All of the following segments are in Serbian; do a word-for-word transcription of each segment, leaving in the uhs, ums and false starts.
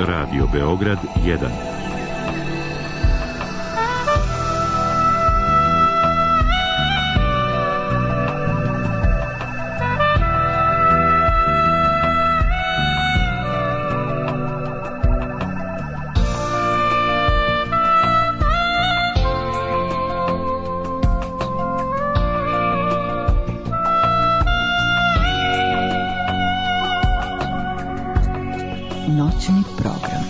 Radio Beograd jedan. Noćni program.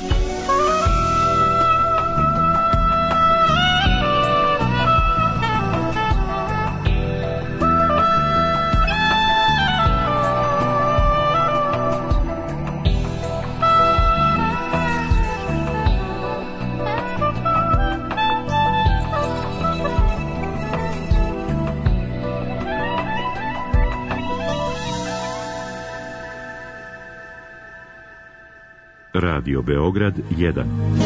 Radio Beograd jedan.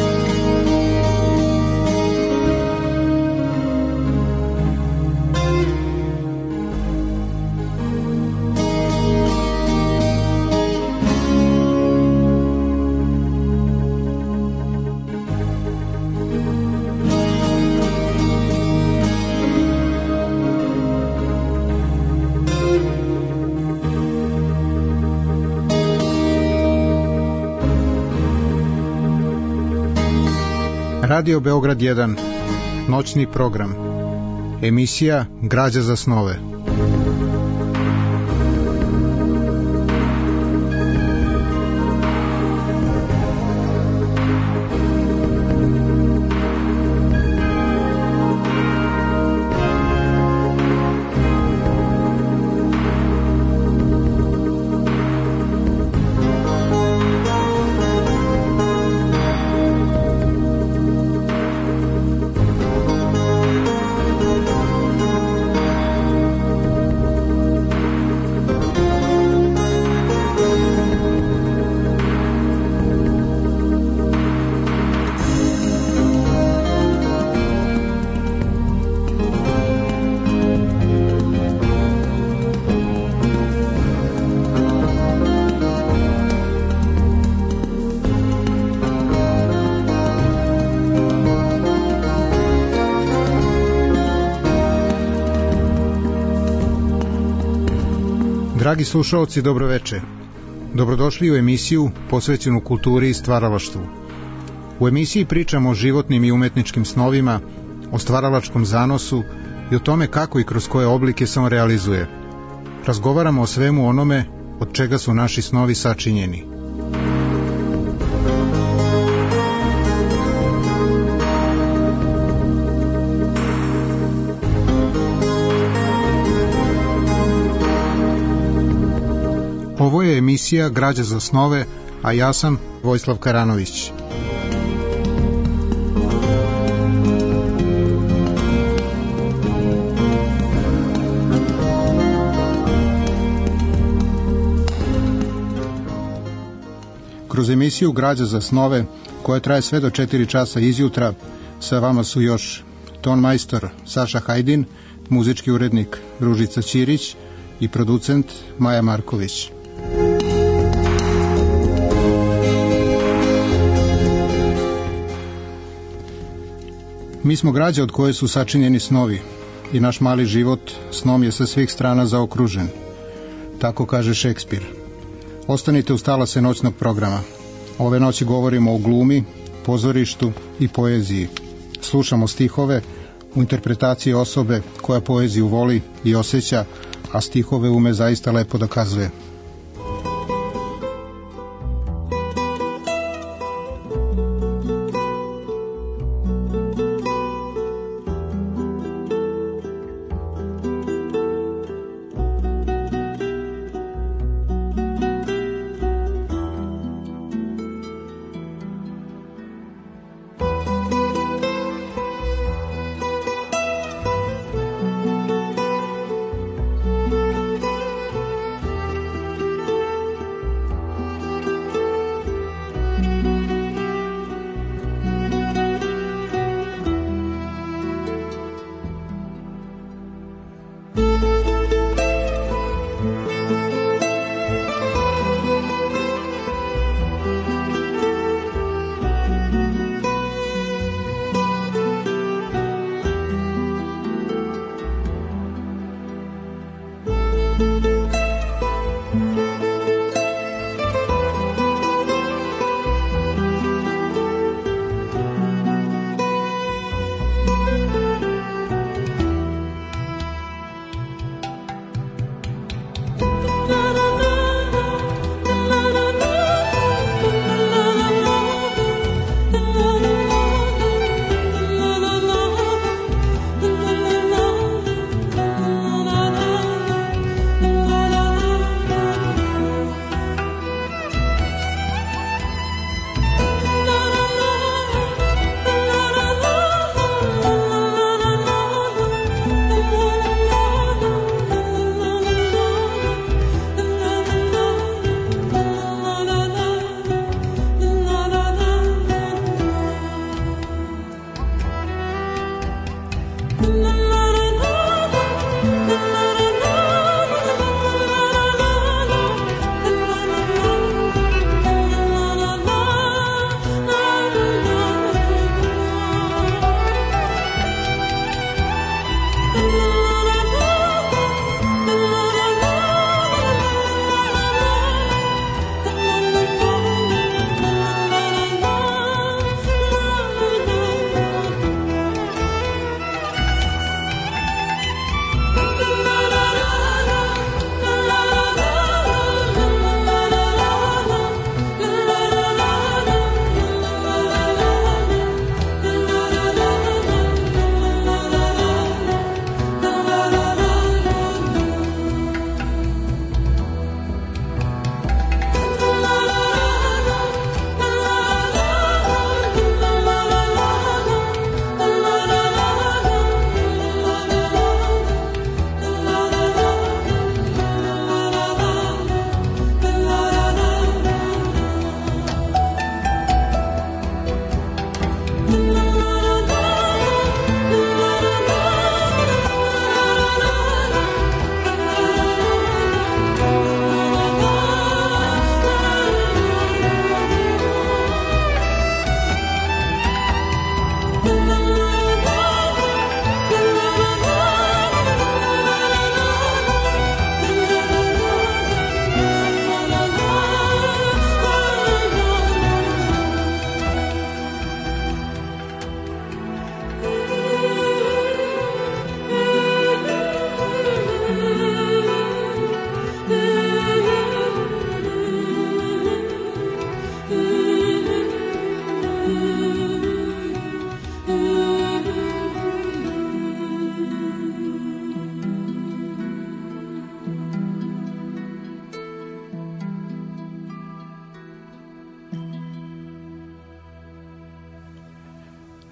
Radio Beograd jedan, noćni program, emisija Građa za snove. Dragi slušaoci, dobroveče. Dobrodošli u emisiju posvećenu kulturi i stvaralaštvu. U emisiji pričamo o životnim i umetničkim snovima, o stvaralačkom zanosu i o tome kako i kroz koje oblike se on realizuje. Razgovaramo o svemu onome od čega su naši snovi sačinjeni. Ovo je emisija Građa za snove, a ja sam Vojislav Karanović. Kroz emisiju Građa za snove, koja traje sve do četiri časa izjutra, sa vama su još ton majstor Saša Hajdin, muzički urednik Ružica Ćirić i producent Maja Marković. Mi smo građa od koje su sačinjeni snovi i naš mali život snom je sa svih strana zaokružen. Tako kaže Šekspir. Ostanite uz talase noćnog programa. Ove noći govorimo o glumi, pozorištu i poeziji. Slušamo stihove u interpretaciji osobe koja poeziju voli i osjeća, a stihove ume zaista lepo dokazuje.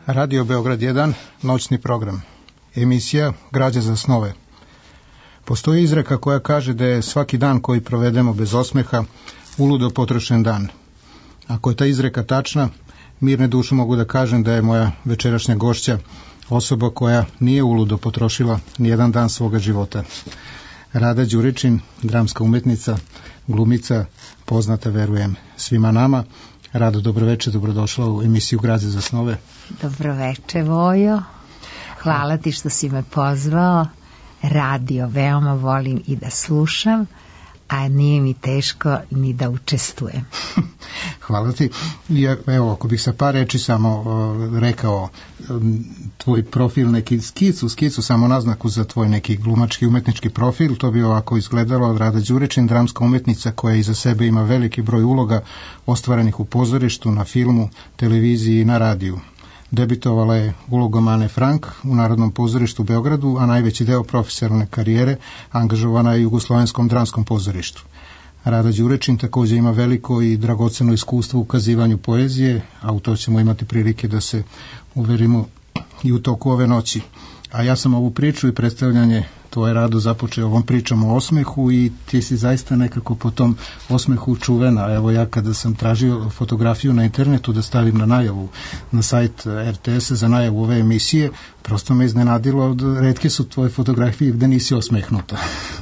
Radio Beograd jedan, noćni program. Emisija Građa za snove. Postoji izreka koja kaže da je svaki dan koji provedemo bez osmeha uludo potrošen dan. Ako je ta izreka tačna, mirne duše mogu da kažem da je moja večerašnja gošća osoba koja nije uludo potrošila nijedan dan svoga života. Rada Đuričin, dramska umetnica, glumica, poznata, verujem, svima nama. Rado, dobroveče, dobrodošla u emisiju Građa za snove. Dobroveče, Vojo. Hvala ti što si me pozvao. Radio veoma volim i da slušam, a nije mi teško ni da učestvujem. Hvala ti. Ja, evo, ako bih sa par reči samo uh, rekao um, tvoj profil, neki skicu, skicu, samo naznaku za tvoj neki glumački, umetnički profil, to bi ovako izgledalo: Rada Đuričin, dramska umetnica koja iza sebe ima veliki broj uloga ostvarenih u pozorištu, na filmu, televiziji i na radiju. Debitovala je ulogom Ane Frank u Narodnom pozorištu u Beogradu, a najveći deo profesionalne karijere angažovana je u Jugoslovenskom dramskom pozorištu. Rada Đuričin također ima veliko i dragoceno iskustvo u ukazivanju poezije, a u to ćemo imati prilike da se uverimo i u toku ove noći. A ja sam ovu priču i predstavljanje tvoje, Rado, započeo ovom pričom o osmehu i ti si zaista nekako po tom osmehu čuvena. Evo, ja kada sam tražio fotografiju na internetu da stavim na najavu, na sajt er te esa za najavu ove emisije, prosto me iznenadilo, retke su tvoje fotografije gde nisi osmehnuta.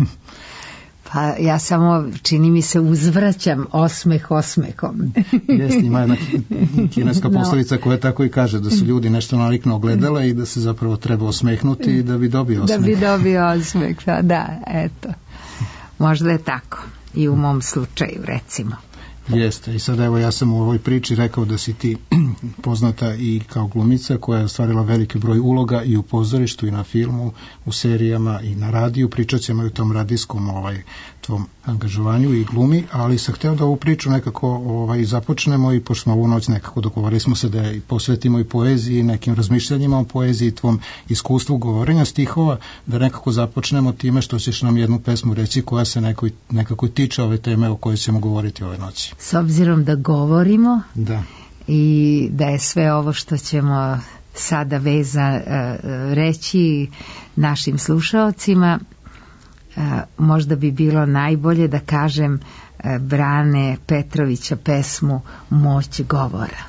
Pa ja samo, čini mi se, uzvraćam osmeh osmehom. Jeste, ima jedna kineska poslovica koja tako i kaže da su ljudi nešto navikno ogledala i da se zapravo treba osmehnuti da bi dobio osmeh. Da bi dobio osmeh, da, eto. Možda je tako i u mom slučaju, recimo. Jeste, i sad evo ja sam u ovoj priči rekao da si ti poznata i kao glumica koja je ostvarila veliki broj uloga i u pozorištu i na filmu, u serijama i na radiju. Pričat ćemo i u tom radijskom ovaj, tvom angažovanju i glumi, ali sam hteo da ovu priču nekako ovaj, započnemo i pošto smo ovu noć nekako dogovorili smo se da je posvetimo i poeziji, nekim razmišljanjima o poeziji, tvom iskustvu govorenja stihova, da nekako započnemo time što ćeš nam jednu pesmu reći koja se nekako, nekako tiče ove teme o kojoj ćemo govoriti ove noći. S obzirom da govorimo da. I da je sve ovo što ćemo sada veza reći našim slušaocima, možda bi bilo najbolje da kažem Brane Petrovića pesmu Moć govora.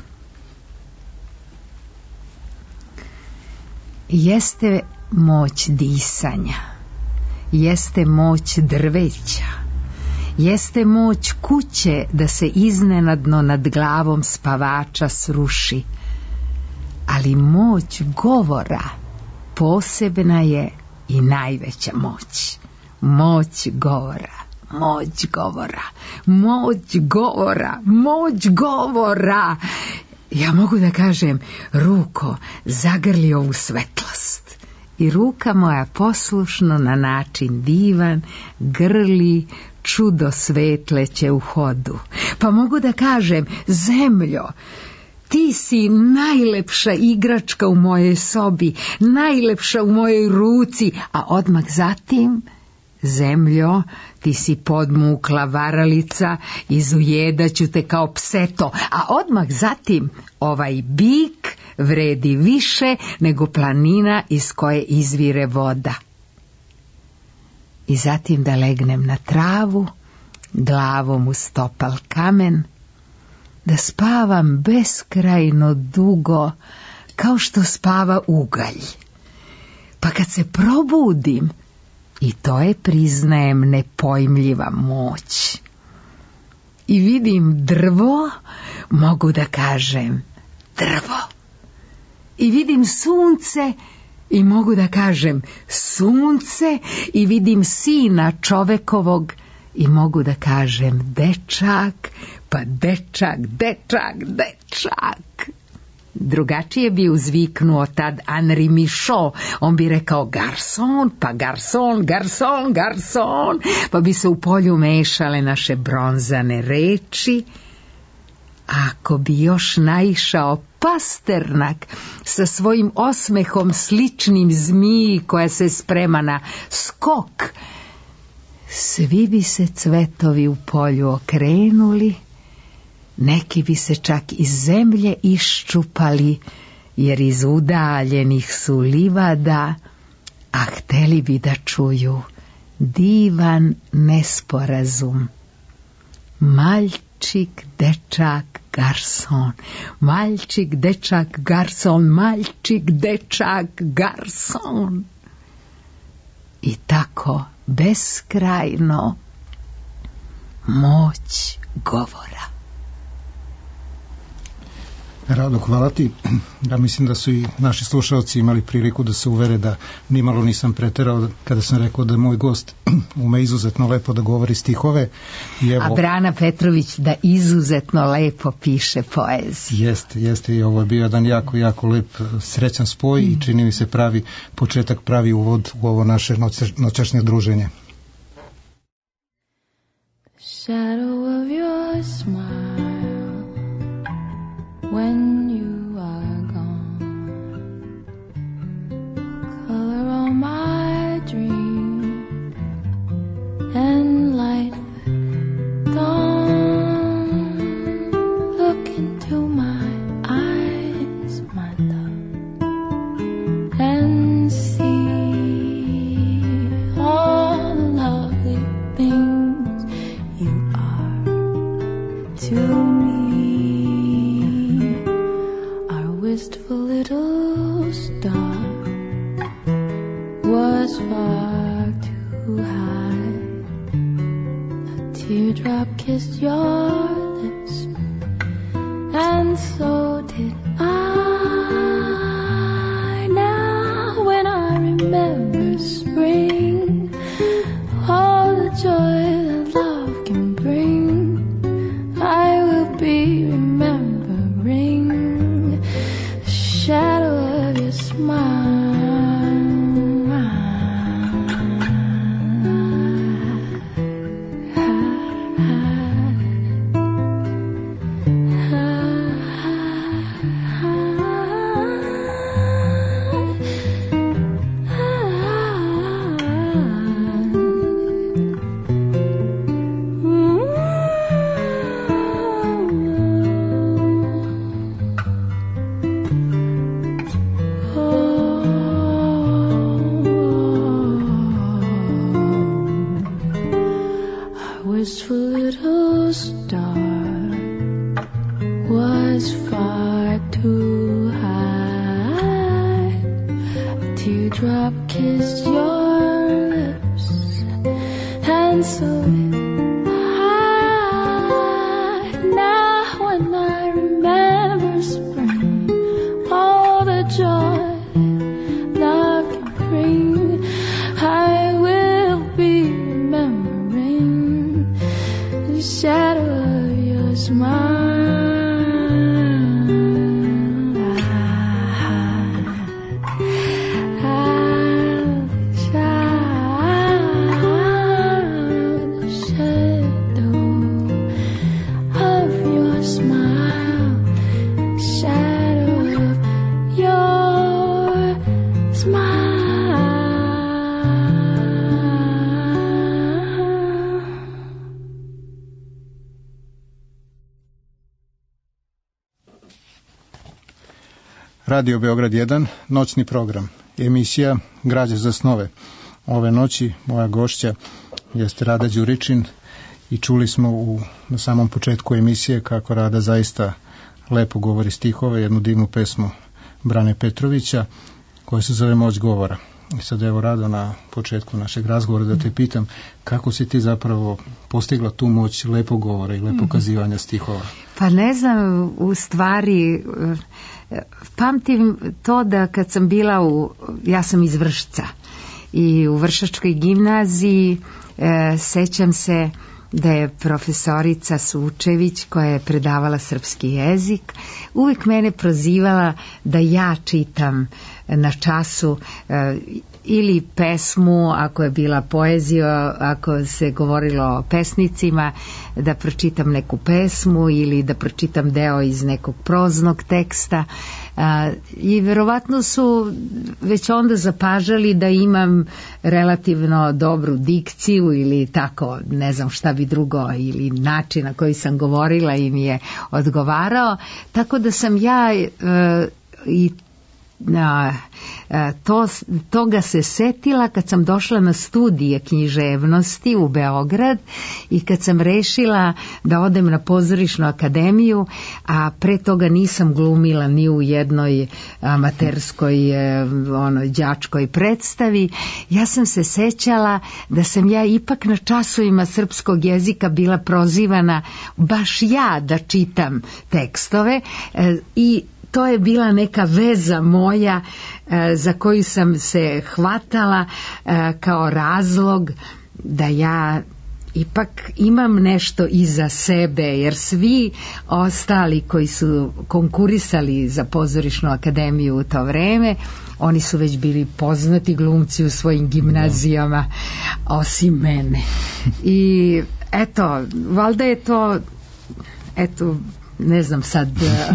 Jeste moć disanja, jeste moć drveća, jeste moć kuće da se iznenadno nad glavom spavača sruši, ali moć govora posebna je i najveća moć. Moć govora, moć govora, moć govora, moć govora. Ja mogu da kažem, ruko, zagrli ovu svetlost. I ruka moja poslušno na način divan grli čudo svetleće u hodu. Pa mogu da kažem, zemljo, ti si najlepša igračka u mojoj sobi, najlepša u mojoj ruci, a odmah zatim, zemljo, ti si podmukla varalica, izujedaću te kao pseto, a odmah zatim ovaj bik vredi više nego planina iz koje izvire voda. I zatim da legnem na travu, glavom u stopal kamen, da spavam beskrajno dugo, kao što spava ugalj. Pa kad se probudim, i to je, priznajem, nepojmljiva moć. I vidim drvo, mogu da kažem drvo. I vidim sunce, i mogu da kažem sunce, i vidim sina čovekovog, i mogu da kažem dečak, pa dečak, dečak, dečak. Drugačije bi uzviknuo tad Henri Michaud, on bi rekao garson, pa garson, garson, garson, pa bi se u polju mešale naše bronzane reči. Ako bi još naišao Pasternak sa svojim osmehom sličnim zmiji koja se sprema na skok, svi bi se cvetovi u polju okrenuli, neki bi se čak iz zemlje iščupali jer iz udaljenih su livada, a hteli bi da čuju divan nesporazum. Maljčik, dečak, garson, maljčik, dečak, garson, maljčik, dečak, garson. I tako beskrajno moć govora. Rado, hvala ti. Ja mislim da su i naši slušalci imali priliku da se uvere da nimalo nisam preterao kada sam rekao da moj gost ume izuzetno lepo da govori stihove. I evo, a Brana Petrović da izuzetno lepo piše poeziju. Jeste, jeste i ovo je bio jedan jako, jako lep, srećan spoj mm. i čini mi se pravi početak, pravi uvod u ovo naše noćašnje druženje. Shadow of your smile when you are gone, color all my dream and light dawn. Look into my eyes, my love, and see all the lovely things you are to me. Wistful little star was far too high. A teardrop kissed your lips, and so did I. Now when I remember spring, all the joy that love can bring, I will be remembering shadow of your smile. Radio Beograd jedan, noćni program, emisija Građe za snove. Ove noći moja gošća jeste Rada Đuričin i čuli smo u, na samom početku emisije kako Rada zaista lepo govori stihove, jednu divnu pesmu Brane Petrovića koja se zove Moć govora. I sad evo Rado, na početku našeg razgovora da te pitam kako si ti zapravo postigla tu moć lepog govora i lepog kazivanja stihova? Pa ne znam, u stvari pamtim to da kad sam bila u, ja sam iz Vršca i u Vršačkoj gimnaziji e, sećam se da je profesorica Sučević koja je predavala srpski jezik uvijek mene prozivala da ja čitam na času e, ili pesmu, ako je bila poezija, ako se govorilo o pesnicima, da pročitam neku pesmu ili da pročitam deo iz nekog proznog teksta. A, i verovatno su već onda zapažali da imam relativno dobru dikciju ili tako, ne znam šta bi drugo, ili način na koji sam govorila im je odgovarao, tako da sam ja e, i A, a, to, toga se setila kad sam došla na studije književnosti u Beograd i kad sam rešila da odem na pozorišnu akademiju, a pre toga nisam glumila ni u jednoj amaterskoj onoj đačkoj predstavi. Ja sam se sećala da sam ja ipak na časovima srpskog jezika bila prozivana baš ja da čitam tekstove e, i to je bila neka veza moja e, za koju sam se hvatala e, kao razlog da ja ipak imam nešto iza sebe, jer svi ostali koji su konkurisali za pozorišnu akademiju u to vreme, oni su već bili poznati glumci u svojim gimnazijama, osim mene. I eto, valjda je to, eto, ne znam sad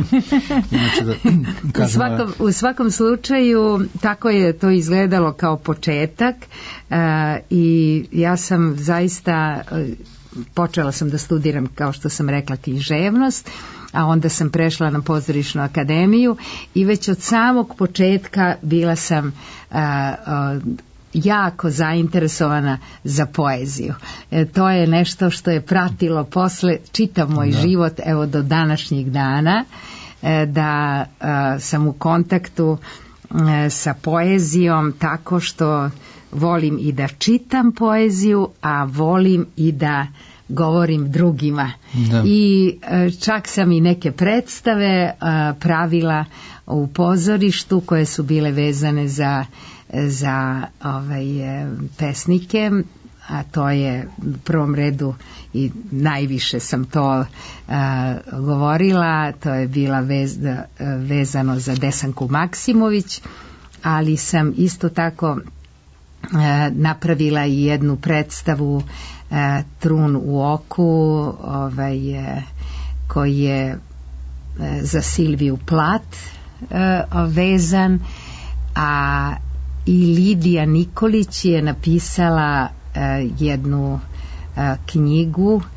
u, svakom, u svakom slučaju tako je to izgledalo kao početak uh, i ja sam zaista uh, počela sam da studiram, kao što sam rekla, književnost, a onda sam prešla na pozorišnu akademiju i već od samog početka bila sam uh, uh, jako zainteresovana za poeziju. E, to je nešto što je pratilo posle čitav moj da. život, evo do današnjih dana, e, da a, sam u kontaktu e, sa poezijom tako što volim i da čitam poeziju, a volim i da govorim drugima. Da. I e, čak sam i neke predstave a, pravila u pozorištu koje su bile vezane za za ovaj, pesnike, a to je u prvom redu i najviše sam to uh, govorila, to je bila vez, vezano za Desanku Maksimović, ali sam isto tako uh, napravila i jednu predstavu uh, Trun u oku, ovaj, uh, koji je uh, za Silviju Plat uh, vezan, a i Lidija Nikolić je napisala uh, jednu uh, knjigu uh,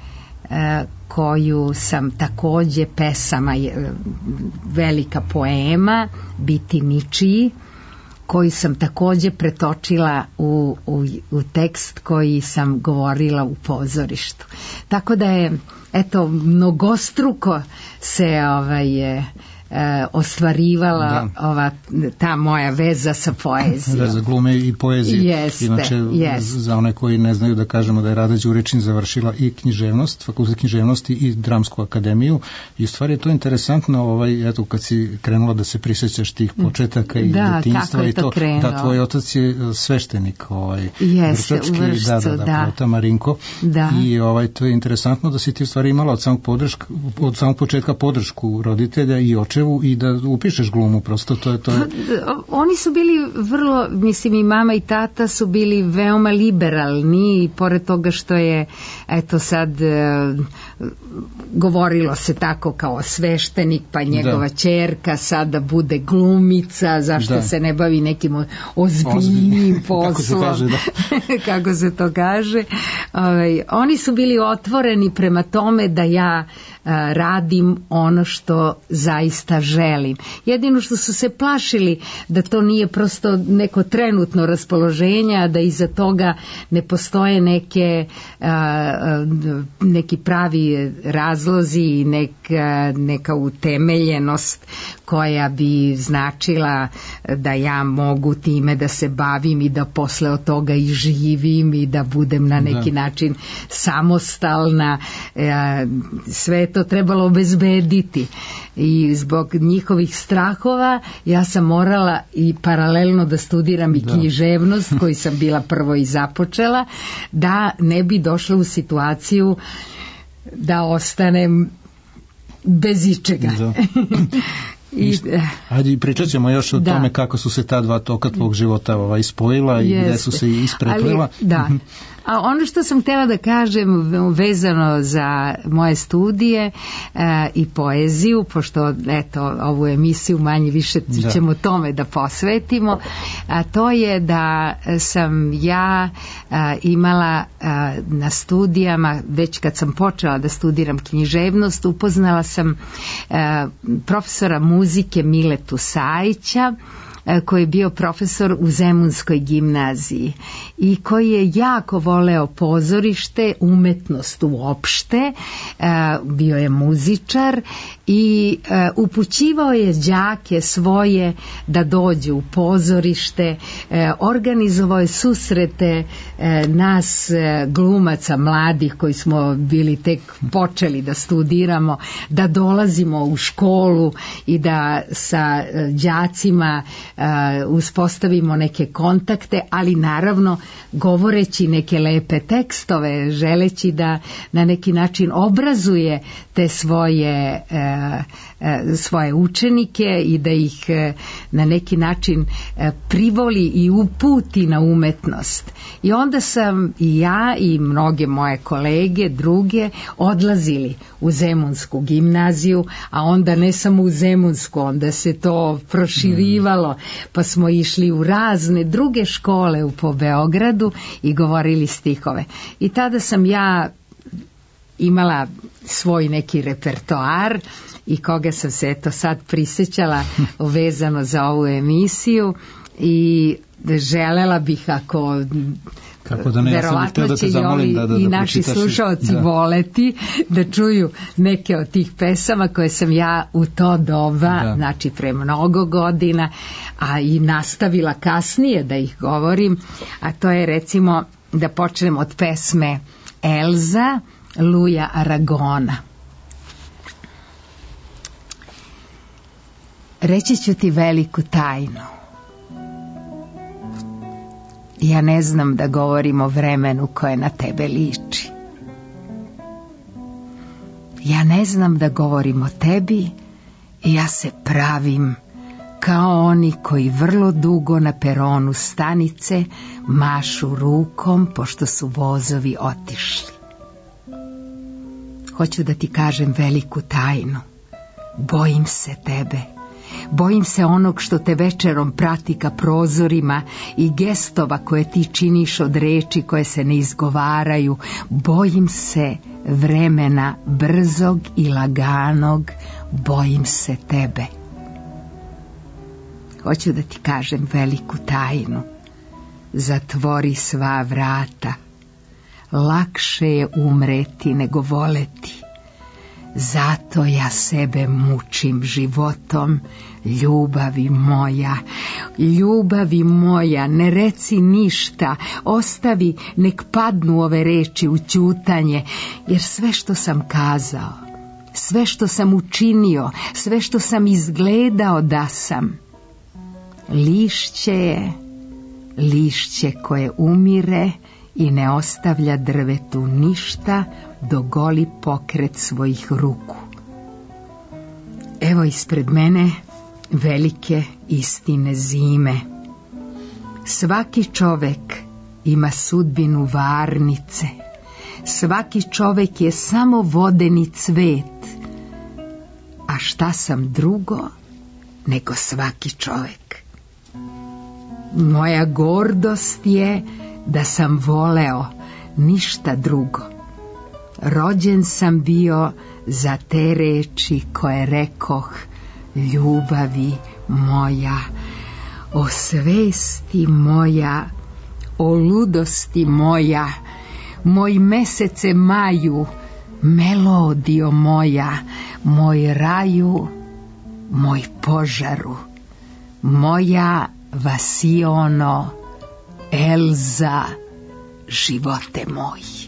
koju sam takođe pesama, uh, velika poema Biti ničiji, koju sam takođe pretočila u, u, u tekst koji sam govorila u pozorištu. Tako da je, eto, mnogostruko se ovaj je E, ostvarivala da. ova ta moja veza sa poezijom. Veza glume i poezije. Jeste, Inače, jeste. za one koji ne znaju, da kažemo da je Rada Đuričin završila i književnost, fakultet književnosti i dramsku akademiju, i u stvari je to interesantno, ovaj, eto, kad si krenula da se prisjećaš tih početaka i da, detinjstva i to, krenuo. da tvoj otac je sveštenik, ovaj, jeste, Vršački, u Vršcu, da, da, da, da. Prota Marinko, da. I ovaj, to je interesantno da si ti u stvari imala od samog, podrška, od samog početka podršku roditelja i očevu i da upišeš glumu, prosto to je to. Je... Oni su bili vrlo, mislim, i mama i tata su bili veoma liberalni, i pored toga što je, eto sad, e, govorilo se tako kao sveštenik, pa njegova da. ćerka sada bude glumica, zašto da. se ne bavi nekim ozbiljnim poslom, kako se, kaže, da. kako se to kaže. Ovaj, oni su bili otvoreni prema tome da ja radim ono što zaista želim. Jedino što su se plašili da to nije prosto neko trenutno raspoloženje, a da iza toga ne postoje neke neki pravi razlozi i neka, neka utemeljenost koja bi značila da ja mogu time da se bavim i da posle od toga i živim i da budem na neki da. način samostalna. Sve to trebalo obezbediti i zbog njihovih strahova ja sam morala i paralelno da studiram i da. književnost, koju sam bila prvo i započela, da ne bi došla u situaciju da ostanem bez ičega. Da. I, Ajde, pričat ćemo još o da. tome kako su se ta dva toka tvog života ovaj, spojila. Jeste. I gde su se ispreplila. Ali, da. A ono što sam htjela da kažem vezano za moje studije e, i poeziju, pošto eto ovu emisiju manje više da. ćemo tome da posvetimo, a to je da sam ja a, imala a, na studijama, već kad sam počela da studiram književnost, upoznala sam profesora muzike Miletu Sajića, koji je bio profesor u Zemunskoj gimnaziji i koji je jako voleo pozorište, umetnost uopšte, bio je muzičar i upućivao je đake svoje da dođu u pozorište, organizovao je susrete nas glumaca mladih koji smo bili tek počeli da studiramo, da dolazimo u školu i da sa đacima uspostavimo neke kontakte, ali naravno govoreći neke lepe tekstove, želeći da na neki način obrazuje te svoje svoje učenike i da ih na neki način privoli i uputi na umetnost. I onda sam i ja i mnoge moje kolege, druge, odlazili u Zemunsku gimnaziju, a onda ne samo u Zemunsku, onda se to proširivalo, pa smo išli u razne druge škole po Beogradu i govorili stihove. I tada sam ja imala svoj neki repertoar i koga sam se eto sad prisjećala vezano za ovu emisiju i želela bih ako Kako da ne, verovatno ja će da ovi da, da, i da naši slušalci da. voleti da čuju neke od tih pesama koje sam ja u to doba, da. Znači pre mnogo godina, a i nastavila kasnije da ih govorim, a to je recimo da počnemo od pesme Elza Luja Aragona. Reći ću ti veliku tajnu. Ja ne znam da govorim o vremenu koje na tebe liči. Ja ne znam da govorim o tebi i ja se pravim kao oni koji vrlo dugo na peronu stanice mašu rukom pošto su vozovi otišli. Hoću da ti kažem veliku tajnu. Bojim se tebe. Bojim se onog što te večerom prati ka prozorima i gestova koje ti činiš od reči koje se ne izgovaraju. Bojim se vremena brzog i laganog. Bojim se tebe. Hoću da ti kažem veliku tajnu. Zatvori sva vrata. Lakše je umreti nego voleti. Zato ja sebe mučim životom, ljubavi moja, ljubavi moja, ne reci ništa, ostavi, nek padnu ove reči u ćutanje, jer sve što sam kazao, sve što sam učinio, sve što sam izgledao da sam, lišće je, lišće koje umire i ne ostavlja drvetu ništa do goli pokret svojih ruku. Evo ispred mene velike istine zime. Svaki čovek ima sudbinu varnice. Svaki čovek je samo vodeni cvet. A šta sam drugo nego svaki čovek? Moja gordost je da sam voleo, ništa drugo. Rođen sam bio za te reči koje rekoh, ljubavi moja, o svesti moja, o ludosti moja, moj mesece maju, melodijo moja, moj raju, moj požaru, moja vasiono, Elza, živote moji.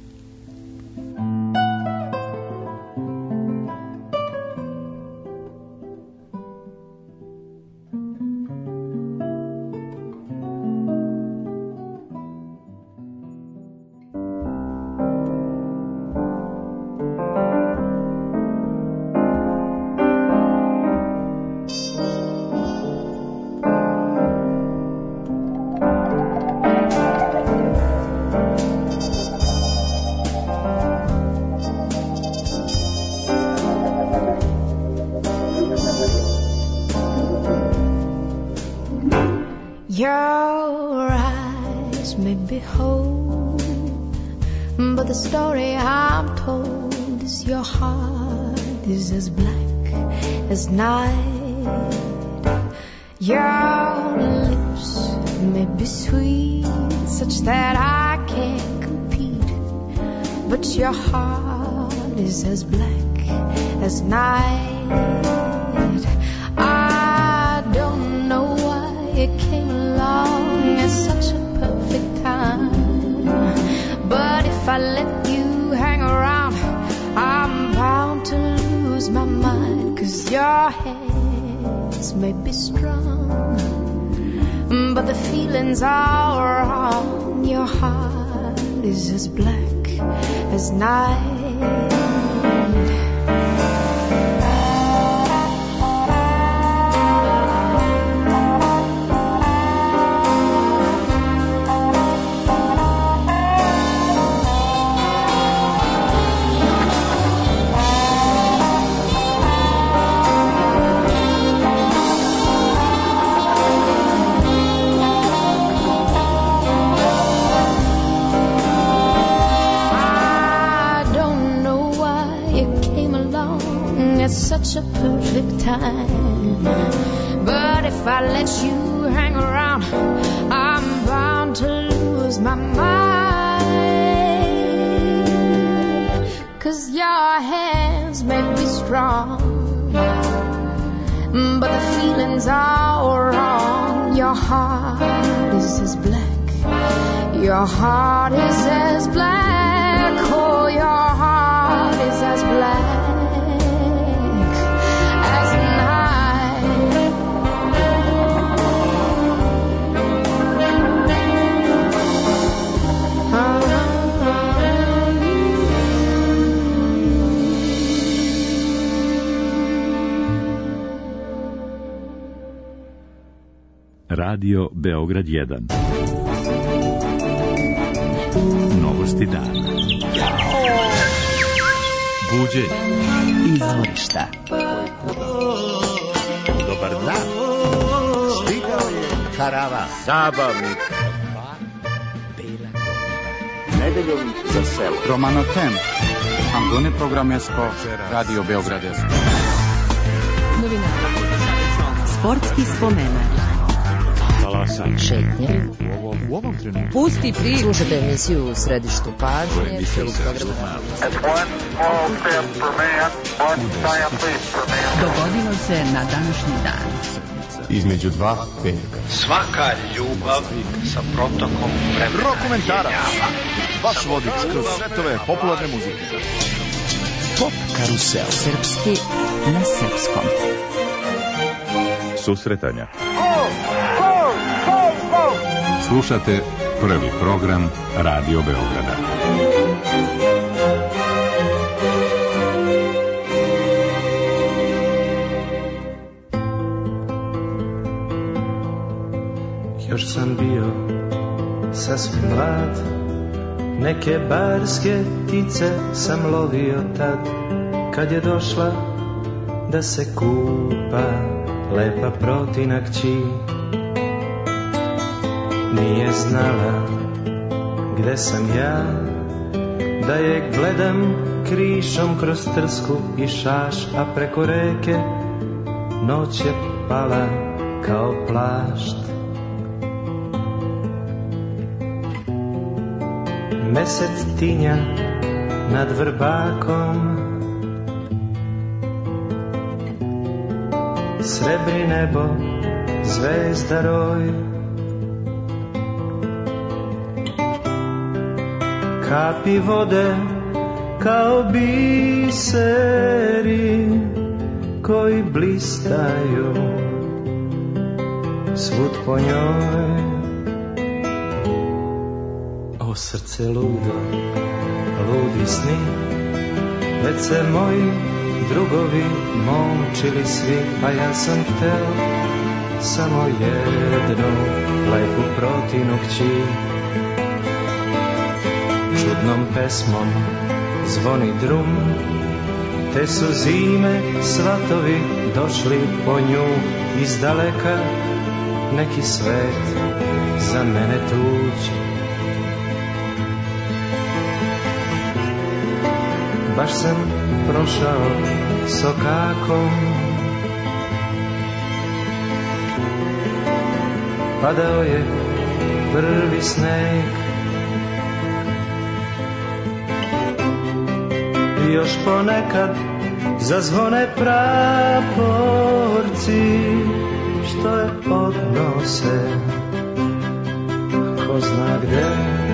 Your eyes may behold, but the story I'm told is your heart is as black as night. Your lips may be sweet, such that I can't compete, but your heart is as black as night. I don't know why it came along at such a perfect time, but if I let you hang around, I'm bound to lose my mind. 'Cause your hands may be strong, but the feelings are wrong. Your heart is as black as night. Such a perfect time, but if I let you hang around, I'm bound to lose my mind. 'Cause your hands may be strong, but the feelings are wrong. Your heart is as black, your heart is as black, oh, your heart is as black. Radio Beograd jedan. Novosti dana. Buđenje. Izvorišta. Dobar dan. Stigao je karavan. Zabavnik. Nedeljom za selo. Romanotem. Antone Programesko. Radio Beograd jedan. Novinari. Sportski spomenak. Šetnje. U ovom trenutku. Pusti pri. Slušajte emisiju u središtu pažnje. Dogodilo se na današnji dan. Između dva petka. Svaka ljubav sa protokom vremena. Rokomentarac. Vaš vodič kroz svetove popularne muzike. Pop karusel. Srpski na srpskom. Susretanja. Slušate prvi program Radio Beograda. Još sam bio sasvim mlad, neke barske ptice sam lovio tad, kad je došla da se kupa lepa protina kći. Nije znala gde sam ja, da je gledam krišom kroz trsku i šaš, a preko reke noć je pala kao plašt. Mesec tinja nad Vrbakom, srebri nebo, zvezda roj. Kapi vode kao biseri koji blistaju svud po njoj. O srce ludo, ludi sni, već se moji drugovi momčili svi, a ja sam hteo samo jednu lepu protinu kći. Čudnom pesmom zvoni drum, te su zime svatovi došli po nju. Iz daleka neki svet za mene tuđ. Baš sam prošao sokakom padao je prvi sneg. I još ponekad zazvone praporci, što je odnose ko zna gde.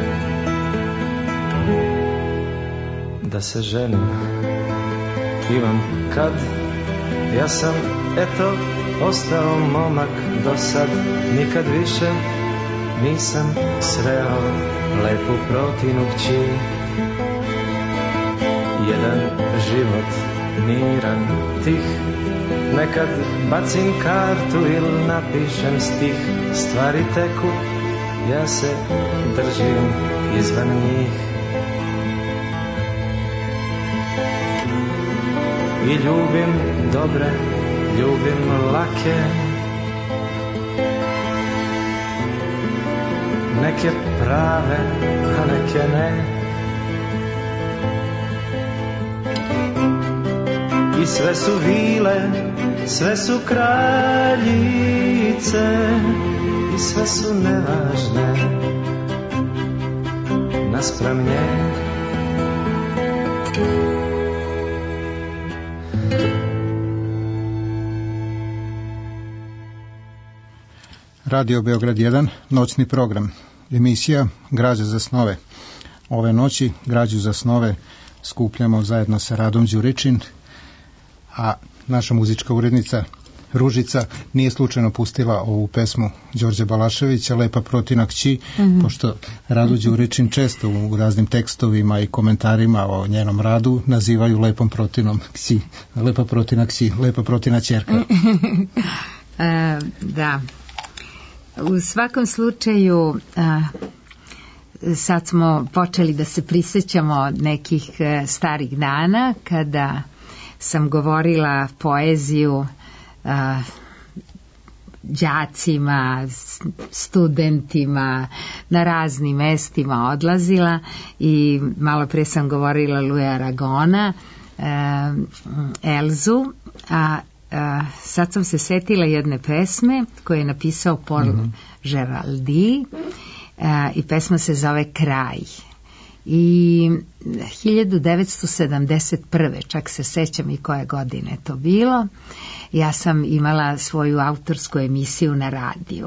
Da se ženim imam kad, ja sam eto ostao momak do sad, nikad više nisam sreo lepu protinu kći. Jedan život miran, tih, nekad bacim kartu ili napišem stih, stvari teku, ja se držim izvan njih. I ljubim dobre, ljubim lake, neke prave, a neke ne. I sve su vile, sve su kraljice, i sve su nevažne naspram nje. Radio Beograd jedan, noćni program, emisija Građa za snove. Ove noći Građu za snove skupljamo zajedno sa Radom Đuričin, a naša muzička urednica Ružica nije slučajno pustila ovu pesmu Đorđe Balaševića, Lepa protina kći, mm-hmm. pošto Radu Đuričin često u raznim tekstovima i komentarima o njenom radu nazivaju lepom protinom kći, lepa protina kći, lepa protina ćerka. e, da, u svakom slučaju a, sad smo počeli da se prisjećamo nekih a, starih dana kada sam govorila poeziju a, đacima, studentima, na raznim mestima odlazila i malo pre sam govorila Louis Aragona, a, Elzu, a, a sad sam se setila jedne pesme koje je napisao Paul mm-hmm. Géraldy a, i pesma se zove Kraj. I hiljadu devetsto sedamdeset prve čak se sećam i koje godine to bilo, ja sam imala svoju autorsku emisiju na radiju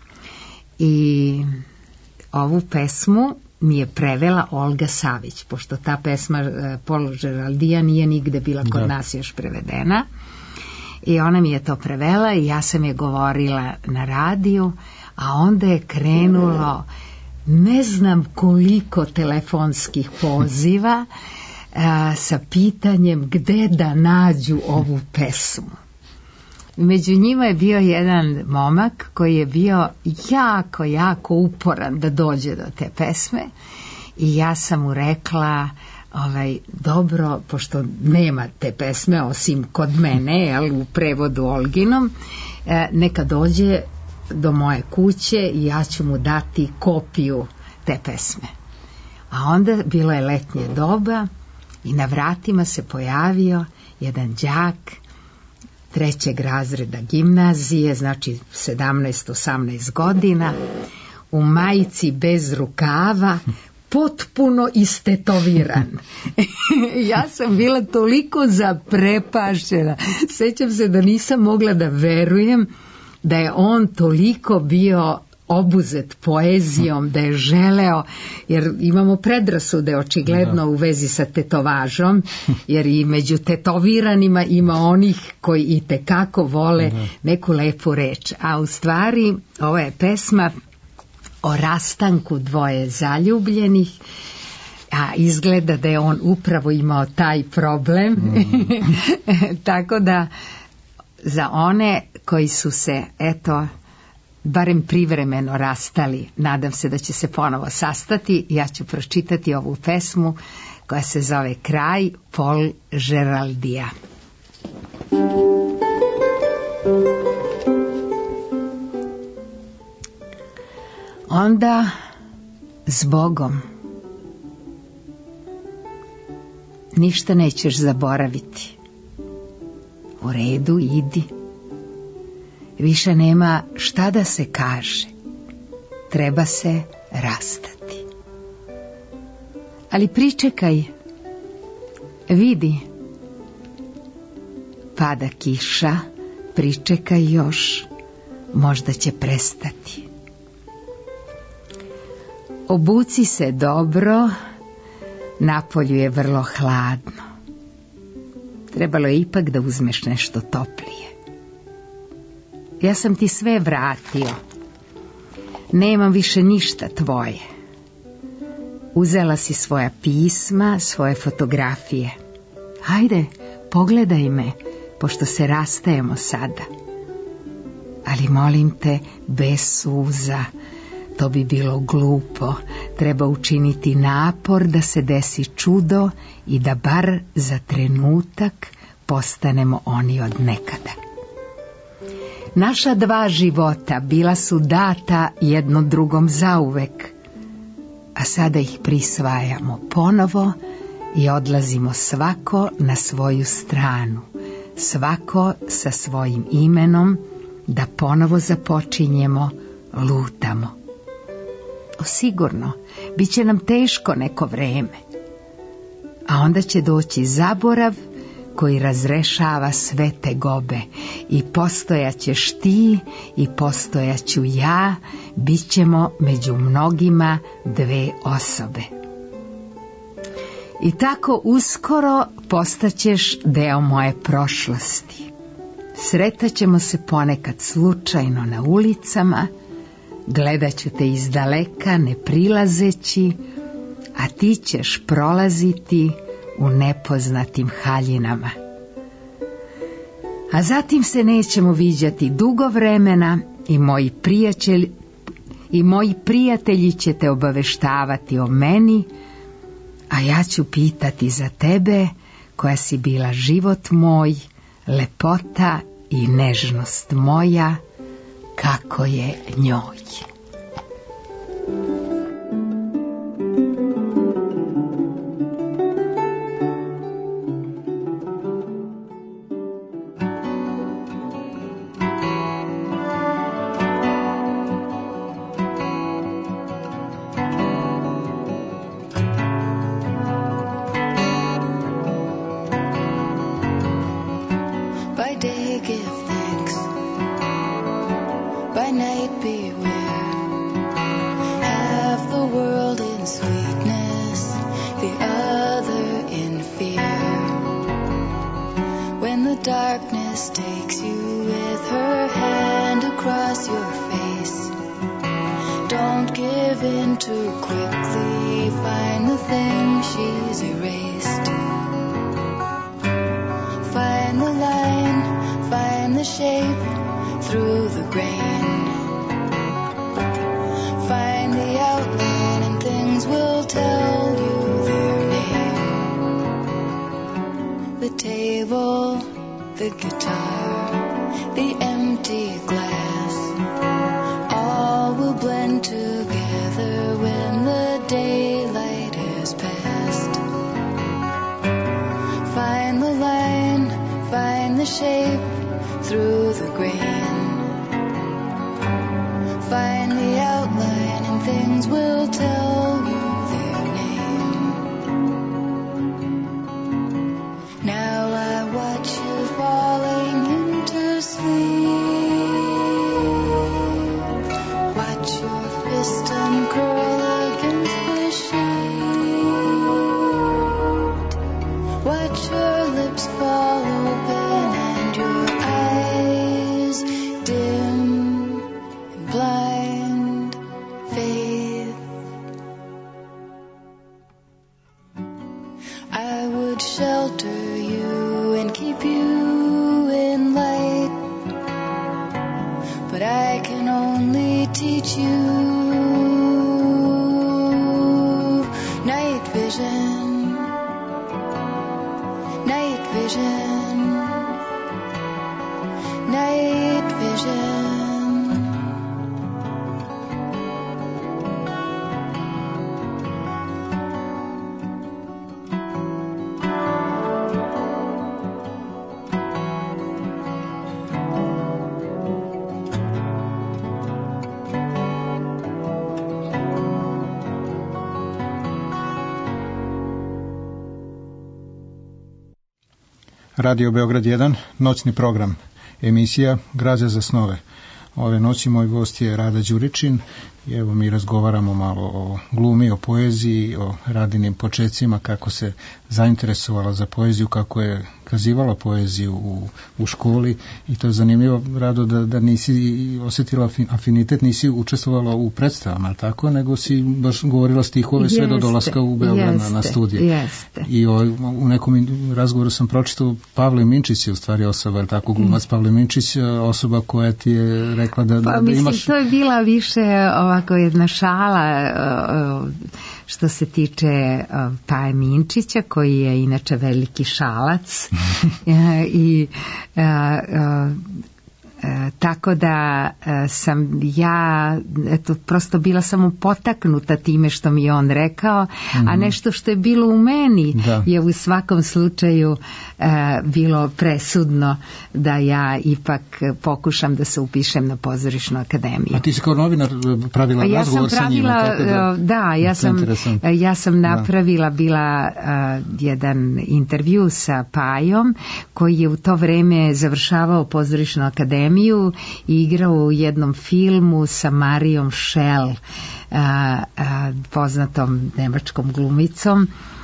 i ovu pesmu mi je prevela Olga Savić, pošto ta pesma Paul Géraldy nije nigde bila kod da. nas još prevedena, i ona mi je to prevela i ja sam je govorila na radiju, a onda je krenulo ne znam koliko telefonskih poziva a, sa pitanjem gde da nađu ovu pesmu. Među njima je bio jedan momak koji je bio jako, jako uporan da dođe do te pesme i ja sam mu rekla, ovaj, dobro, pošto nema te pesme osim kod mene, jel, u prevodu Olginom, e, neka dođe do moje kuće i ja ću mu dati kopiju te pesme. A onda bilo je letnje doba i na vratima se pojavio jedan đak trećeg razreda gimnazije, znači sedamnaest osamnaest godina, u majici bez rukava, potpuno istetoviran. Ja sam bila toliko zaprepašćena. Sećam se da nisam mogla da verujem da je on toliko bio obuzet poezijom, da je želeo, jer imamo predrasude očigledno u vezi sa tetovažom, jer i među tetoviranima ima onih koji i tekako vole neku lepu reč. A u stvari ovo je pesma o rastanku dvoje zaljubljenih, a izgleda da je on upravo imao taj problem. Mm. Tako da za one koji su se, eto, barem privremeno rastali, nadam se da će se ponovo sastati, ja ću pročitati ovu pesmu koja se zove Kraj, Paul Géraldy. Onda s Bogom ništa nećeš zaboraviti. U redu, idi. Više nema šta da se kaže. treba se rastati. Ali pričekaj, vidi, pada kiša, pričekaj još, možda će prestati. Obuci se dobro, napolju je vrlo hladno. Trebalo je ipak da uzmeš nešto toplije. Ja sam ti sve vratio. Nemam više ništa tvoje. Uzela si svoja pisma, svoje fotografije. Hajde, pogledaj me, pošto se rastajemo sada. Ali molim te, bez suza. To bi bilo glupo. Treba učiniti napor da se desi čudo i da bar za trenutak postanemo oni od nekada. Naša dva života bila su data jedno drugom zauvek, a sada ih prisvajamo ponovo i odlazimo svako na svoju stranu, svako sa svojim imenom, da ponovo započinjemo, lutamo. O, sigurno, bit će nam teško neko vreme, a onda će doći zaborav koji razrešava sve tegobe i postojaćeš ti i postojaću ja, bit ćemo među mnogima dve osobe. I tako uskoro postaćeš deo moje prošlosti. Sretaćemo se ponekad slučajno na ulicama, gledat ću te izdaleka ne prilazeći, a ti ćeš prolaziti u nepoznatim haljinama. A zatim se nećemo viđati dugo vremena i moji prijatelji, i moji prijatelji će te obaveštavati o meni, a ja ću pitati za tebe, koja si bila život moj, lepota i nežnost moja, kako je njoj. Radio Beograd jedan, noćni program, emisija Građa za snove. Ove noći moj gost je Rada Đuričin i evo mi razgovaramo malo o glumi, o poeziji, o Radinim počecima, kako se zainteresovala za poeziju, kako je kazivala poeziju u, u školi i to je zanimljivo, Rado, da, da nisi osjetila afinitet, nisi učestvovala u predstavama, tako, nego si baš govorila stihove sve do dolaska u Beograd na, na studije. Jeste. I o, u nekom razgovoru sam pročitao, Pavle Minčić je u stvari osoba, je tako, glumac Pavle Minčić, osoba koja ti je rekla da, pa, da, da mislim, imaš... to je bila više ovako jedna šala što se tiče Paje Minčića, koji je inače veliki šalac i a, a, E, tako da e, sam ja eto, prosto bila samo potaknuta time što mi je on rekao, mm-hmm. a nešto što je bilo u meni da. je u svakom slučaju e, bilo presudno da ja ipak pokušam da se upišem na pozorišnu akademiju. A ti si kao novinar pravila ja razgovor pravila, sa njima? Tako da, da, ja sam, ja sam napravila bila uh, jedan intervju sa Pajom, koji je u to vreme završavao pozorišnu akademiju i igrao u jednom filmu sa Marijom Schell, a, a, poznatom nemačkom glumicom,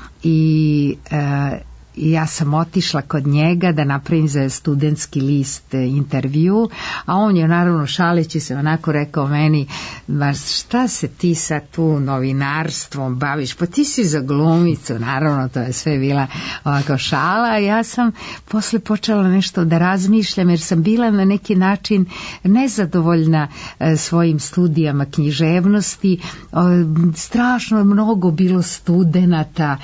i a, ja sam otišla kod njega da napravim za studentski list intervju, a on je naravno šaleći se onako rekao meni, šta se ti sa tu novinarstvom baviš, pa ti si za glumicu, naravno to je sve bila ovako šala, a ja sam posle počela nešto da razmišljam, jer sam bila na neki način nezadovoljna svojim studijama književnosti, strašno mnogo bilo studenata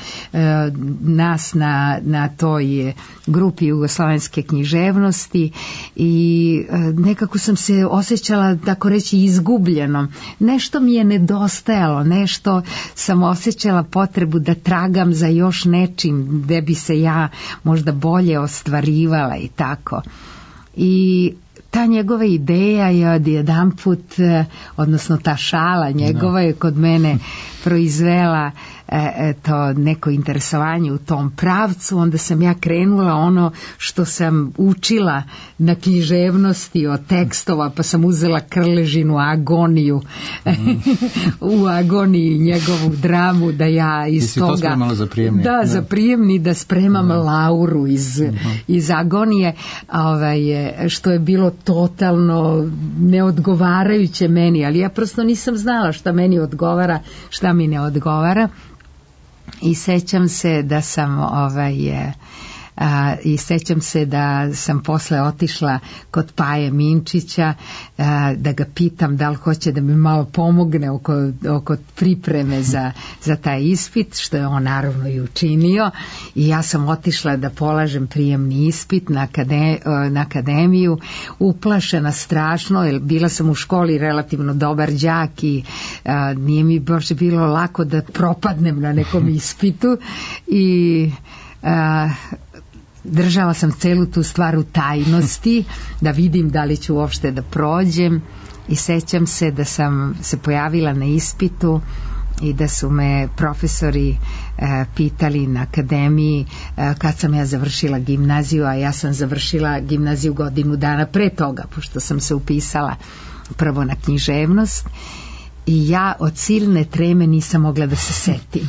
nas na na toj grupi jugoslovenske književnosti i nekako sam se osjećala, tako reći, izgubljenom. Nešto mi je nedostajalo, nešto sam osjećala potrebu da tragam za još nečim gde bi se ja možda bolje ostvarivala i tako. I ta njegova ideja je od jedan put, odnosno ta šala njegova je kod mene proizvela e, to neko interesovanje u tom pravcu. Onda sam ja krenula ono što sam učila na književnosti od tekstova, pa sam uzela Krležinu Agoniju mm. u Agoniji njegovu dramu, da ja iz toga... Ti si to spremala za prijemni? Da, da, za prijemni, da spremam mm. Lauru iz, mm. iz Agonije, ovaj, što je bilo totalno neodgovarajuće meni, ali ja prosto nisam znala šta meni odgovara, šta mi ne odgovara. I sećam se da sam ovaj a, i sećam se da sam posle otišla kod Paje Minčića a, da ga pitam da li hoće da mi malo pomogne oko, oko pripreme za, za taj ispit, što je on naravno i učinio, i ja sam otišla da polažem prijemni ispit na, akade, na akademiju, uplašena strašno, jer bila sam u školi relativno dobar đak i a, nije mi baš bilo lako da propadnem na nekom ispitu i a, držala sam celu tu stvar u tajnosti da vidim da li ću uopšte da prođem, i sećam se da sam se pojavila na ispitu i da su me profesori e, pitali na akademiji e, kad sam ja završila gimnaziju, a ja sam završila gimnaziju godinu dana pre toga, pošto sam se upisala prvo na književnost. I ja od silne treme nisam mogla da se setim.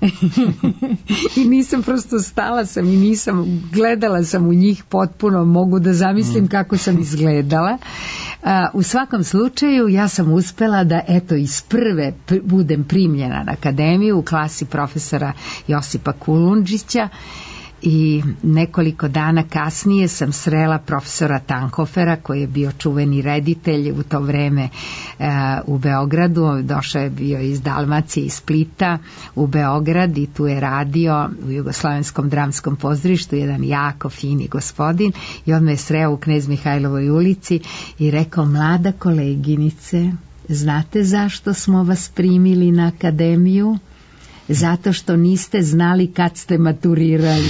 I nisam, prosto stala sam i nisam, gledala sam u njih potpuno, mogu da zamislim kako sam izgledala. A, u svakom slučaju ja sam uspela da eto iz prve pr- budem primljena na akademiju u klasi profesora Josipa Kulundžića. I nekoliko dana kasnije sam srela profesora Tanhofera, koji je bio čuveni reditelj u to vreme e, u Beogradu. Došao je bio iz Dalmacije, iz Splita u Beograd i tu je radio u Jugoslovenskom dramskom pozorištu, jedan jako fini gospodin, i on me je sreo u Knez Mihajlovoj ulici i rekao: mlada koleginice, znate zašto smo vas primili na akademiju? Zato što niste znali kad ste maturirali.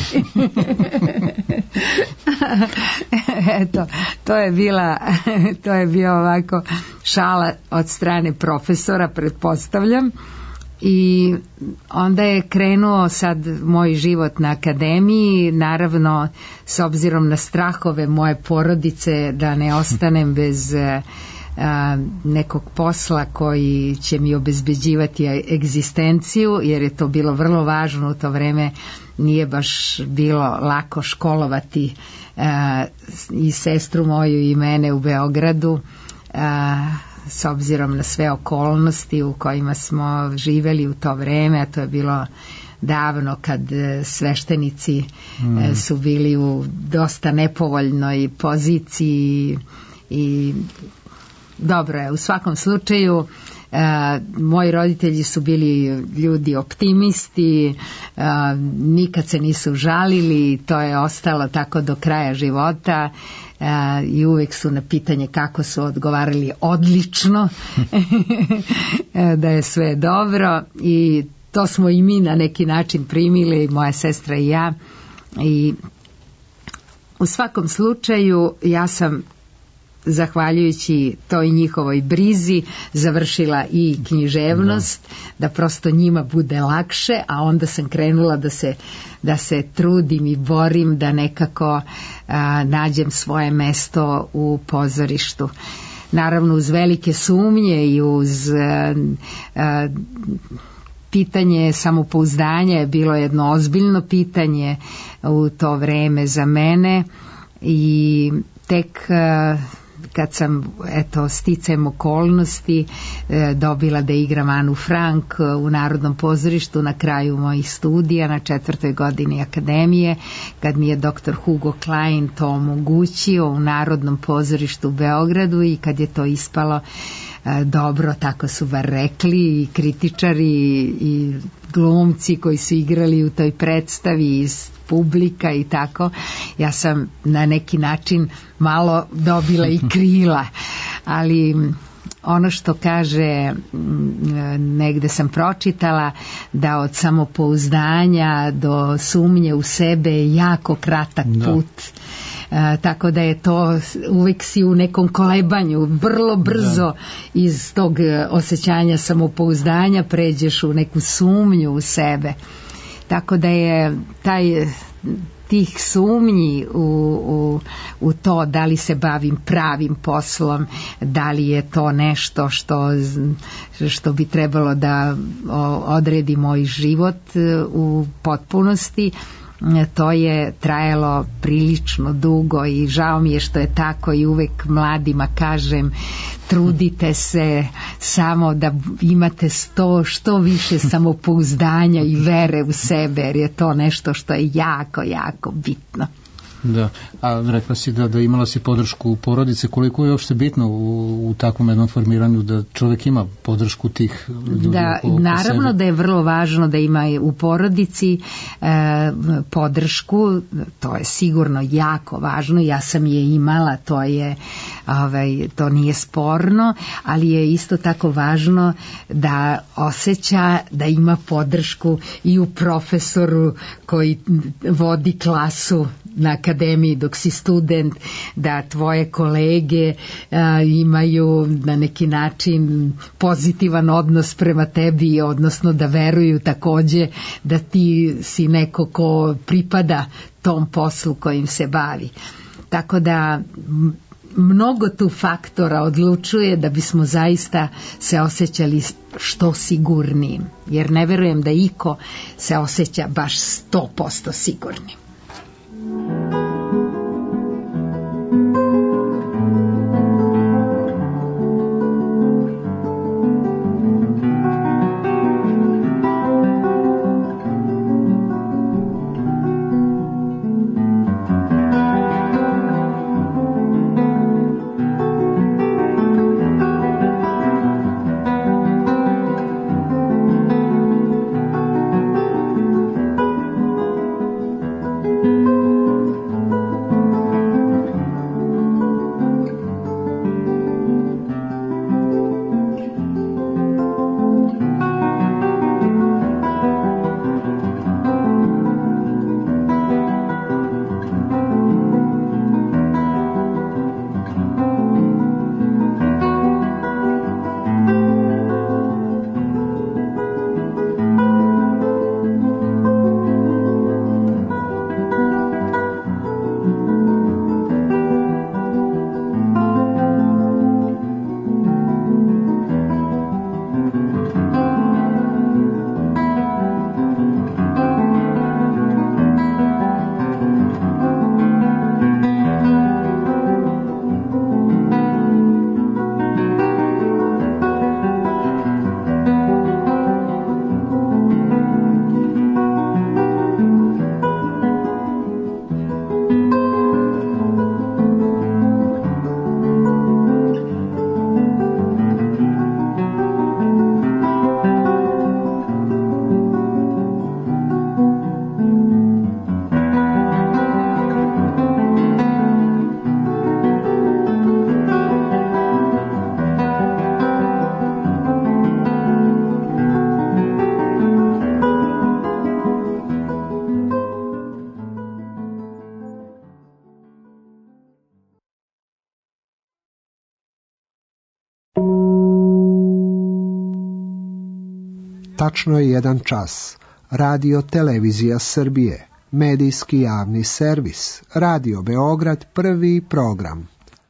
Eto, to je bila, to je bio ovako šala od strane profesora, pretpostavljam. I onda je krenuo sad moj život na akademiji, naravno s obzirom na strahove moje porodice da ne ostanem bez a, nekog posla koji će mi obezbeđivati egzistenciju, jer je to bilo vrlo važno u to vreme, nije baš bilo lako školovati a, i sestru moju i mene u Beogradu, a, s obzirom na sve okolnosti u kojima smo živeli u to vreme, a to je bilo davno kad sveštenici mm. su bili u dosta nepovoljnoj poziciji i dobro je, u svakom slučaju e, moji roditelji su bili ljudi optimisti, e, nikad se nisu žalili, to je ostalo tako do kraja života. Uh, i uvijek su na pitanje kako su odgovarali odlično da je sve dobro i to smo i mi na neki način primili, moja sestra i ja, i u svakom slučaju ja sam zahvaljujući toj njihovoj brizi završila i književnost, da. da prosto njima bude lakše, a onda sam krenula da se, da se trudim i borim da nekako a, nađem svoje mesto u pozorištu. Naravno uz velike sumnje i uz a, a, pitanje samopouzdanja je bilo jedno ozbiljno pitanje u to vreme za mene i tek a, kad sam eto sticajem okolnosti e, dobila da igram Anu Frank u Narodnom pozorištu na kraju mojih studija na četvrtoj godini akademije, kad mi je doktor Hugo Klein to omogućio u Narodnom pozorištu u Beogradu i kad je to ispalo e, dobro, tako su bar rekli i kritičari i glumci koji su igrali u toj predstavi iz publika i tako, ja sam na neki način malo dobila i krila, ali ono što kaže, negde sam pročitala da od samopouzdanja do sumnje u sebe je jako kratak put. Da. Tako da je to, uvek si u nekom kolebanju, vrlo brzo da. Iz tog osjećanja samopouzdanja pređeš u neku sumnju u sebe. Tako da je taj tih sumnji u, u, u to da li se bavim pravim poslom, da li je to nešto što, što bi trebalo da odredi moj život u potpunosti, to je trajalo prilično dugo i žao mi je što je tako i uvek mladima kažem trudite se samo da imate sto, što više samopouzdanja i vere u sebe, jer je to nešto što je jako, jako bitno. Da, a rekla si da, da imala si podršku u porodice, koliko je uopšte bitno u, u takvom jednom formiranju da čovjek ima podršku tih ljudi? Da, oko, naravno oko da je vrlo važno da ima u porodici e, podršku, to je sigurno jako važno, ja sam je imala, to je ovaj, to nije sporno, ali je isto tako važno da osjeća da ima podršku i u profesoru koji vodi klasu na akademiji dok si student, da tvoje kolege a, imaju na neki način pozitivan odnos prema tebi, odnosno da veruju takođe da ti si neko ko pripada tom poslu kojim se bavi. Tako da mnogo tu faktora odlučuje da bismo zaista se osjećali što sigurnijim, jer ne verujem da iko se osjeća baš sto posto sigurnim. Tačno je jedan čas. Radio Televizija Srbije, medijski javni servis, Radio Beograd, prvi program.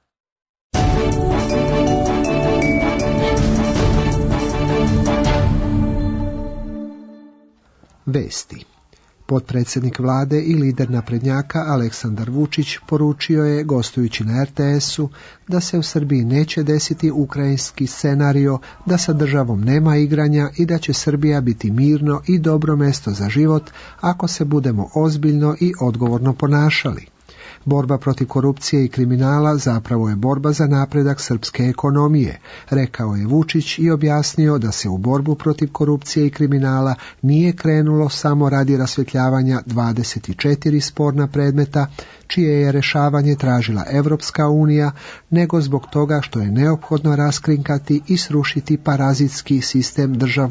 Vesti. Potpredsjednik vlade i lider naprednjaka Aleksandar Vučić poručio je, gostujući na er te esu, da se u Srbiji neće desiti ukrajinski scenario, da sa državom nema igranja i da će Srbija biti mirno i dobro mesto za život ako se budemo ozbiljno i odgovorno ponašali. Borba protiv korupcije i kriminala zapravo je borba za napredak srpske ekonomije, rekao je Vučić i objasnio da se u borbu protiv korupcije i kriminala nije krenulo samo radi rasvjetljavanja dvadeset četiri sporna predmeta, čije je rješavanje tražila Evropska unija, nego zbog toga što je neophodno raskrinkati i srušiti parazitski sistem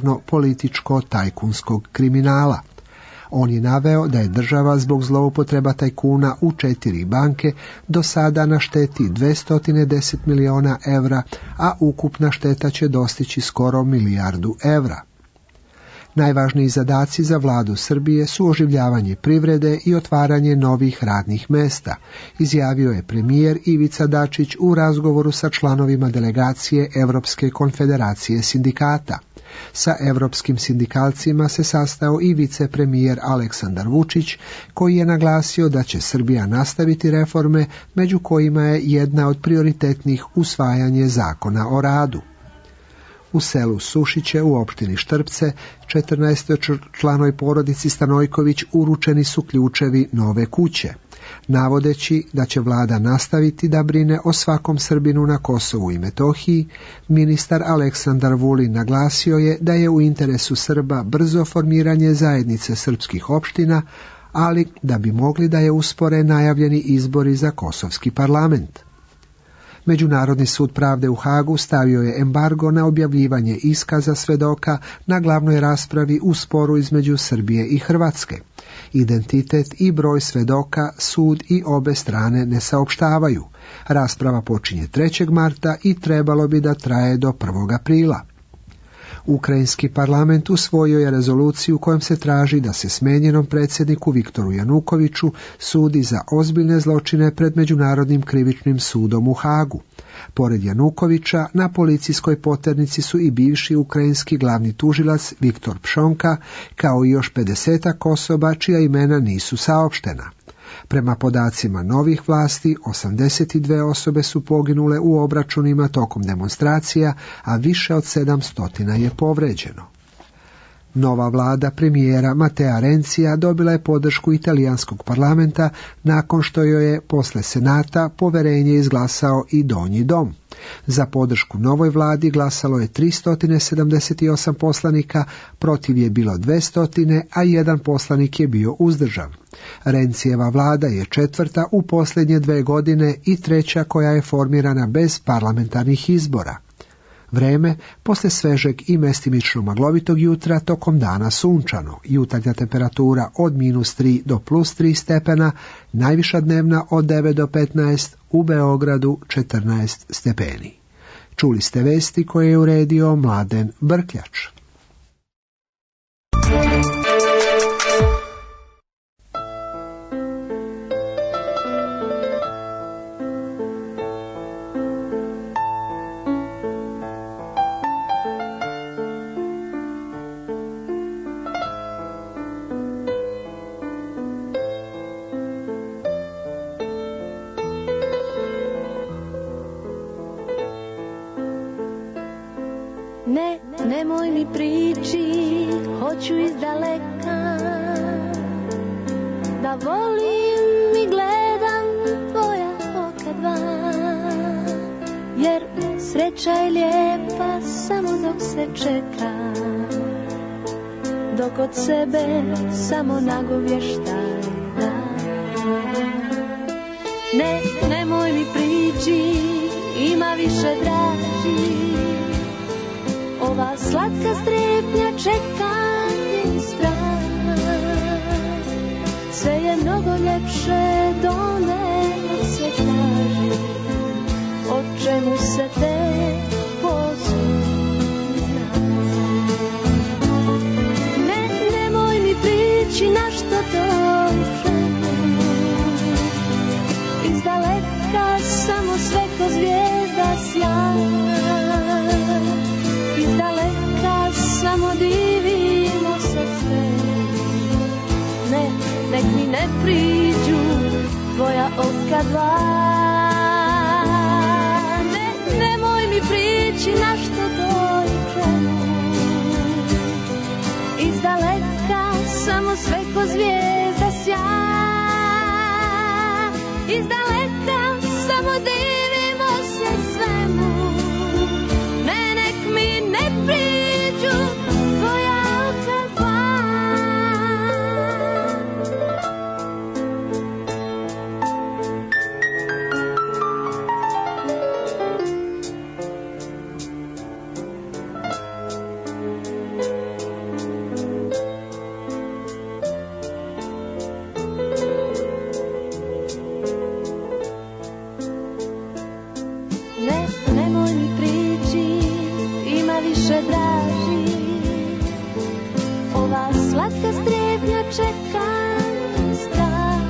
državno-političko-tajkunskog kriminala. On je naveo da je država zbog zloupotreba tajkuna u četiri banke do sada na šteti dvesta deset miliona evra, a ukupna šteta će dostići skoro milijardu evra. Najvažniji zadaci za vladu Srbije su oživljavanje privrede i otvaranje novih radnih mesta, izjavio je premijer Ivica Dačić u razgovoru sa članovima delegacije Evropske konfederacije sindikata. Sa evropskim sindikalcima se sastao i vicepremijer Aleksandar Vučić, koji je naglasio da će Srbija nastaviti reforme, među kojima je jedna od prioritetnih usvajanje zakona o radu. U selu Sušiće u opštini Štrpce četrnaestočlanoj porodici Stanojković uručeni su ključevi nove kuće. Navodeći da će vlada nastaviti da brine o svakom Srbinu na Kosovu i Metohiji, ministar Aleksandar Vulin naglasio je da je u interesu Srba brzo formiranje zajednice srpskih opština, ali da bi mogli da je uspore najavljeni izbori za kosovski parlament. Međunarodni sud pravde u Hagu stavio je embargo na objavljivanje iskaza svedoka na glavnoj raspravi u sporu između Srbije i Hrvatske. Identitet i broj svedoka sud i obe strane ne saopštavaju. Rasprava počinje trećeg marta i trebalo bi da traje do prvog aprila. Ukrajinski parlament usvojio je rezoluciju kojom se traži da se smenjenom predsjedniku Viktoru Janukoviću sudi za ozbiljne zločine pred Međunarodnim krivičnim sudom u Hagu. Pored Janukovića, na policijskoj poternici su i bivši ukrajinski glavni tužilac Viktor Pšonka, kao i još pedesetak osoba čija imena nisu saopštena. Prema podacima novih vlasti, osamdeset dvije osobe su poginule u obračunima tokom demonstracija, a više od sedamsto je povređeno. Nova vlada premijera Matea Renzija dobila je podršku italijanskog parlamenta nakon što joj je posle Senata poverenje izglasao i Donji dom. Za podršku novoj vladi glasalo je tristo sedamdeset osam poslanika, protiv je bilo dvesta, a jedan poslanik je bio uzdržan. Rencijeva vlada je četvrta u posljednje dve godine i treća koja je formirana bez parlamentarnih izbora. Vreme, posle svežeg i mestimično maglovitog jutra, tokom dana sunčano, jutarnja temperatura od minus tri do plus tri stepena, najviša dnevna od devet do petnaest, u Beogradu četrnaest stepeni. Čuli ste vesti koje je uredio Mladen Brkljač. Ne, nemoj mi priči, hoću iz daleka, da volim i gledam tvoja oka dva, jer sreća je lijepa samo dok se čeka, dok od sebe samo nagovještaj da. Ne, nemoj mi priči, ima više draži, ova slatka strepnja čekanje i strah. Sve je mnogo ljepše do nego se traži, o čemu se te pozna. zvijezda sjaja, iz daleka samo divimo se sve. Ne, nek mi ne priđu tvoja oka dva, ne, nemoj mi prići na što dođemo. Iz daleka samo sve ko zvijezda sja, iz daleka samo divimo se svemu. Ne, nek mi ne priđu tvoja oka dva. Slatka strepnja čeka strah,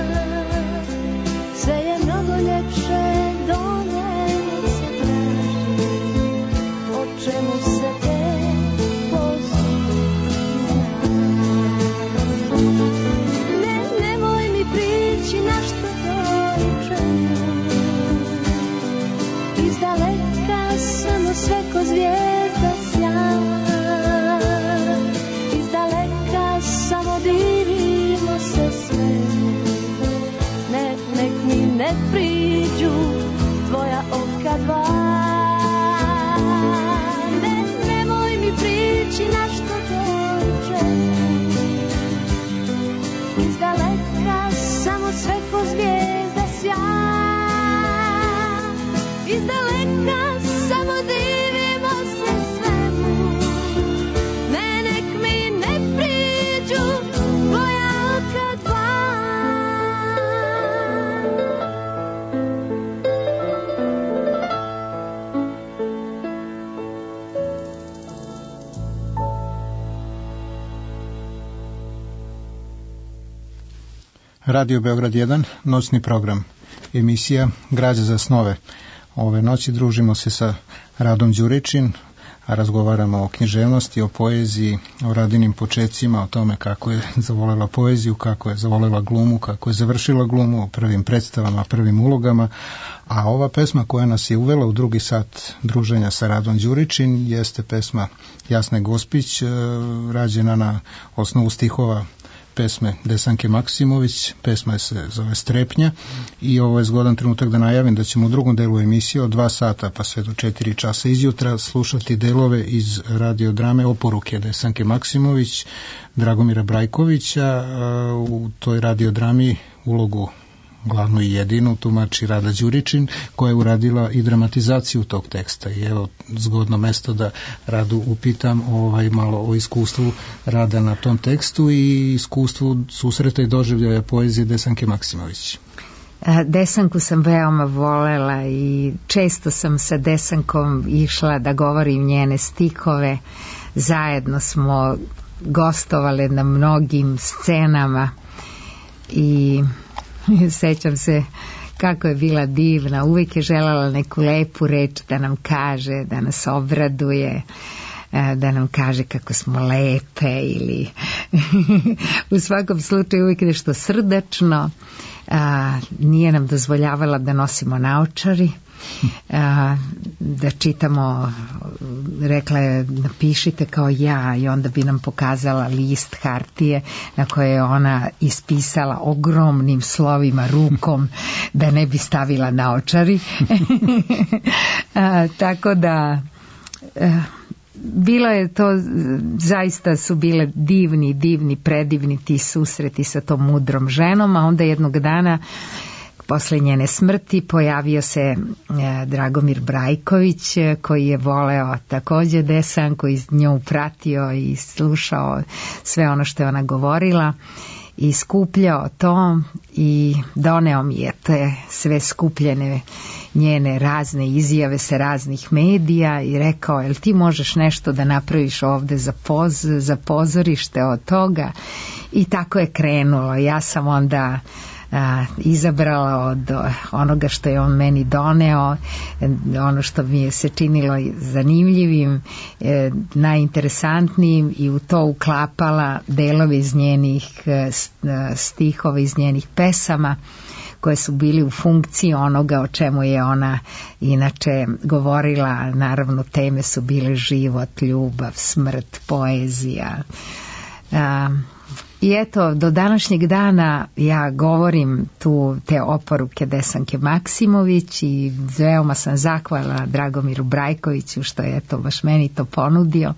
sve je mnogo ljepše do nje se traži, o čemu se te pozna. Ne, nemoj mi prići na što dođemo, iz daleka samo sve ko zvijezda sja, samo divimo se sve. Ne, nek mi ne priđu tvoja oka dva, ne, nemoj mi prići na što dođemo. Iz daleka samo sve ko zvijezda sja, iz daleka samo divimo se svemu. Ne, nek mi ne priđu tvoja oka dva. Radio Beograd jedan, noćni program, emisija Građa za snove. Ove noći družimo se sa Radom Đuričin, a razgovaramo o književnosti, o poeziji, o Radinim počecima, o tome kako je zavolela poeziju, kako je zavolela glumu, kako je završila glumu, o prvim predstavama, prvim ulogama. A ova pesma koja nas je uvela u drugi sat druženja sa Radom Đuričin jeste pesma Jasne Gospić, rađena na osnovu stihova pesme Desanke Maksimović. Pesma se zove Strepnja i ovo je zgodan trenutak da najavim da ćemo u drugom delu emisije od dva sata pa sve do četiri časa izjutra slušati delove iz radiodrame Oporuke Desanke Maksimović, Dragomira Brajkovića. U toj radiodrami ulogu glavnu i jedinu tumači Rada Đuričin, koja je uradila i dramatizaciju tog teksta. I evo zgodno mesto da Radu upitam ovaj, malo o iskustvu rada na tom tekstu i iskustvu susreta i doživljaja poezije Desanke Maksimović. Desanku sam veoma volela i često sam sa Desankom išla da govorim njene stihove. Zajedno smo gostovale na mnogim scenama i sećam se kako je bila divna, uvijek je željela neku lepu reč da nam kaže, da nas obraduje, da nam kaže kako smo lepe ili u svakom slučaju uvijek nešto srdačno. A, nije nam dozvoljavala da nosimo naočari, a, da čitamo, rekla je napišite kao ja, i onda bi nam pokazala list hartije na koje je ona ispisala ogromnim slovima rukom da ne bi stavila naočari. a, tako da a, bilo je to, zaista su bile divni, divni, predivni ti susreti sa tom mudrom ženom, a onda jednog dana posle njene smrti pojavio se e, Dragomir Brajković, koji je voleo takođe Desanku i nju pratio i slušao sve ono što je ona govorila i skupljao to i doneo mi je te sve skupljene njene razne izjave sa raznih medija i rekao, jel ti možeš nešto da napraviš ovde za, poz, za pozorište od toga? I tako je krenulo. Ja sam onda a, izabrala od onoga što je on meni doneo, ono što mi je se činilo zanimljivim, e, najinteresantnijim, i u to uklapala delove iz njenih e, stihova, iz njenih pesama, koje su bili u funkciji onoga o čemu je ona inače govorila. Naravno, teme su bile život, ljubav, smrt, poezija. A, I eto, do današnjeg dana ja govorim tu te oporuke Desanke Maksimović i veoma sam zahvalna Dragomiru Brajkoviću što je eto baš meni to ponudio.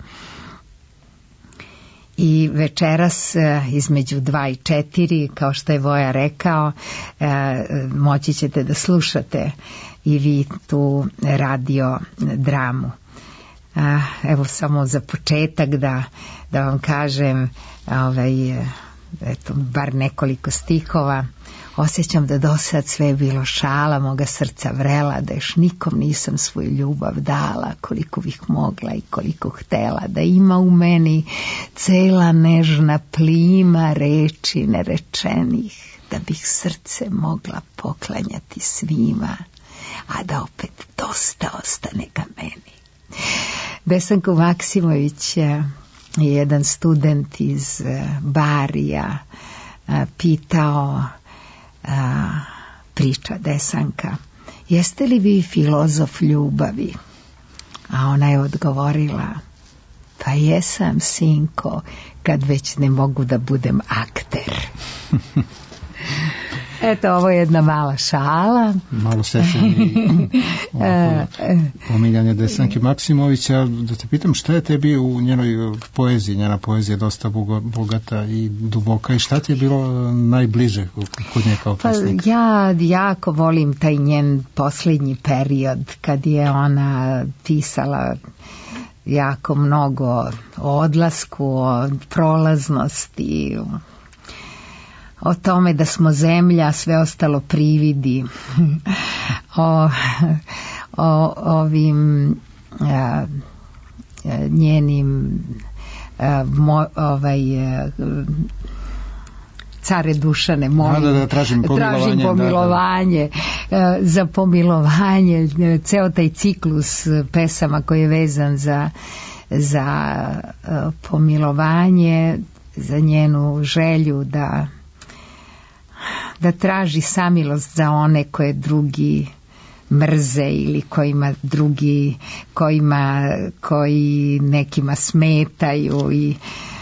I večeras između dva i četiri, kao što je Voja rekao, moći ćete da slušate i vi tu radio dramu. Evo samo za početak da, da vam kažem ovaj, eto, bar nekoliko stihova. Osjećam da do sad sve je bilo šala, moga srca vrela, da još nikom nisam svoju ljubav dala, koliko bih mogla i koliko htela, da ima u meni cela nežna plima reči nerečenih, da bih srce mogla poklanjati svima, a da opet dosta ostane ga meni. Desanko Maksimović je jedan student iz Barija pitao, A, priča Desanka, jeste li vi filozof ljubavi? A ona je odgovorila, pa jesam, sinko, kad već ne mogu da budem akter. Eto, ovo je jedna mala šala. Malo sećanje pominjanje Desanke Maksimovića. Da te pitam, šta je tebi u njenoj poeziji? Njena poezija je dosta bogata i duboka, i šta ti je bilo najbliže kod nje kao pesnika? Pa ja jako volim taj njen posljednji period kad je ona pisala jako mnogo o odlasku, o prolaznosti, o tome da smo zemlja, sve ostalo prividi, o, o ovim a, njenim a, mo, ovaj a, care Dušane, molim, da, da, tražim pomilovanje, tražim pomilovanje da, da. za pomilovanje, ceo taj ciklus pesama koji je vezan za, za a, pomilovanje, za njenu želju da da traži samilost za one koje drugi mrze ili kojima drugi kojima koji nekima smetaju. I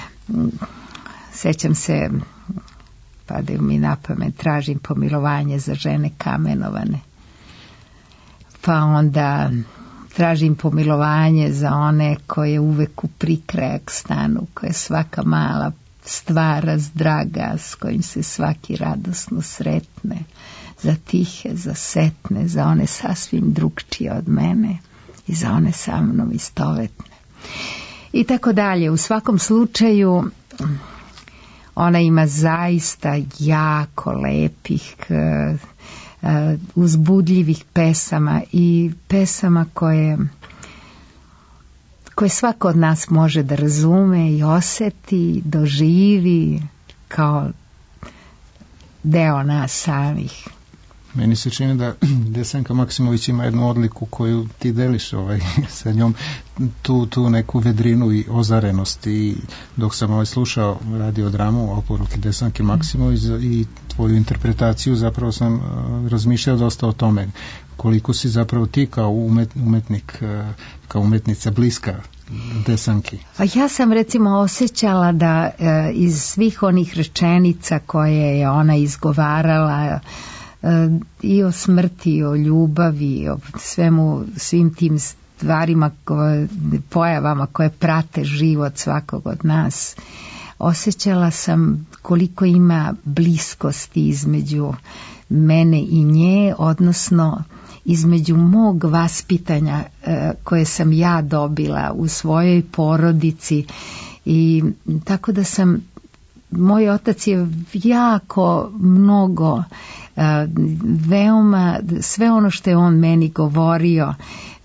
sećam se, padaju mi na pamet, tražim pomilovanje za žene kamenovane, pa onda tražim pomilovanje za one koje uvek u prikrajak stanu, koje svaka mala stvar razdraga, s kojim se svaki radosno sretne, za tihe, za setne, za one sasvim drugčije od mene i za one sa mnom istovetne. I tako dalje. U svakom slučaju ona ima zaista jako lepih, uzbudljivih pesama i pesama koje koje svako od nas može da razume i osjeti, doživi kao deo nas samih. Meni se čini da Desanka Maksimović ima jednu odliku koju ti deliš ovaj, sa njom, tu, tu neku vedrinu i ozarenost, i dok sam ovaj slušao radio dramu oporuke Desanke Maksimović i tvoju interpretaciju, zapravo sam uh, razmišljao dosta o tome koliko si zapravo ti kao umet, umetnik, uh, kao umetnica bliska Desanki. A ja sam recimo osjećala da uh, iz svih onih rečenica koje je ona izgovarala, i o smrti, i o ljubavi, i o svemu, svim tim stvarima, koje, pojavama koje prate život svakog od nas, osjećala sam koliko ima bliskosti između mene i nje, odnosno između mog vaspitanja koje sam ja dobila u svojoj porodici. I tako da sam, moj otac je jako mnogo veoma, sve ono što je on meni govorio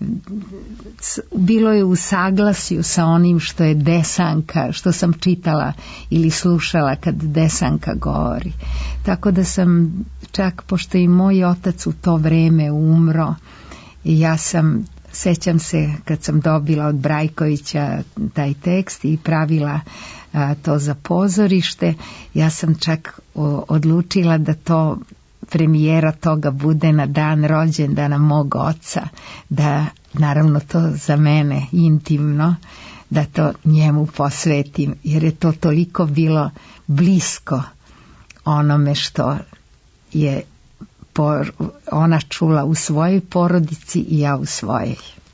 bilo je u saglasju sa onim što je Desanka, što sam čitala ili slušala kad Desanka govori. Tako da sam čak, pošto i moj otac u to vreme umro, i ja sam, sećam se kad sam dobila od Brajkovića taj tekst i pravila a, to za pozorište, ja sam čak o, odlučila da to premijera toga bude na dan rođendana mog oca, da naravno to za mene intimno, da to njemu posvetim, jer je to toliko bilo blisko onome što je por, ona čula u svojoj porodici i ja u svojoj.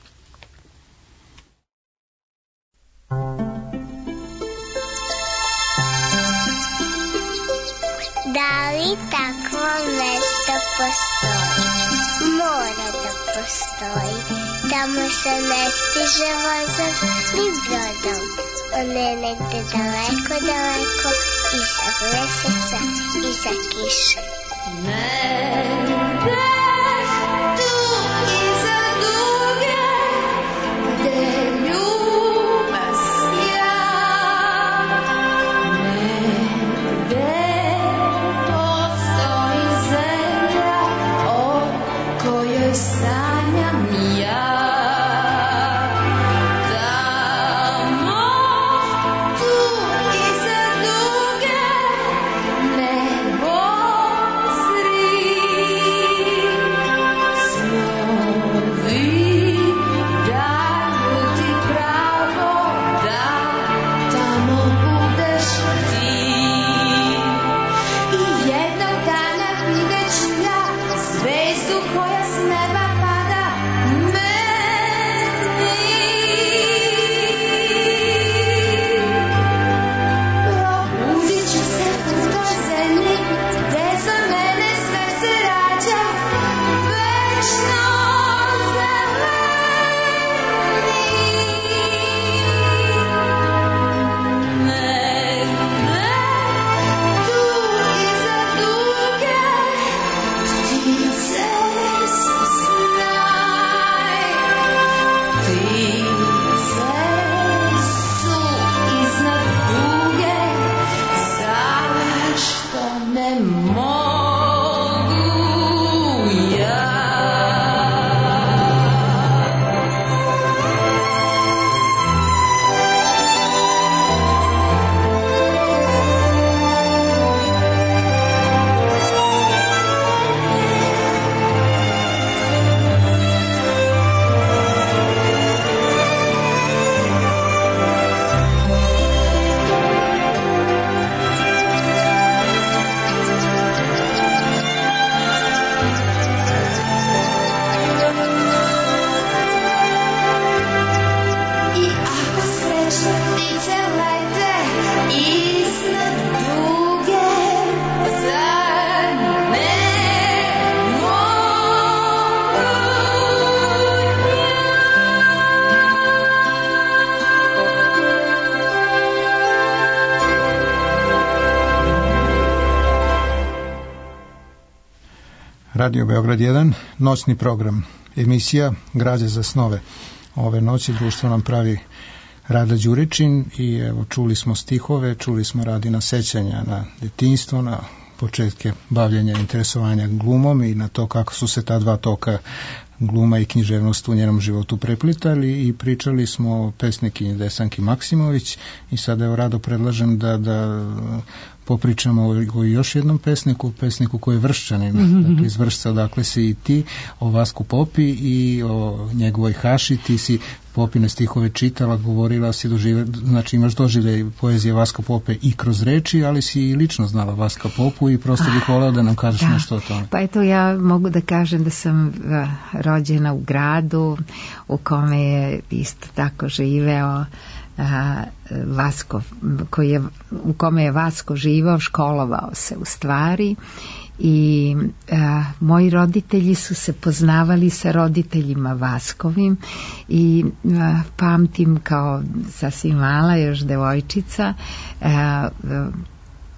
Da li takvo mesto postoji? Mora da postoji. Tamo se ne stiže vozom ni brodom. On je negde daleko, daleko, iza meseca, iza kiše. Negde tu iza duge, gde ljubav sja. Negde sanjam ja, tamo tu iza duge nebo zri, snovi daju ti pravo da tamo budeš ti. I jednog dana vidjet ću ja zvezdu koja s neba pada meni. Probudit ću se u toj zemlji gde za mene sve se rađa večno zeleni. Ne, ne, tu iza duge ptice Radio Beograd jedan, noćni program, emisija Građe za snove. Ove noći društvo nam pravi Rada Đuričin i evo čuli smo stihove, čuli smo Radina sećanja na detinjstvo, na početke bavljenja, interesovanja glumom i na to kako su se ta dva toka, gluma i književnost, u njenom životu preplitali, i pričali smo o pesnikinji Desanki Maksimović. I sada evo Rado predlažem da, da popričamo o još jednom pesniku, pesniku koji je Vršćanin, mm-hmm. dakle iz Vršca, odakle si i ti, o Vasku Popi i o njegovoj Haši. Ti si Popine stihove čitala, govorila si, dožive, znači imaš doživljaj poezije Vaska Pope i kroz reči, ali si i lično znala Vaska Popu i prosto bih voleo da nam kažeš da. nešto o tome. Pa eto, ja mogu da kažem da sam rođena u gradu u kome je isto tako živeo a, Vasko, koji je, u kome je Vasko živao, školovao se u stvari, i a, moji roditelji su se poznavali sa roditeljima Vaskovim i a, pamtim kao sasvim mala još devojčica, a,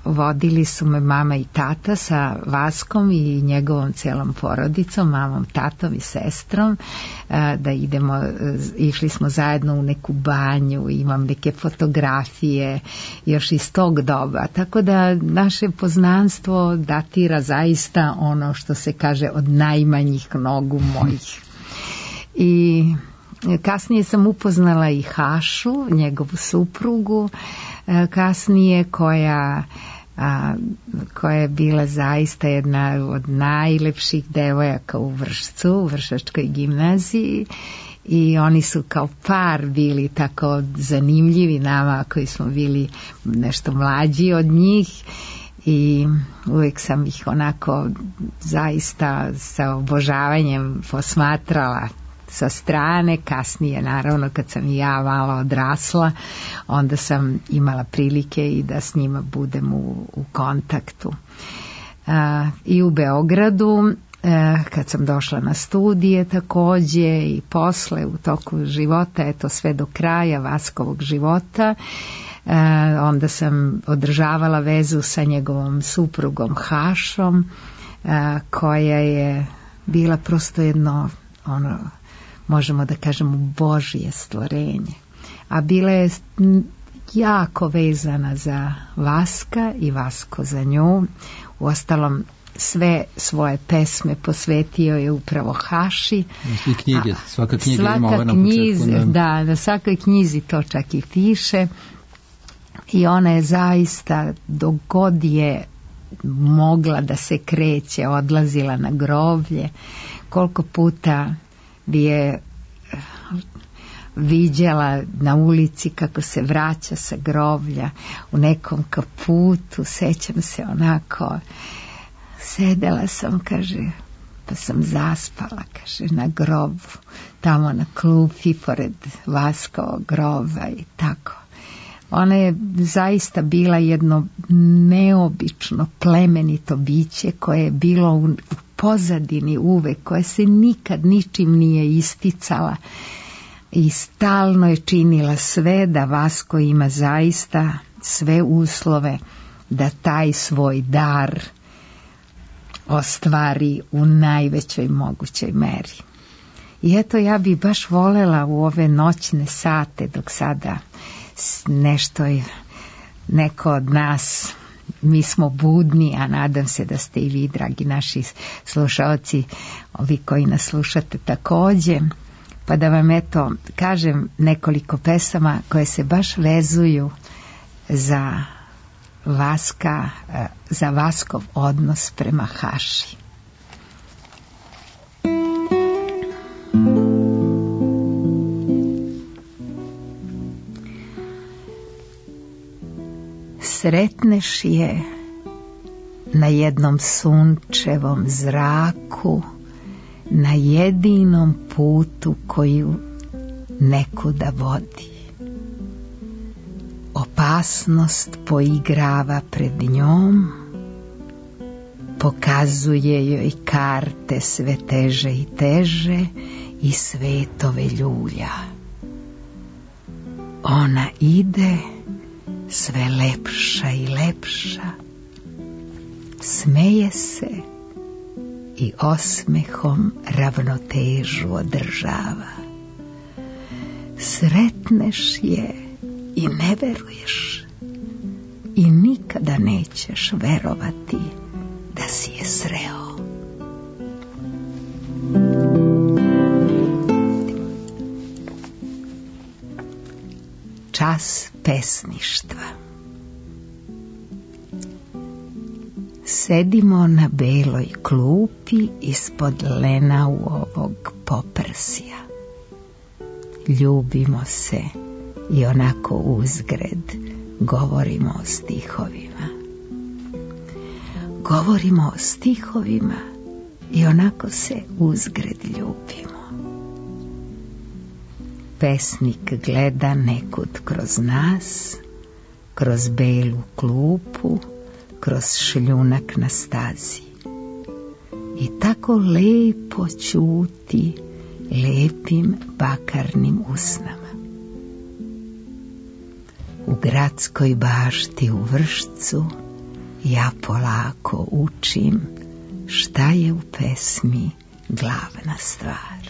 vodili su me mama i tata sa Vaskom i njegovom celom porodicom, mamom, tatom i sestrom, da idemo, išli smo zajedno u neku banju, imam neke fotografije još iz tog doba, tako da naše poznanstvo datira zaista ono što se kaže od najmanjih nogu mojih. I kasnije sam upoznala i Hašu, njegovu suprugu, kasnije koja, a, koja je bila zaista jedna od najlepših devojaka u Vršcu, u Vršačkoj gimnaziji, i oni su kao par bili tako zanimljivi nama koji smo bili nešto mlađi od njih, i uvijek sam ih onako zaista sa obožavanjem posmatrala sa strane. Kasnije, naravno, kad sam i ja malo odrasla, onda sam imala prilike i da s njima budem u, u kontaktu. A, i u Beogradu, a, kad sam došla na studije takođe, i posle u toku života, eto sve do kraja Vaskovog života, a, onda sam održavala vezu sa njegovom suprugom Hašom, a, koja je bila prosto jedno, ono, možemo da kažemo, Božje stvorenje. A bila je jako vezana za Vaska i Vasko za nju. Uostalom, sve svoje pesme posvetio je upravo Haši. I knjige, svaka knjiga svaka ima ova na knjiz, početku. Da, na svakoj knjizi to čak i piše. I ona je zaista, dok god je mogla da se kreće, odlazila na groblje. Koliko puta bi je viđala na ulici kako se vraća sa groblja u nekom kaputu, sećam se onako, sedela sam, kaže, pa sam zaspala, kaže, na grobu, tamo na klupi pored Vaskovog groba i tako. Ona je zaista bila jedno neobično plemenito biće koje je bilo u pozadini uvek, koja se nikad ničim nije isticala i stalno je činila sve da Vasko ima zaista sve uslove da taj svoj dar ostvari u najvećoj mogućoj meri. I eto, ja bi baš volela u ove noćne sate, dok sada nešto je neko od nas, mi smo budni, a nadam se da ste i vi, dragi naši slušalci, ovi koji nas slušate takođe, pa da vam eto kažem nekoliko pesama koje se baš vezuju za Vaska, za Vaskov odnos prema Haši. Sretneš je na jednom sunčevom zraku, na jedinom putu koju nekuda vodi. Opasnost poigrava pred njom, pokazuje joj karte sve teže i teže i svetove ljulja. Ona ide sve lepša i lepša, smeje se i osmehom ravnotežu održava. Sretneš je i ne veruješ i nikada nećeš verovati da si je sreo. Čas pesništva. Sedimo na beloj klupi ispod lena u ovog poprsja. Ljubimo se i onako uzgred govorimo o stihovima. Govorimo o stihovima i onako se uzgred ljubimo. Pesnik gleda nekud kroz nas, kroz belu klupu, kroz šljunak na stazi. I tako lepo ćuti lepim bakarnim usnama. U gradskoj bašti u Vršcu ja polako učim šta je u pesmi glavna stvar.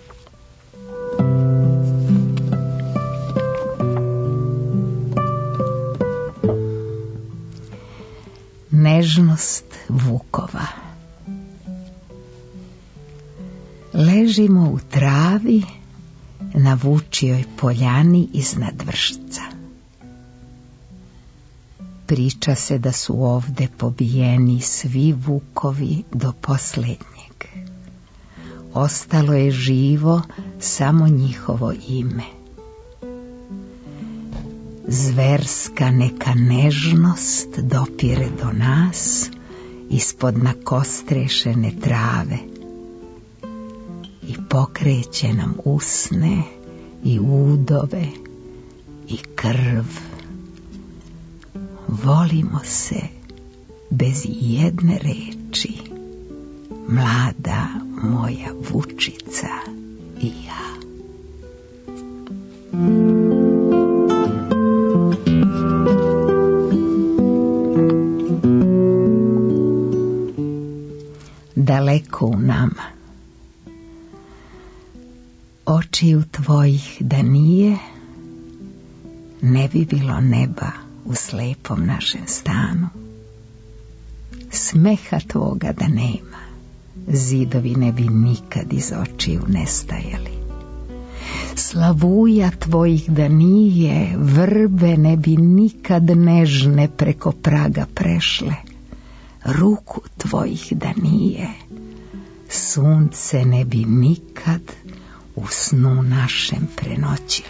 Nežnost vukova. Ležimo u travi na vučijoj poljani iznad Vršca. Priča se da su ovde pobijeni svi vukovi do poslednjeg. Ostalo je živo samo njihovo ime. Zverska neka nežnost dopire do nas ispod nakostrešene trave i pokreće nam usne i udove i krv. Volimo se bez jedne reči, mlada moja Vučica i ja. Daleko u nama, očiju tvojih da nije, ne bi bilo neba u slepom našem stanu. Smeha tvoga da nema, zidovi ne bi nikad iz očiju nestajali. Slavuja tvojih da nije, vrbe ne bi nikad nežne preko praga prešle. Ruku tvojih da nije, sunce ne bi nikad u snu našem prenoćilo.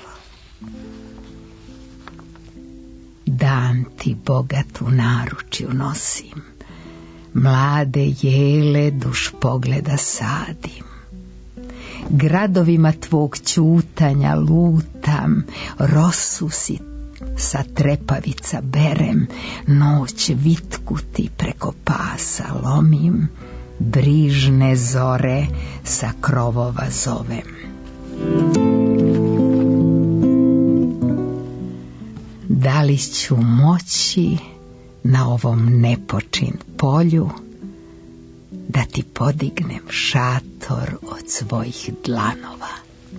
Dan ti bogat u naručju nosim, mlade jele duš pogleda sadim. Gradovima tvog ćutanja lutam, rosu si sa trepavica berem, noć vitku ti preko pasa lomim, brižne zore sa krovova zovem. Da li ću moći na ovom nepočin polju da ti podignem šator od svojih dlanova?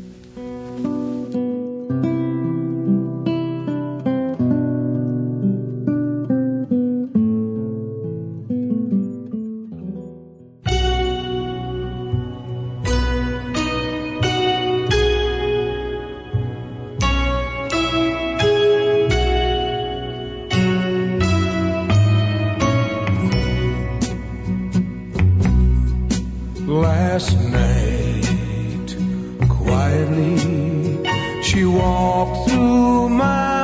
Last night, quietly, she walked through my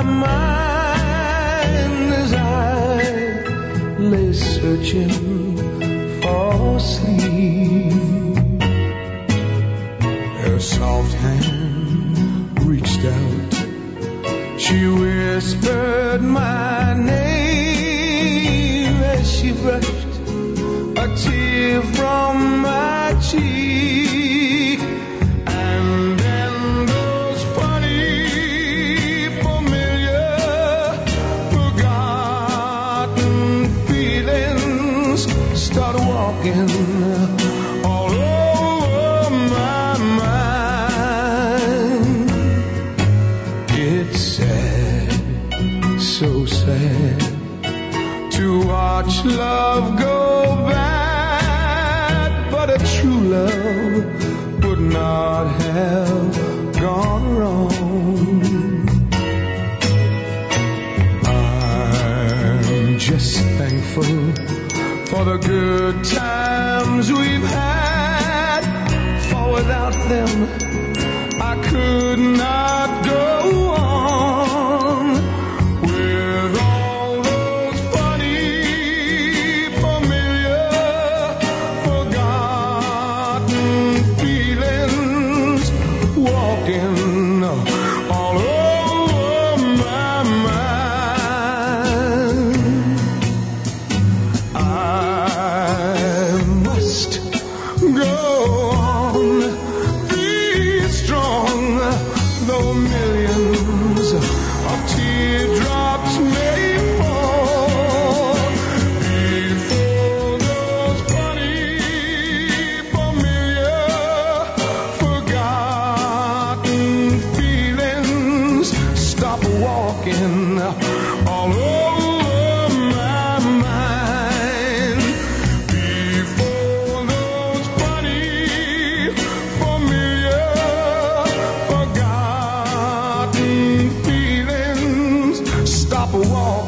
mind as I lay searching for sleep. Her soft hand reached out, she whispered my name as she brushed a tear from my cheek, and then those funny, familiar, forgotten feelings start walking all over my mind. It's sad, so sad, to watch love go bad, but a true love would not have gone wrong. I'm just thankful for the good times we've had, for without them I could not go on with all those funny, familiar, forgotten feelings walking all over my mind. I must go on, be strong, though millions of teardrops may fall. Be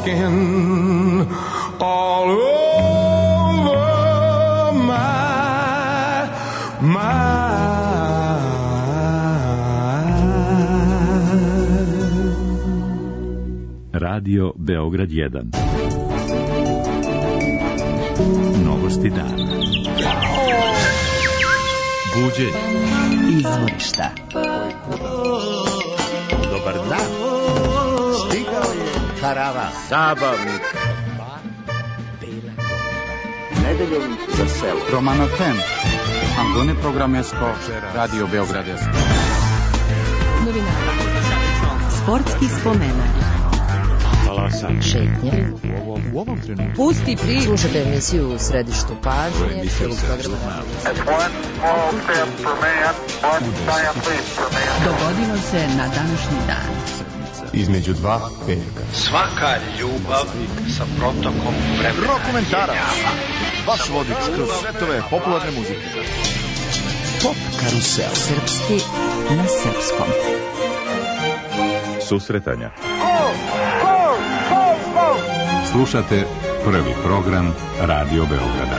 skin all over my, my. Radio Beograd jedan. Novosti dana. Buđenje. Izvorišta. Dobar dan. Stigao je karavan. Zabavnik. Nedeljom za selo. Roman F M. Angone programesko. Radio Beogradesko. Novinara. Sportski spomenak. Šetnje. U ovom trenutku. Pusti priču. Slušajte emisiju u središtu pažnje. Dogodilo se na današnji dan. Između dva petka. Svaka ljubav sa protokom vremena. Rok komentara. Vaš vodič kroz svetove popularne muzike. Pop karusel. Srpski na srpskom. Susretanja. Slušate prvi program Radio Beograda.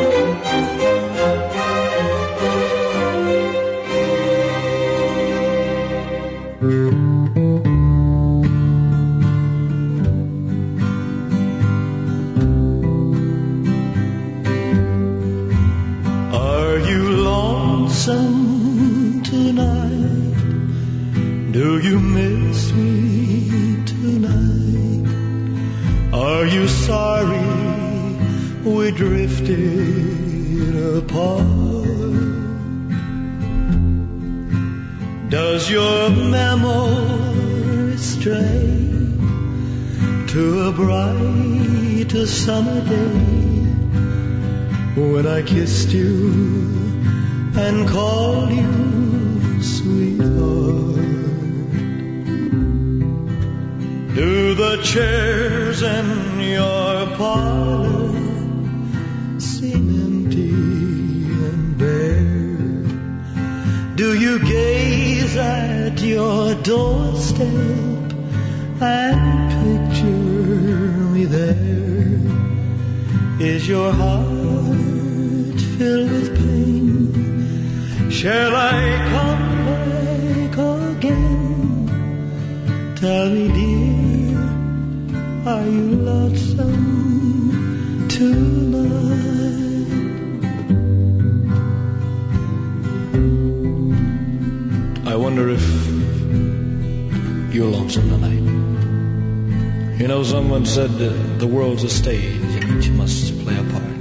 Are you lonesome tonight? Do you miss me tonight? Are you sorry we drifted apart? Does your memory stray to a bright summer day when I kissed you and called you sweetheart? Do the chairs in your parlor seem empty and bare? Do you gaze at your doorstep and picture me there? Is your heart filled with pain? Shall I come back again? Tell me, dear, are you lonesome tonight? I wonder if you're lonesome tonight. You know, someone said uh, the world's a stage in which you must play a part.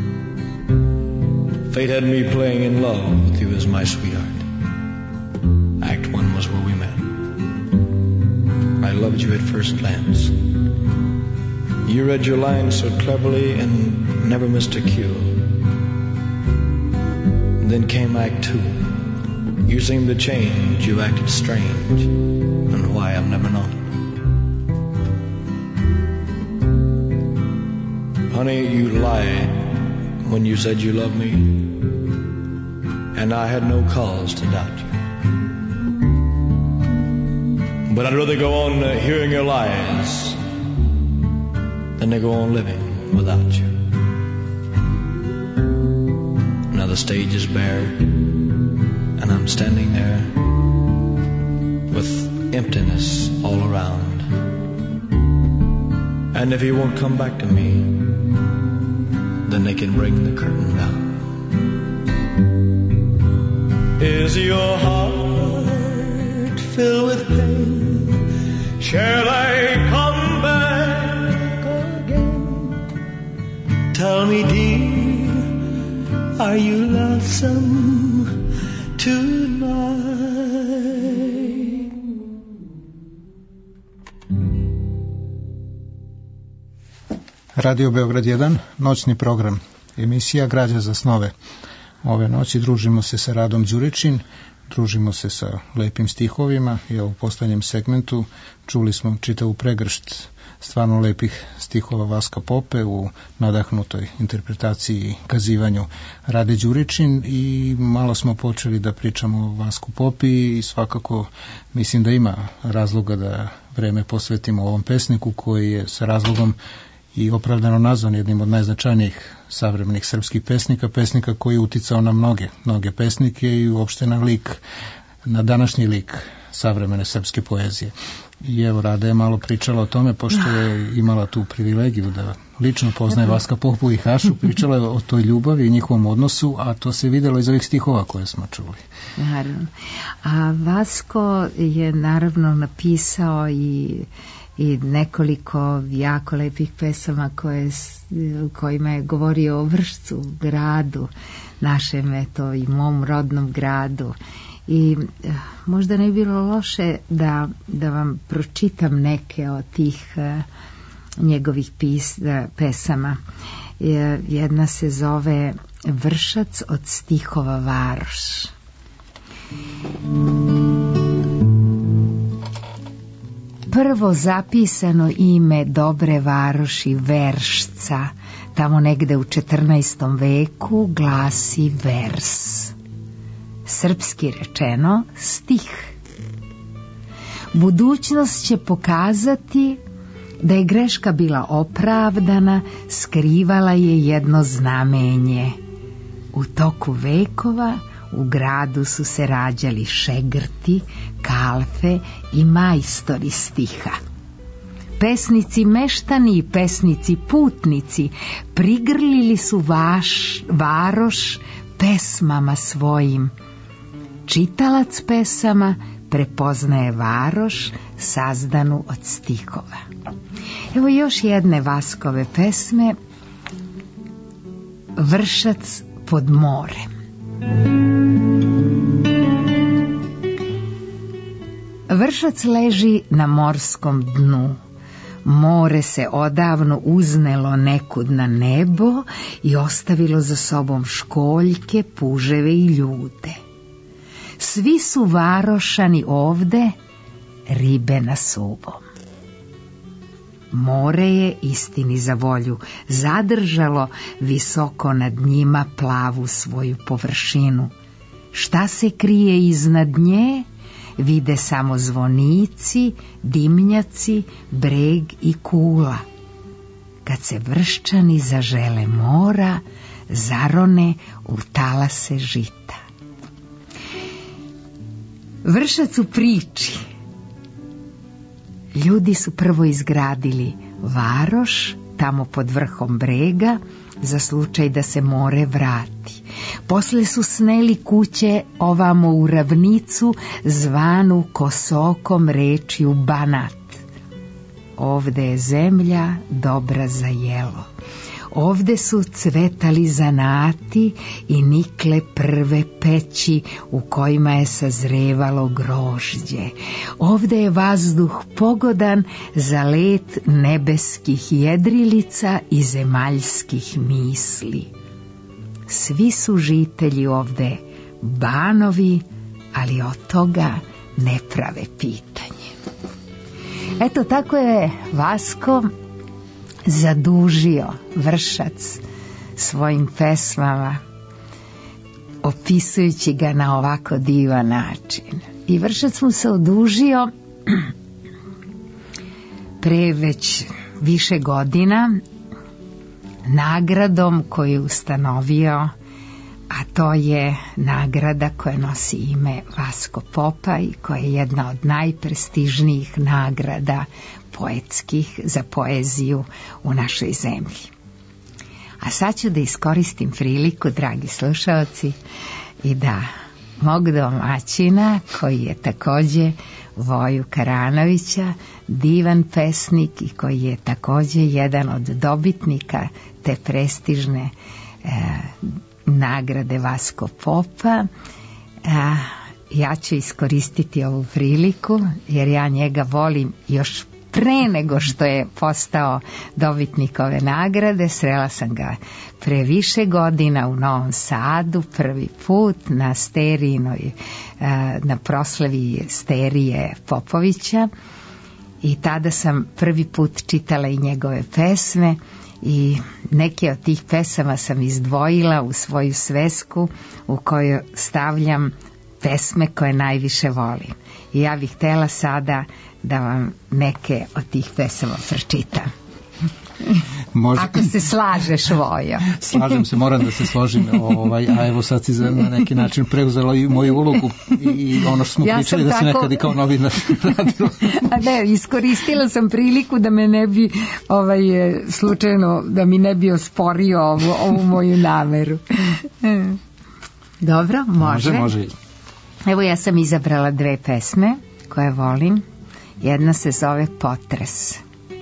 Fate had me playing in love with you as my sweetheart. Act one was where we met. I loved you at first glance. You read your lines so cleverly and never missed a cue. Then came Act Two. You seemed to change, you acted strange, and why I've never known. Honey, you lied when you said you loved me, and I had no cause to doubt you. But I'd rather go on uh, hearing your lies than to go on living without you. Now the stage is bare, and I'm standing there with emptiness all around. And if you won't come back to me, then they can bring the curtain down. Is your heart filled with pain? Shall I come back again? Tell me, dear, are you lonesome tonight? Radio Beograd jedan, noćni program, emisija Građa za snove. ove noći. Družimo se sa Radom Đuričin, družimo se sa lepim stihovima i u poslednjem segmentu čuli smo čitavu pregršt stvarno lepih stihova Vaska Pope u nadahnutoj interpretaciji i kazivanju Rade Đuričin i malo smo počeli da pričamo o Vasku Popi i svakako mislim da ima razloga da vreme posvetimo ovom pesniku koji je sa razlogom i opravdano nazvan jednim od najznačajnijih savremenih srpskih pesnika, pesnika koji je uticao na mnoge, mnoge pesnike i uopšte na lik, na današnji lik savremene srpske poezije. I evo, Rada je malo pričala o tome, pošto je imala tu privilegiju da lično poznaje Vaska Popu i Hašu, pričala je o toj ljubavi i njihovom odnosu, a to se videlo iz ovih stihova koje smo čuli. Naravno. A Vasko je naravno napisao i i nekoliko jako lepih pesama koje, kojima je govorio o Vršcu, gradu, našem, eto, i mom rodnom gradu. I možda ne bi bilo loše da, da vam pročitam neke od tih uh, njegovih pis, uh, pesama. Jedna se zove Vršac od stihova Varoš. Prvo zapisano ime dobre varoši Veršca, tamo negde u četrnaestom veku, glasi vers. Srpski rečeno stih. Budućnost će pokazati da je greška bila opravdana, skrivala je jedno znamenje. U toku vekova u gradu su se rađali šegrti, kalfe i majstori stiha. Pesnici meštani i pesnici putnici prigrlili su vaš, varoš pesmama svojim. Čitalac pesama prepoznaje varoš sazdanu od stihova. Evo još jedne Vaskove pesme, Vršac pod morem. Vršac leži na morskom dnu. More se odavno uznelo nekud na nebo i ostavilo za sobom školjke, puževe i ljude. Svi su varošani ovde, ribe na suvom. More je, istini za volju, zadržalo visoko nad njima plavu svoju površinu. Šta se krije iznad nje, vide samo zvonici, dimnjaci, breg i kula. Kad se Vrščani zažele mora, zarone u talase žita. Vršac u priči. Ljudi su prvo izgradili varoš tamo pod vrhom brega za slučaj da se more vrati. Posle su sneli kuće ovamo u ravnicu zvanu kosokom rečju Banat. Ovde je zemlja dobra za jelo. Ovde su cvetali zanati i nikle prve peći u kojima je sazrevalo grožđe. Ovde je vazduh pogodan za let nebeskih jedrilica i zemaljskih misli. Svi su žitelji ovde banovi, ali od toga ne prave pitanje. Eto, tako je Vasko zadužio Vršac svojim pesmama, opisujući ga na ovako divan način. I Vršac mu se odužio pre već više godina nagradom koju je ustanovio, a to je nagrada koja nosi ime Vasko Popa i koja je jedna od najprestižnijih nagrada poetskih za poeziju u našoj zemlji. A sad ću da iskoristim priliku, dragi slušaoci, i da mog domaćina, koji je takođe Voju Karanovića, divan pesnik i koji je takođe jedan od dobitnika te prestižne e, nagrade Vasko Popa, a, ja ću iskoristiti ovu priliku jer ja njega volim još pre nego što je postao dobitnik ove nagrade. Srela sam ga pre više godina u Novom Sadu, prvi put na Sterijinoj, na proslavi Sterije Popovića, i tada sam prvi put čitala i njegove pesme, i neke od tih pesama sam izdvojila u svoju svesku u kojoj stavljam pesme koje najviše volim. I ja bih htjela sada da vam neke od tih pesama pročitam. Može... Ako se slažeš, Vojo. Slažem se, moram da se složim, ovaj, a evo sad si na neki način preuzela i moju ulogu i ono što smo ja pričali da tako... si nekad i kao novinar radio. A ne, iskoristila sam priliku da me ne bi ovaj, slučajno, da mi ne bi osporio ovu, ovu moju nameru. Dobro, može. Može, može. Evo, ja sam izabrala dve pesme koje volim. Jedna se zove Potres.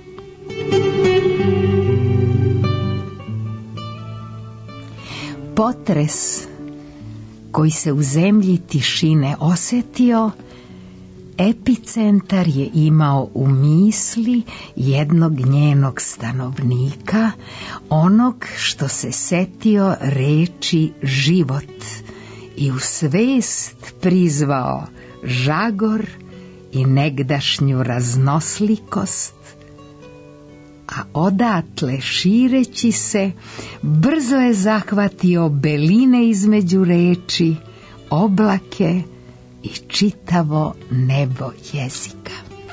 Potres koji se u zemlji tišine osetio, epicentar je imao u misli jednog njenog stanovnika, onog što se setio reči život i u svest prizvao žagor i negdašnju raznoslikost, a odatle šireći se brzo je zahvatio beline između reči, oblake i čitavo nebo jezika.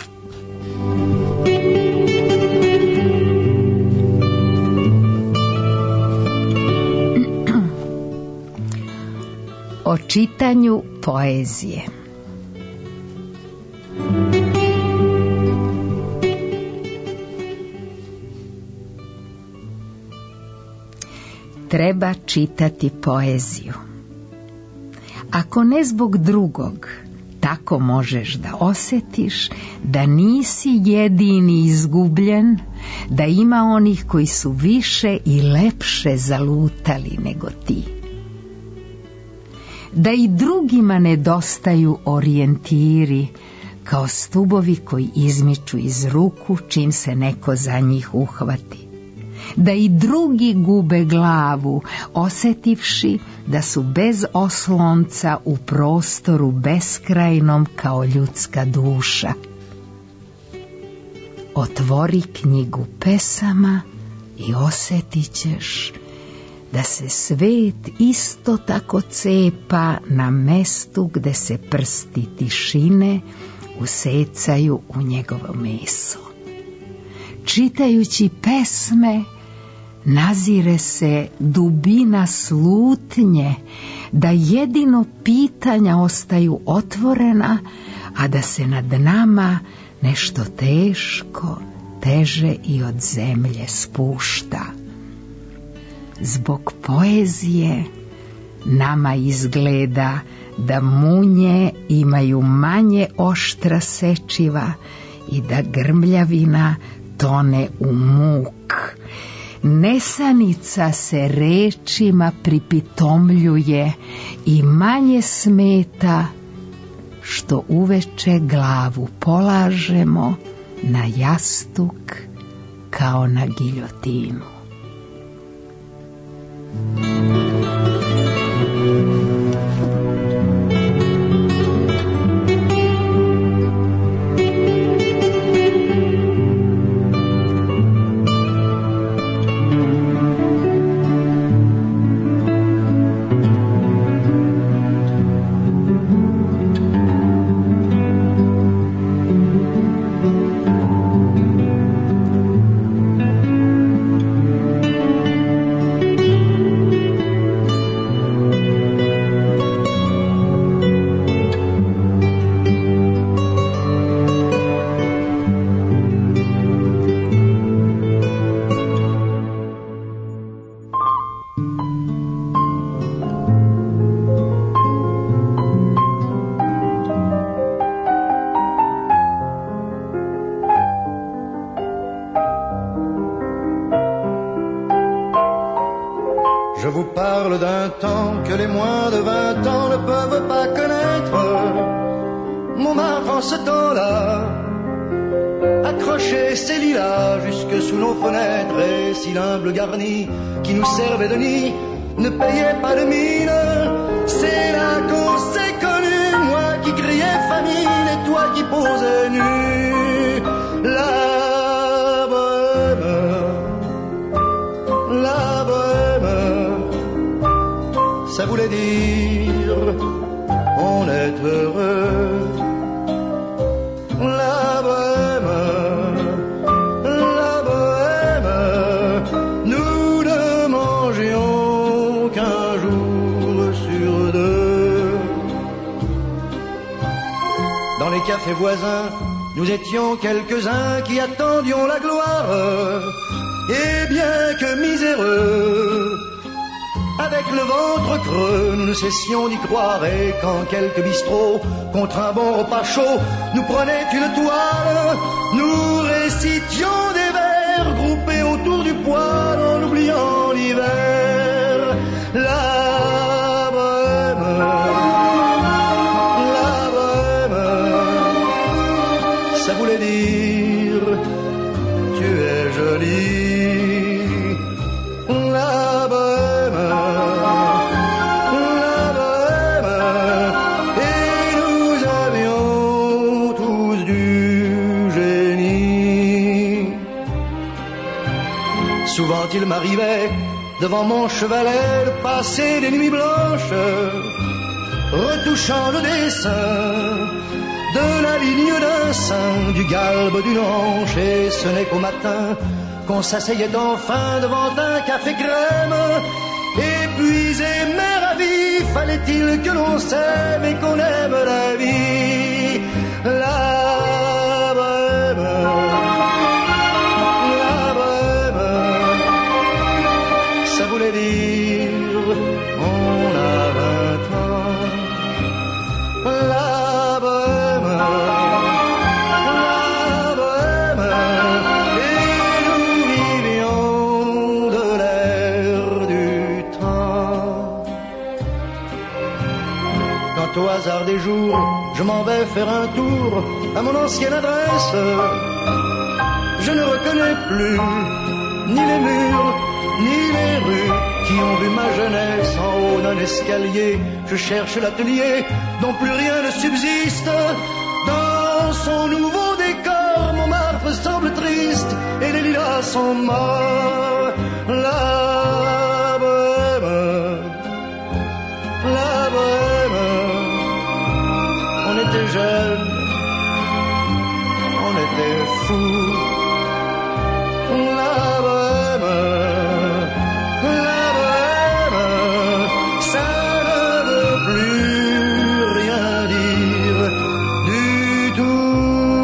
O čitanju poezije. Treba čitati poeziju. Ako ne zbog drugog, tako možeš da osjetiš da nisi jedini izgubljen, da ima onih koji su više i lepše zalutali nego ti. Da i drugima nedostaju orijentiri, kao stubovi koji izmiču iz ruku čim se neko za njih uhvati. Da i drugi gube glavu, osjetivši da su bez oslonca u prostoru beskrajnom kao ljudska duša. Otvori knjigu pesama i osjetit ćeš da se svet isto tako cepa na mestu gde se prsti tišine usecaju u njegovo meso. Čitajući pesme nazire se dubina slutnje, da jedino pitanja ostaju otvorena, a da se nad nama nešto teško, teže i od zemlje spušta. Zbog poezije nama izgleda da munje imaju manje oštra sečiva i da grmljavina tone u muk. Nesanica se rečima pripitomljuje i manje smeta što uveče glavu polažemo na jastuk kao na giljotinu. Je vous parle d'un temps que les moins de vingt ans ne peuvent pas connaître. Montmartre en ce temps-là a accrocher ses lilas jusque sous nos fenêtres, et si l'humble garni qui nous servait de nid ne payait pas de mine, c'est là qu'on s'est connus, moi qui criais famine et toi qui posais nu. La bohème, la bohème, ça voulait dire on est heureux. La bohème, la bohème, nous ne mangions qu'un jour sur deux. Dans les cafés voisins, nous étions quelques-uns qui attendions la gloire. Et bien que miséreux, avec le ventre creux, nous ne cessions d'y croire. Et quand quelques bistrots, contre un bon repas chaud, nous prenaient une toile, nous récitions des vers groupés autour du poêle en oubliant l'hiver. La bohème, la bohème, ça voulait dire tu es jolie. La bohème, la bohème, et nous avions tous du génie. Souvent il m'arrivait devant mon chevalet de passer des nuits blanches, retouchant le dessin de la ligne d'un sein, du galbe d'une hanche, et ce n'est qu'au matin qu'on s'asseyait enfin devant un café crème. Épuisé mais ravi, fallait-il que l'on s'aime et qu'on aime la vie. La bohème, la bohème, ça voulait dire on a vingt ans. La bohème, la bohème, et nous vivions de l'air du temps. Quand au hasard des jours, je m'en vais faire un tour à mon ancienne adresse, je ne reconnais plus ni les murs, ni les rues qui ont vu ma jeunesse en haut d'un escalier. Je cherche l'atelier dont plus rien ne subsiste. Dans son nouveau décor, Montmartre semble triste et les lilas sont morts. La bohème, la bohème, on était jeunes, on était fous. La bohème, la bohème, ça ne veut plus rien dire du tout.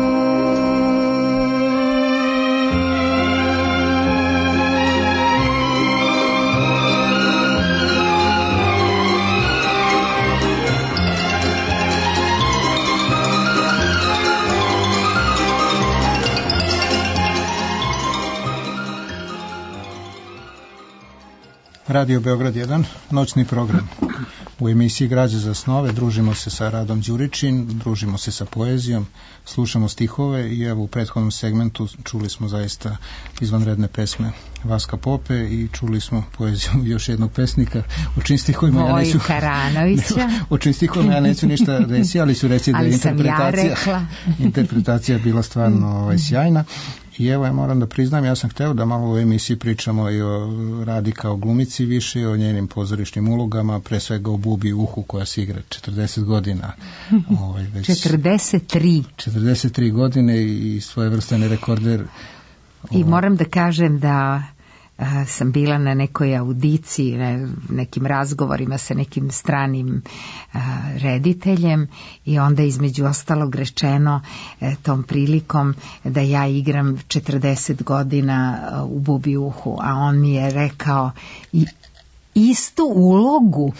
Radio Beograd jedan, noćni program. U emisiji Građe za snove družimo se sa Radom Đuričin, družimo se sa poezijom, slušamo stihove i evo u prethodnom segmentu čuli smo zaista izvanredne pesme Vaska Pope i čuli smo poeziju još jednog pesnika. O čim stihovima ja neću... Karanovića. O čim stihovima ja neću ništa reći, ali su reći da je interpretacija, ja interpretacija bila stvarno ovaj, sjajna. I evo ja moram da priznam, ja sam hteo da malo u emisiji pričamo i o Radi kao glumici više, o njenim pozorišnim ulogama, pre svega o Bubi Uhu koja se igra četrdeset godina. Ovaj, već četrdeset tri. četrdeset tri godine i svojevrstan rekorder. I moram da kažem da a, sam bila na nekoj audiciji, ne, nekim razgovorima sa nekim stranim a, rediteljem i onda između ostalog rečeno e, tom prilikom da ja igram četrdeset godina a, u Bubi Uhu, a on mi je rekao i istu ulogu.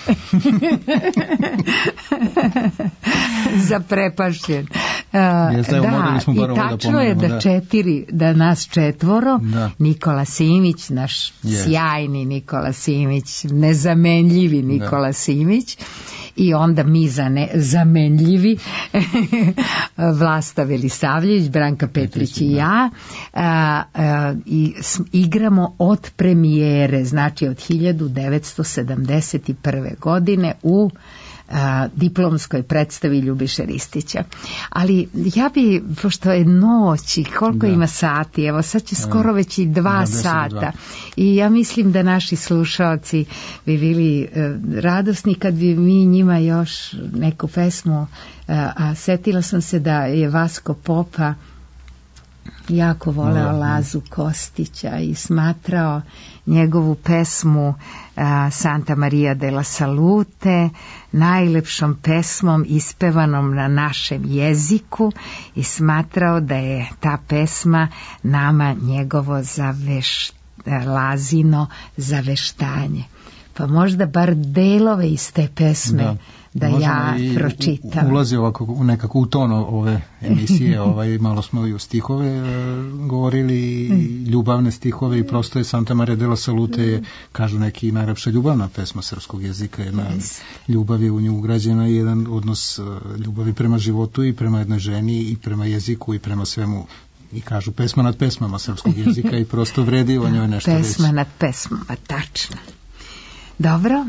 Zaprepašćen. Uh, Jeste, da, i tačno da je da, da četiri, da nas četvoro, da. Nikola Simić, naš yes. sjajni Nikola Simić, nezamenljivi Nikola da. Simić, i onda mi zane, zamenljivi Vlasta Velisavljević, Branka Petrić i ja a, a, i s, igramo od premijere, znači od hiljadu devetsto sedamdeset prve. godine u a, diplomskoj predstavi Ljubiše Ristića. Ali ja bi, pošto je noć i koliko da. ima sati, evo sad će skoro već i dva da, sata i ja mislim da naši slušalci bi bili e, radosni kad bi mi njima još neku pesmu, a, a setila sam se da je Vasko Popa jako voleo Lazu Kostića i smatrao njegovu pesmu a, Santa Maria della Salute najlepšom pesmom ispevanom na našem jeziku i smatrao da je ta pesma nama njegovo zaveš, Lazino zaveštanje. Pa možda bar delove iz te pesme da. da ja pročitam. Ulazi ovako u nekako u ton ove emisije, ovaj, malo smo i u stihove e, govorili, ljubavne stihove i prosto je Santa Maria della Salute je, kažu neki, najlepša ljubavna pesma srpskog jezika, jedna ljubav je u nju ugrađena i jedan odnos ljubavi prema životu i prema jednoj ženi i prema jeziku i prema svemu. I kažu pesma nad pesmama srpskog jezika i prosto vredi o njoj nešto reći. Pesma nad pesmama, tačno. Dobro.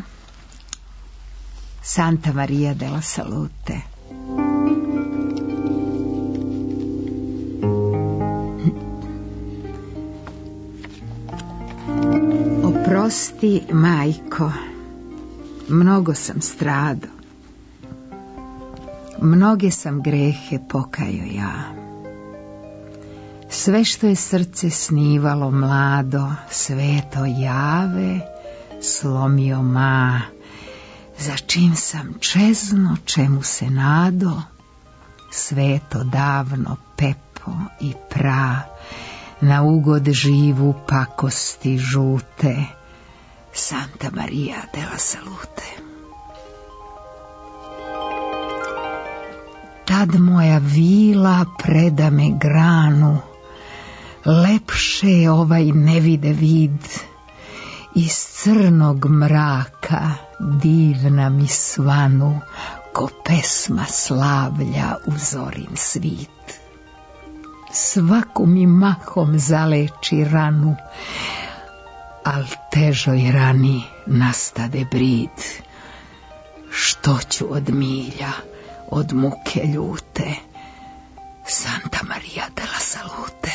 Santa Maria della Salute. Oprosti, majko, mnogo sam strado, mnoge sam grehe pokajo ja. Sve što je srce snivalo mlado, sve to jave slomio ma. Za čim sam čezno, čemu se nado, sve to davno pepo i pra, na ugod živu pakosti žute, Santa Maria della Salute. Tad moja vila preda me granu, lepše je ovaj ne vide vid, iz crnog mraka divna mi svanu, ko pesma slavlja u zorin svit. Svaku mi mahom zaleči ranu, al težoj rani nastade brid. Što ću od milja, od muke ljute, Santa Maria della Salute.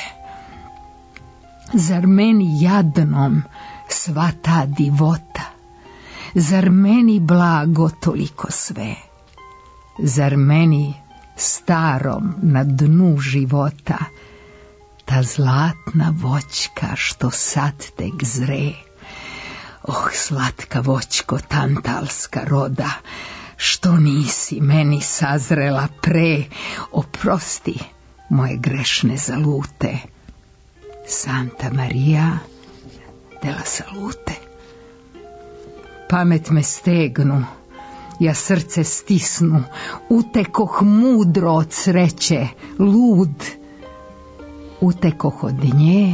Zar meni jadnom sva ta divota, zar meni blago toliko sve, zar meni starom na dnu života ta zlatna voćka što sad tek zre. Oh, slatka voćko tantalska roda, što nisi meni sazrela pre, oprosti moje grešne zalute, Santa Maria della Salute. Pamet me stegnu, ja srce stisnu, utekoh mudro od sreće, lud, utekoh od nje,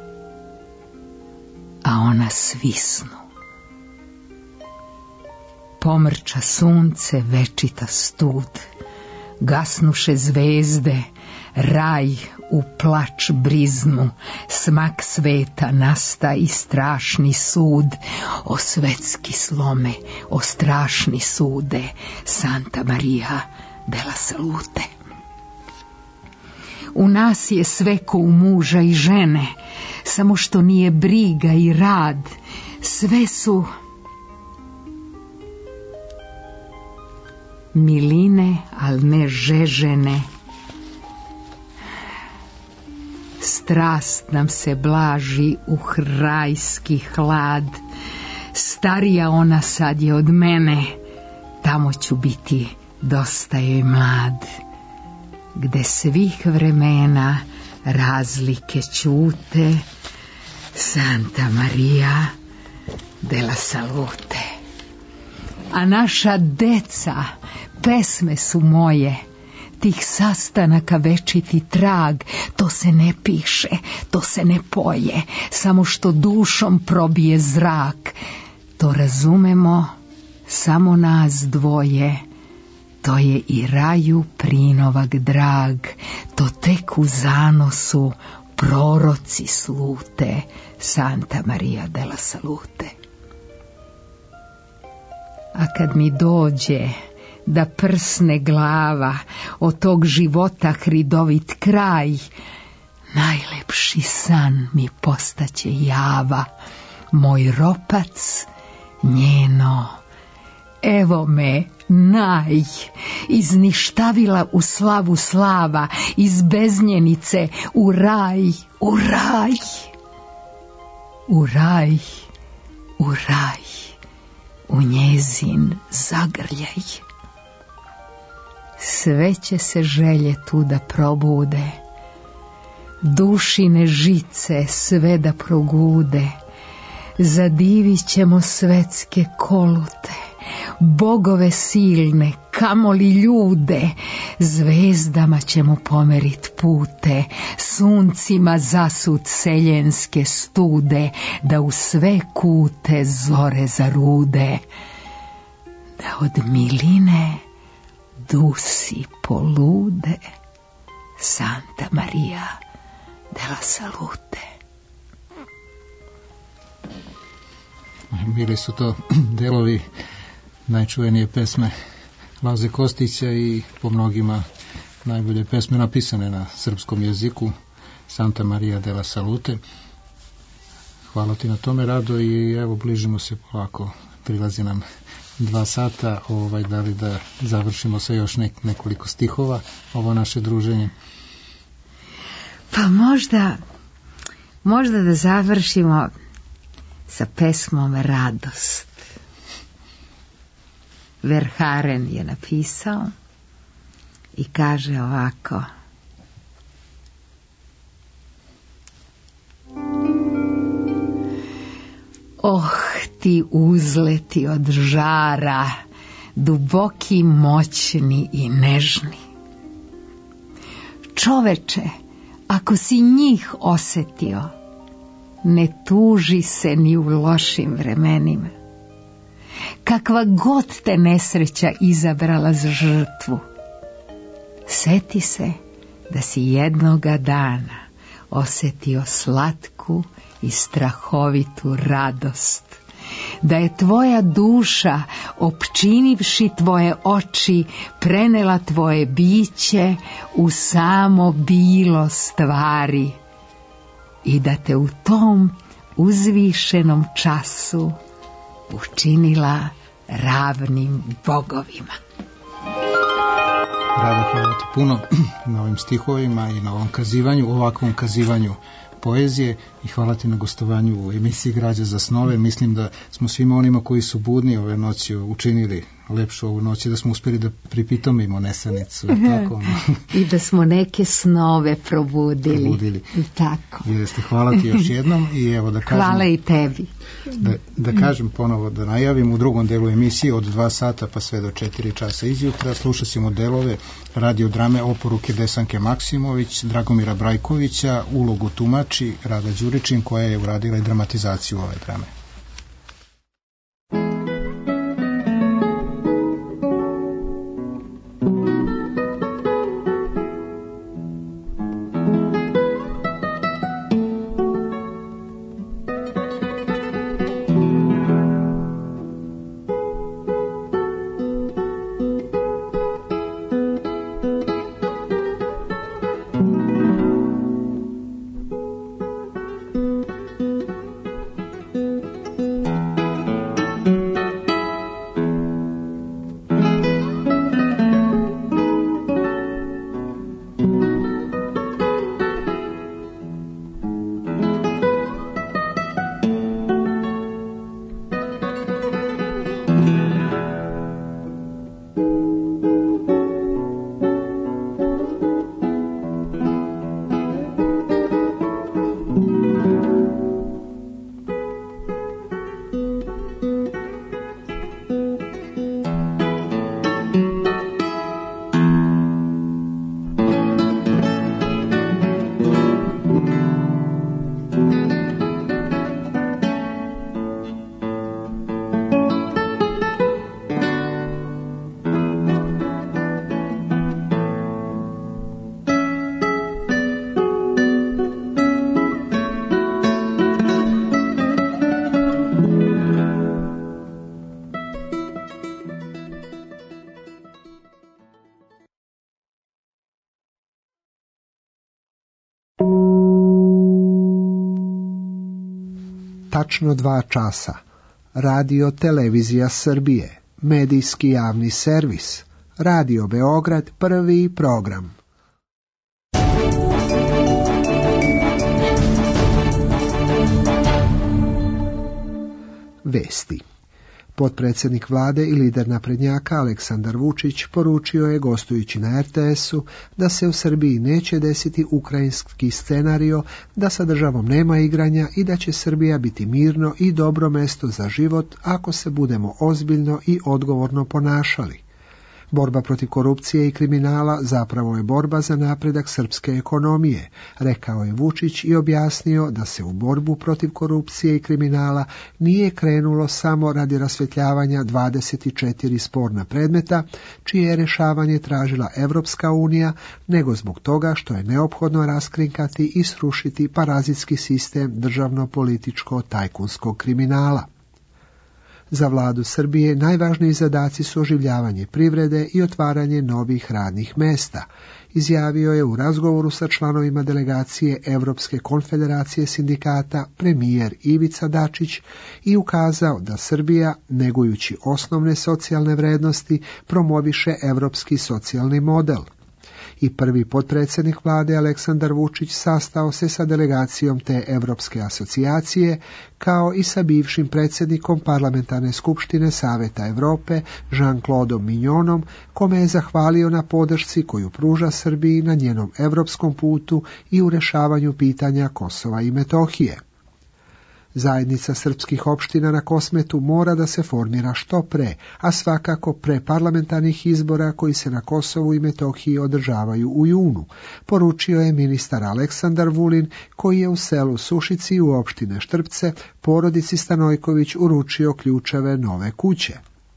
a ona svisnu. Pomrča sunce, večita stud, gasnuše zvezde, raj u plač briznu, smak sveta nasta i strašni sud, o svetski slome, o strašni sude, Santa Maria della Salute. U nas je sve ko u muža i žene, samo što nije briga i rad, sve su miline, al ne žežene. Strast nam se blaži u rajski hlad, starija ona sad je od mene, tamo ću biti dosta joj mlad, gde svih vremena razlike ćute, Santa Maria della Salute. A naša deca, pesme su moje, tih sastanaka večiti trag, to se ne piše, to se ne poje, samo što dušom probije zrak, to razumemo samo nas dvoje, to je i raju prinovak drag, to tek u zanosu proroci slute, Santa Maria della Salute. A kad mi dođe da prsne glava od tog života hridovit kraj, najlepši san mi postaće java, moj ropac, njeno, evo me naj, iz ništavila u slavu slava, iz beznjenice u raj, u raj, u raj, u raj, u njezin zagrljaj. Sve će se želje tu da probude, dušine žice sve da progude, zadivit ćemo svetske kolute, bogove silne, kamoli ljude, zvezdama ćemo pomerit pute, suncima zasut seljenske stude, da u sve kute zore zarude, da od miline dusi polude, Santa Maria della Salute. Bili su to delovi najčuvenije pesme Laze Kostića i po mnogima najbolje pesme napisane na srpskom jeziku, Santa Maria della Salute. Hvala ti na tome, Rado, i evo bližimo se polako, prilazi nam dva sata, ovaj, da li da završimo sa još nek, nekoliko stihova ovo naše druženje? Pa možda možda da završimo sa pesmom Radost. Verhaeren je napisao i kaže ovako: oh, ti uzleti od žara, duboki, moćni i nežni. Čoveče, ako si njih osetio, ne tuži se ni u lošim vremenima. Kakva god te nesreća izabrala za žrtvu, seti se da si jednoga dana osetio slatku i strahovitu radost, da je tvoja duša, opčinivši tvoje oči, prenela tvoje biće u samo bilo stvari i da te u tom uzvišenom času učinila ravnim bogovima. Rado, hvala ti puno na ovim stihovima i na ovom kazivanju, ovakvom kazivanju poezije, i hvala ti na gostovanju u emisiji Građa za snove. Mislim da smo svima onima koji su budni ove noći učinili lepšu ovu noć, da smo uspjeli da pripitomimo nesanicu. Tako, no. I da smo neke snove probudili. probudili. Tako. Jeste, hvala ti još jednom. I evo da kažem, hvala i tebi. Da, da kažem ponovo, da najavim u drugom delu emisije od dva sata pa sve do četiri časa izjutra slušat ćemo delove radiodrame Oporuke Desanke Maksimović, Dragomira Brajkovića, ulogu tumači Rada Đuričin, koja je uradila i dramatizaciju ove drame. tačno dva časa. Radio Televizija Srbije, medijski javni servis, Radio Beograd, prvi program. Vesti. Potpredsjednik vlade i lider naprednjaka Aleksandar Vučić poručio je, gostujući na er te esu, da se u Srbiji neće desiti ukrajinski scenario, da sa državom nema igranja i da će Srbija biti mirno i dobro mesto za život ako se budemo ozbiljno i odgovorno ponašali. Borba protiv korupcije i kriminala zapravo je borba za napredak srpske ekonomije, rekao je Vučić i objasnio da se u borbu protiv korupcije i kriminala nije krenulo samo radi rasvjetljavanja dvadeset četiri sporna predmeta, čije je rješavanje tražila Evropska unija, nego zbog toga što je neophodno raskrinkati i srušiti parazitski sistem državno-političko-tajkunskog kriminala. Za vladu Srbije najvažniji zadaci su oživljavanje privrede i otvaranje novih radnih mesta, izjavio je u razgovoru sa članovima delegacije Evropske konfederacije sindikata premijer Ivica Dačić i ukazao da Srbija, negujući osnovne socijalne vrednosti, promoviše evropski socijalni model. I prvi potpredsjednik vlade Aleksandar Vučić sastao se sa delegacijom te Evropske asocijacije, kao i sa bivšim predsjednikom Parlamentarne skupštine Saveta Europe Jean-Claudeom Mignonom, kome je zahvalio na podršci koju pruža Srbiji na njenom evropskom putu i u rješavanju pitanja Kosova i Metohije. Zajednica srpskih opština na Kosmetu mora da se formira što pre, a svakako pre parlamentarnih izbora koji se na Kosovu i Metohiji održavaju u junu, poručio je ministar Aleksandar Vulin, koji je u selu Sušici u opštine Štrpce porodici Stanojković uručio ključeve nove kuće.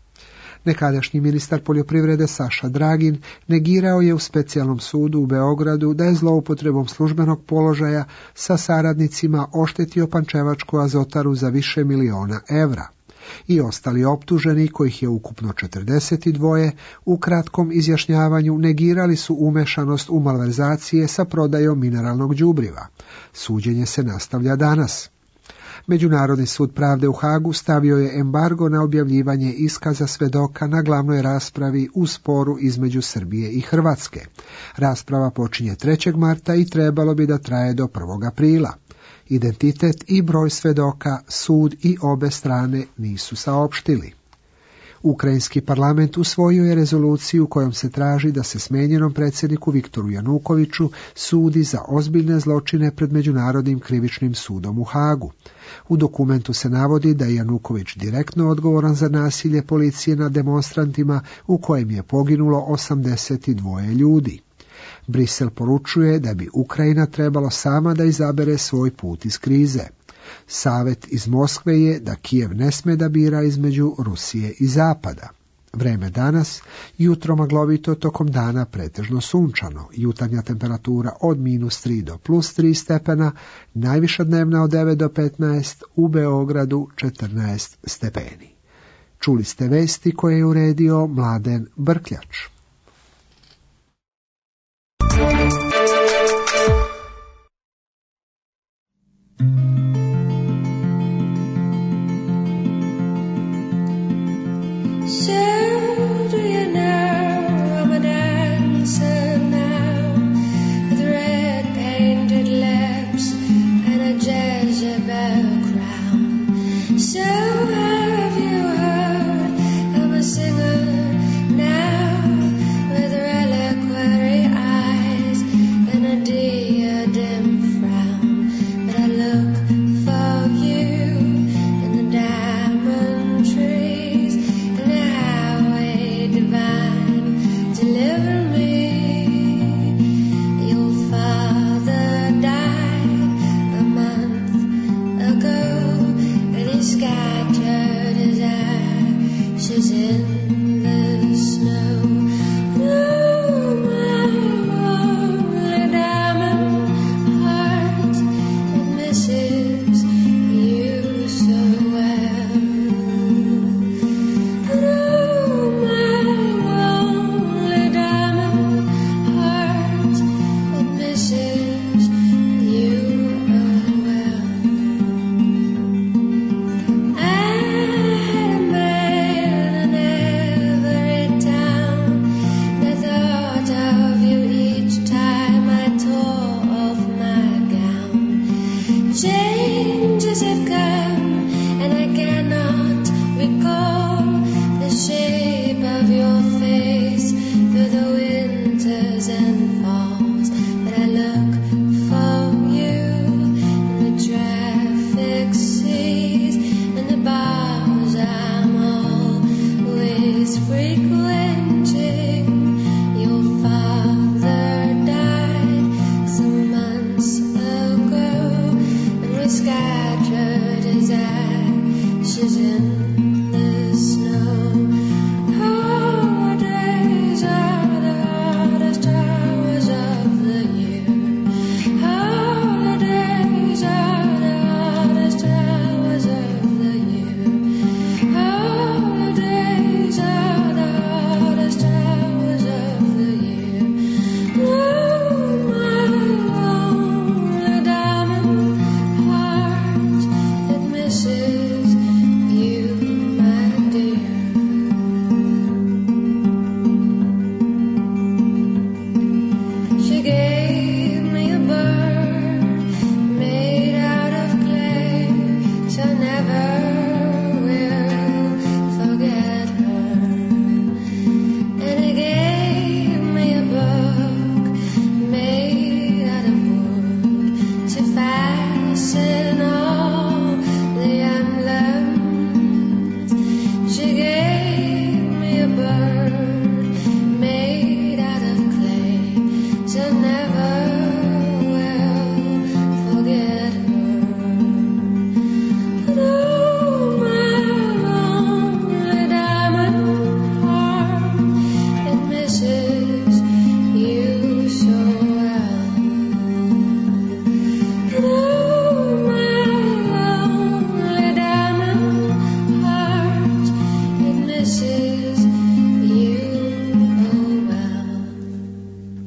Nekadašnji ministar poljoprivrede Saša Dragin negirao je u specijalnom sudu u Beogradu da je zloupotrebom službenog položaja sa saradnicima oštetio Pančevačku azotaru za više miliona evra. I ostali optuženi, kojih je ukupno četrdeset dva, u kratkom izjašnjavanju negirali su umešanost u malverzacije sa prodajom mineralnog đubriva. Suđenje se nastavlja danas. Međunarodni sud pravde u Hagu stavio je embargo na objavljivanje iskaza svedoka na glavnoj raspravi u sporu između Srbije i Hrvatske. Rasprava počinje trećeg marta i trebalo bi da traje do prvog aprila. Identitet i broj svedoka sud i obe strane nisu saopštili. Ukrajinski parlament usvojio je rezoluciju kojom se traži da se smenjenom predsjedniku Viktoru Janukoviću sudi za ozbiljne zločine pred Međunarodnim krivičnim sudom u Hagu. U dokumentu se navodi da je Januković direktno odgovoran za nasilje policije nad demonstrantima u kojem je poginulo osamdeset dva ljudi. Brisel poručuje da bi Ukrajina trebalo sama da izabere svoj put iz krize. Savet iz Moskve je da Kijev ne sme da bira između Rusije i Zapada. Vreme danas, jutro maglovito, tokom dana pretežno sunčano, jutarnja temperatura od minus tri do plus tri stepena, najviša dnevna od devet do petnaest, u Beogradu četrnaest stepeni. Čuli ste vesti koje je uredio Mladen Brkljač. So have you heard of a singer now?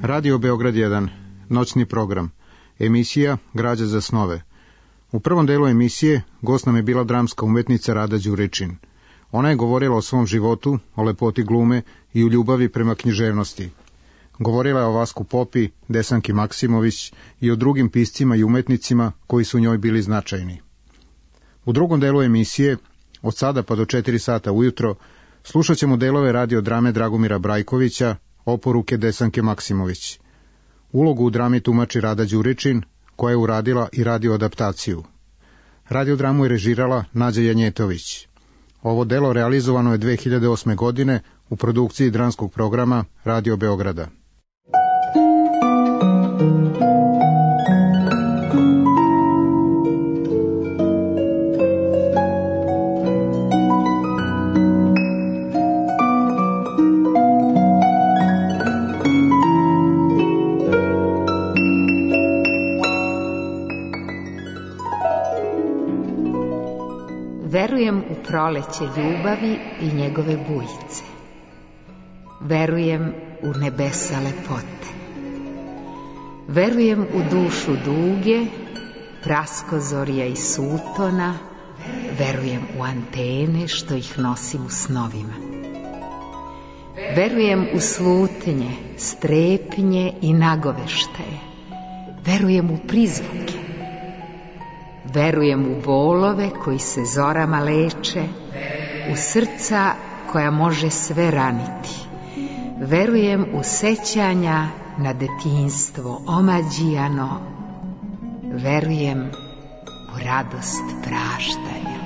Radio Beograd jedan, noćni program, emisija Građa za snove. U prvom delu emisije gost nam je bila dramska umetnica Rada Đuričin. Ona je govorila o svom životu, o lepoti glume i u ljubavi prema književnosti. Govorila je o Vasku Popi, Desanki Maksimović i o drugim piscima i umetnicima koji su njoj bili značajni. U drugom delu emisije, od sada pa do četiri sata ujutro, slušat ćemo delove radiodrame Dragomira Brajkovića, Oporuke Desanke Maksimović. Ulogu u drami tumači Rada Đuričin, koja je uradila i radio adaptaciju. Radiodramu je režirala Nađa Janjetović. Ovo delo realizovano je dve hiljade osme. godine u produkciji dramskog programa Radio Beograda. Verujem u proleće ljubavi i njegove bujice. Verujem u nebesa lepote. Verujem u dušu duge, praskozorja i sutona. Verujem u antene što ih nosim u snovima. Verujem u slutnje, strepnje i nagoveštaje. Verujem u prizvuke. Verujem u bolove koji se zorama leče, u srca koja može sve raniti. Verujem u sećanja na detinjstvo omađijano. Verujem u radost praštanja.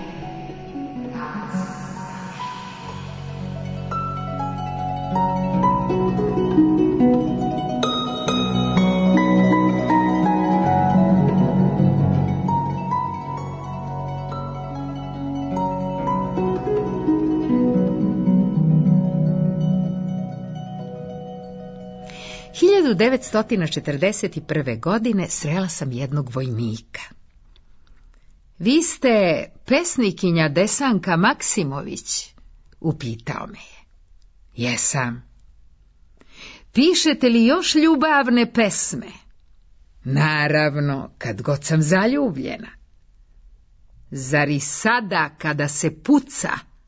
hiljadu devetsto četrdeset prve. godine srela sam jednog vojnika. Vi ste pesnikinja Desanka Maksimović? Upitao me je. Jesam. Pišete li još ljubavne pesme? Naravno, kad god sam zaljubljena. Zar i sada kada se puca?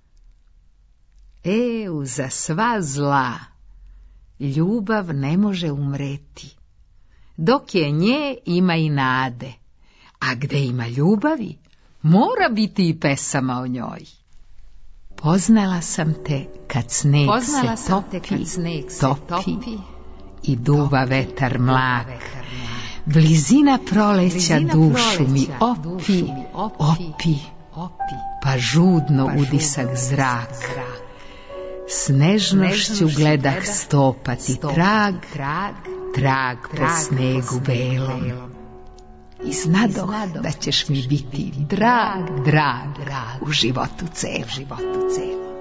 E, uza sva zla, ljubav ne može umreti. Dok je nje, ima i nade. A gde ima ljubavi, mora biti i pesama o njoj. Poznala sam te kad sneg Poznala se sam topi, te kad sneg se topi, topi i duva vetar mlak. Blizina proleća Blizina dušu proleća mi opi, dušu mi opi, opi, pa žudno pa utisak žudno zrak. zrak. S nežnošću Nežnošću gledah gledah stopati stopati trag, trag, trag po trag po snegu snegu belom. belom. I znadoh da ćeš mi biti drag, drag, drag u životu celom. životu celom.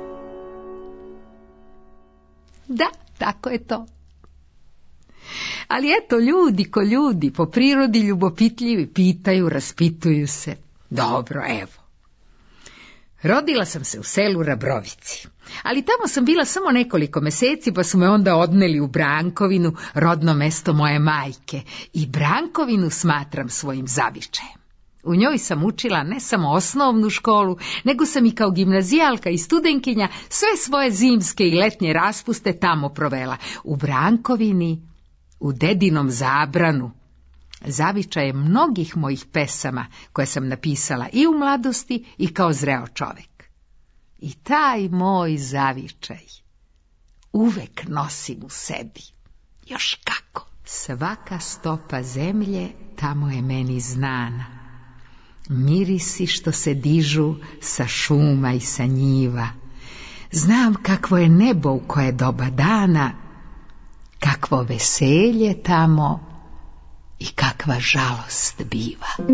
Da, tako je to. Ali eto, ljudi ko ljudi, po prirodi ljubopitljivi, pitaju, raspituju se. Dobro, evo. Rodila sam se u selu Rabrovici, ali tamo sam bila samo nekoliko meseci, pa su me onda odneli u Brankovinu, rodno mesto moje majke, i Brankovinu smatram svojim zavičajem. U njoj sam učila ne samo osnovnu školu, nego sam i kao gimnazijalka i studenkinja sve svoje zimske i letnje raspuste tamo provela, u Brankovini, u dedinom Zabranu. Zavičaj je mnogih mojih pesama koje sam napisala i u mladosti i kao zreo čovek. I taj moj zavičaj uvek nosim u sebi. Još kako! Svaka stopa zemlje tamo je meni znana. Mirisi što se dižu sa šuma i sa njiva. Znam kakvo je nebo u koje doba dana, kakvo veselje tamo i kakva žalost biva.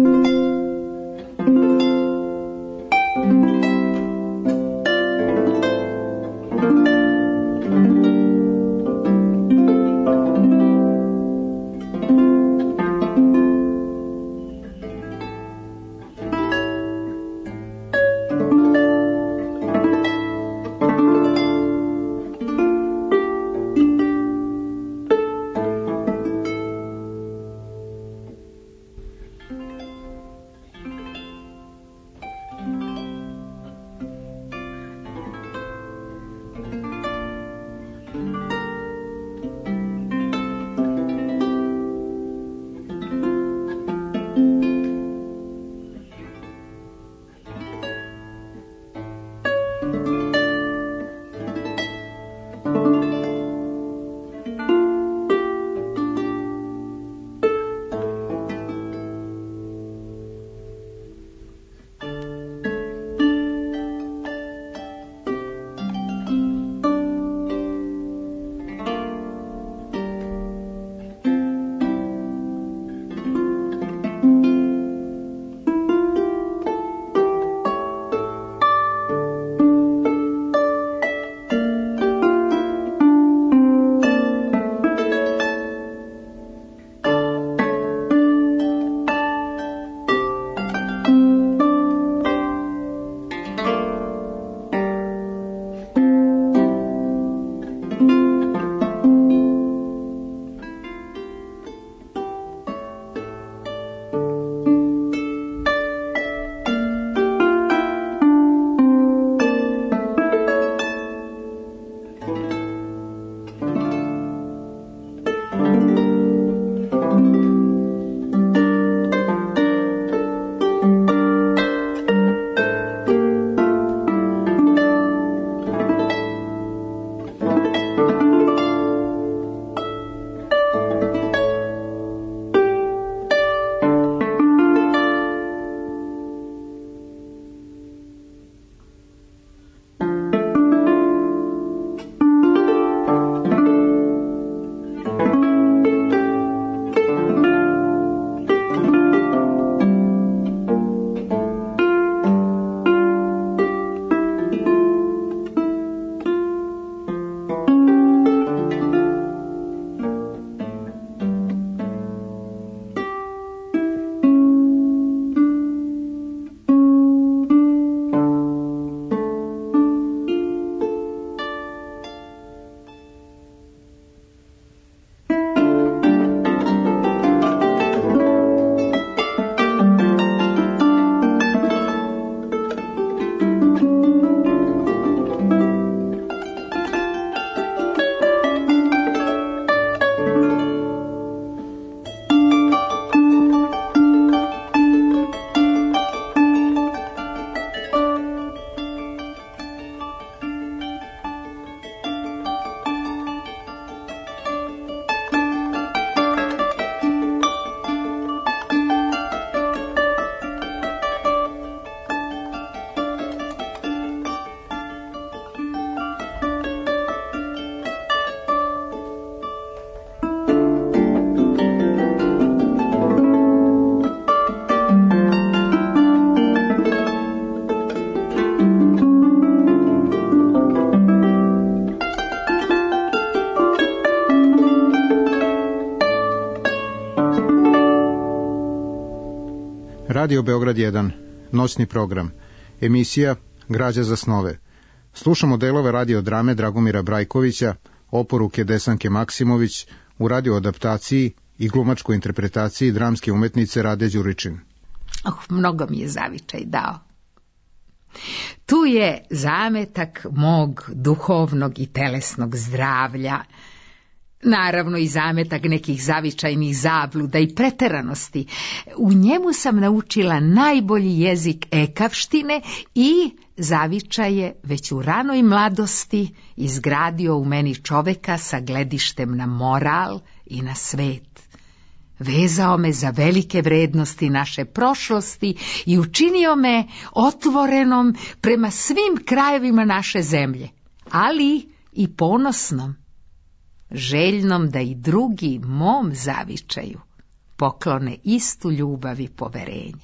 Radio Beograd jedan, noćni program, emisija Građa za snove. Slušamo delove radiodrame Dragomira Brajkovića, oporuke Desanke Maksimović, u radioadaptaciji i glumačkoj interpretaciji dramske umetnice Rade Đuričin. Oh, mnogo mi je zavičaj dao. Tu je zametak mog duhovnog i telesnog zdravlja, naravno i zametak nekih zavičajnih zabluda i preteranosti. U njemu sam naučila najbolji jezik ekavštine i zavičaje već u ranoj mladosti izgradio u meni čoveka sa gledištem na moral i na svet. Vezao me za velike vrednosti naše prošlosti i učinio me otvorenom prema svim krajevima naše zemlje, ali i ponosnom, željnom da i drugi mom zavičaju poklone istu ljubav i poverenje.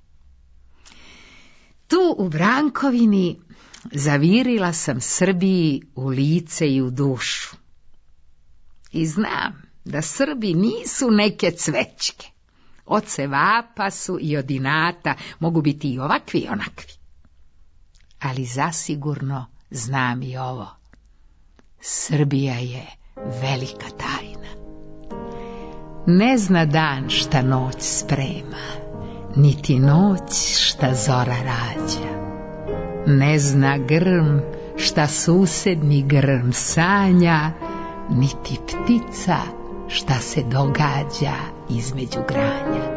Tu u Brankovini zavirila sam Srbiji u lice i u dušu. I znam da Srbi nisu neke cvećke. Od cevapa su i od inata, mogu biti i ovakvi i onakvi. Ali zasigurno znam i ovo. Srbija je velika tajna. Ne zna dan šta noć sprema, niti noć šta zora rađa. Ne zna grm šta susedni grm sanja, niti ptica šta se događa između granja.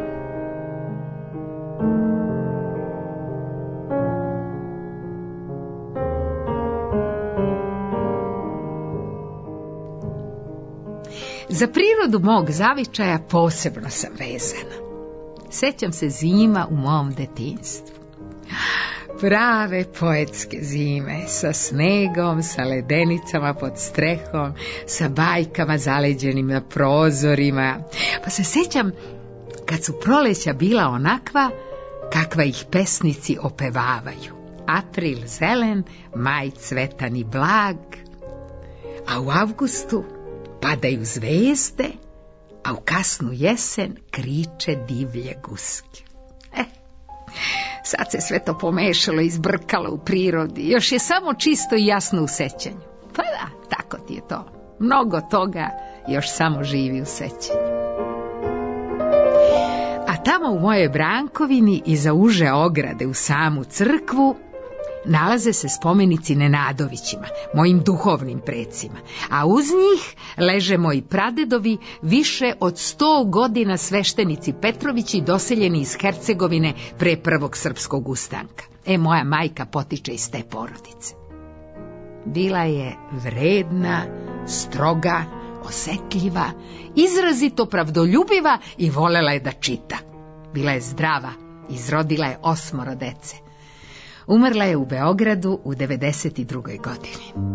Za prirodu mog zavičaja posebno sam vezana. Sećam se zima u mom detinjstvu. Prave poetske zime, sa snegom, sa ledenicama pod strehom, sa bajkama zaleđenim na prozorima. Pa se sećam kad su proleća bila onakva kakva ih pesnici opevavaju. April zelen, maj cvetan i blag, a u avgustu padaju zvezde, a u kasnu jesen kriče divlje guske. Eh, sad se sve to pomešalo i zbrkalo u prirodi, još je samo čisto i jasno u sećanju. Pa da, tako ti je to. Mnogo toga još samo živi u sećanju. A tamo u mojoj Brankovini iza uže ograde u samu crkvu nalaze se spomenici Nenadovićima, mojim duhovnim precima, a uz njih leže moji pradedovi, više od sto godina sveštenici Petrovići doseljeni iz Hercegovine pre prvog srpskog ustanka. E, moja majka potiče iz te porodice. Bila je vredna, stroga, osetljiva, izrazito pravdoljubiva i volela je da čita. Bila je zdrava, izrodila je osmoro dece. Umrla je u Beogradu u devedeset drugoj godini.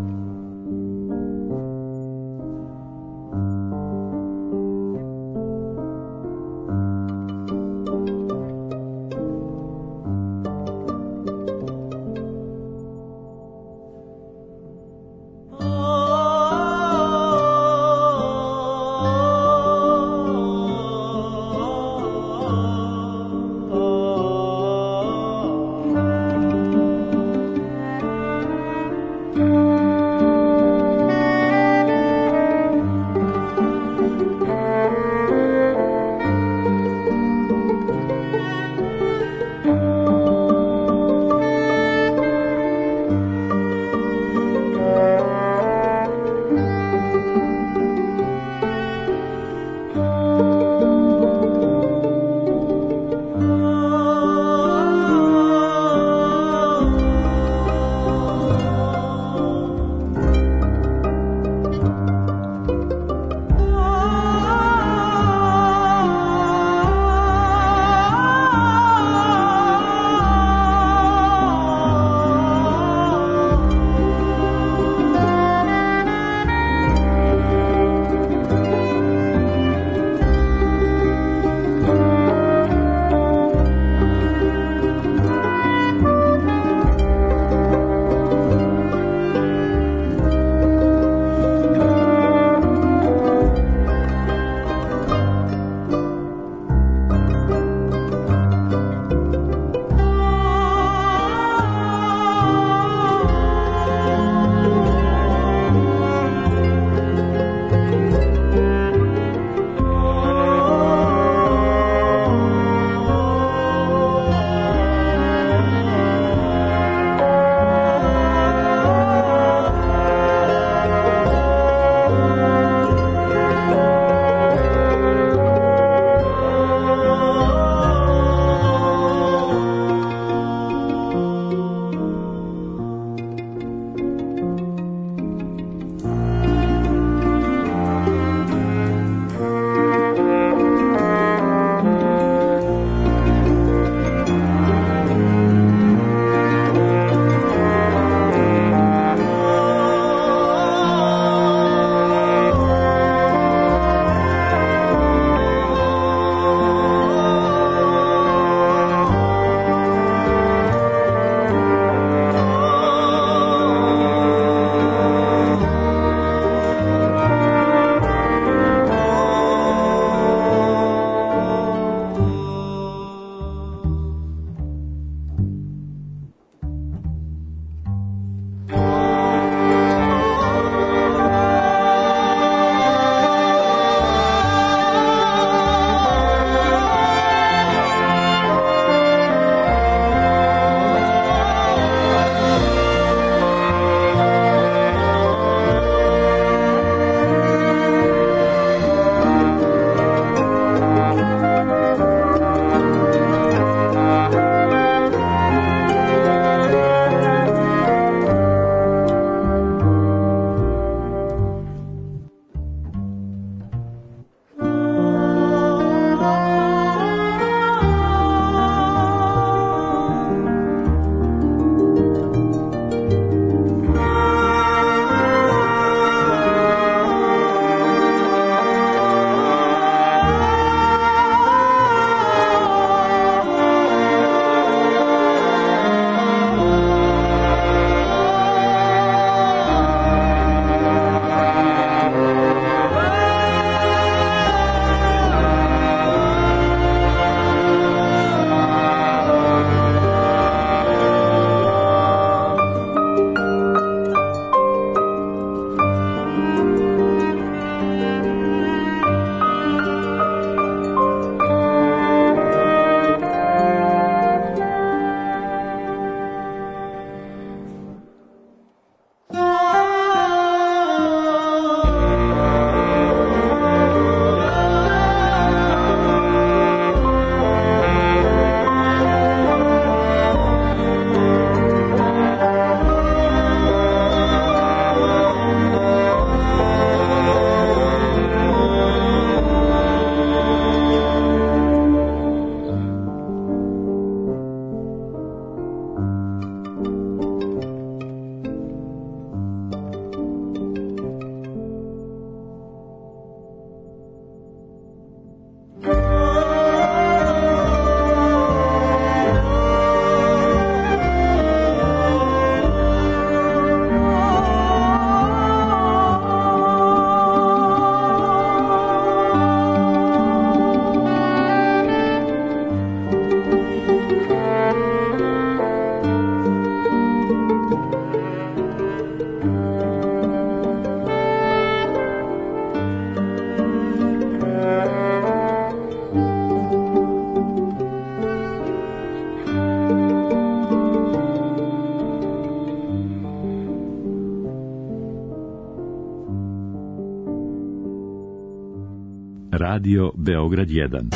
Radio Beograd jedan.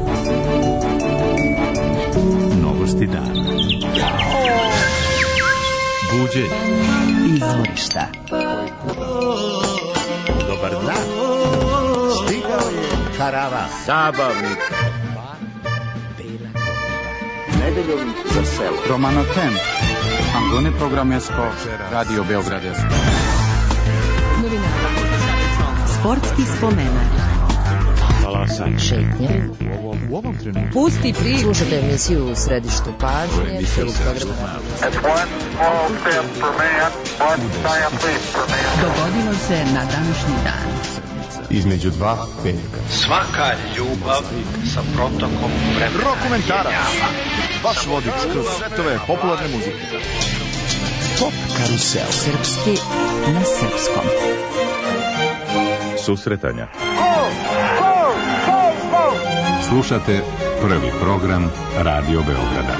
Novosti dana. Buđenje. Izvorišta. Dobar dan. Stigao je karavan. Zabavnik. Nedeljom za selo. Romanotem. Angone programesko Radio Beograd jedan. Sportski spomenak. Šetnje. U ovom trenutku. Pusti priču. Slušajte emisiju u središtu pažnje. Dogodilo se na današnji dan. Između dva petka. Svaka ljubav sa protokom vremena. Rokomentarac. Vaš vodič kroz svetove popularne muzike. Pop karusel. Srpski na srpskom. Susretanja. Slušate prvi program Radio Beograda.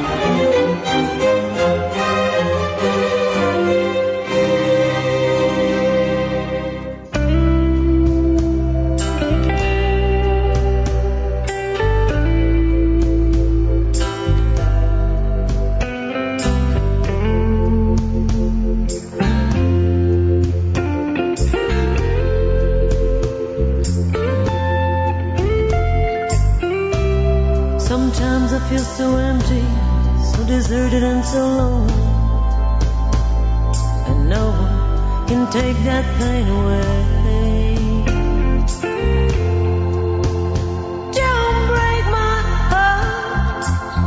Feel so empty, so deserted and so lonely, and no one can take that pain away. Don't break my heart.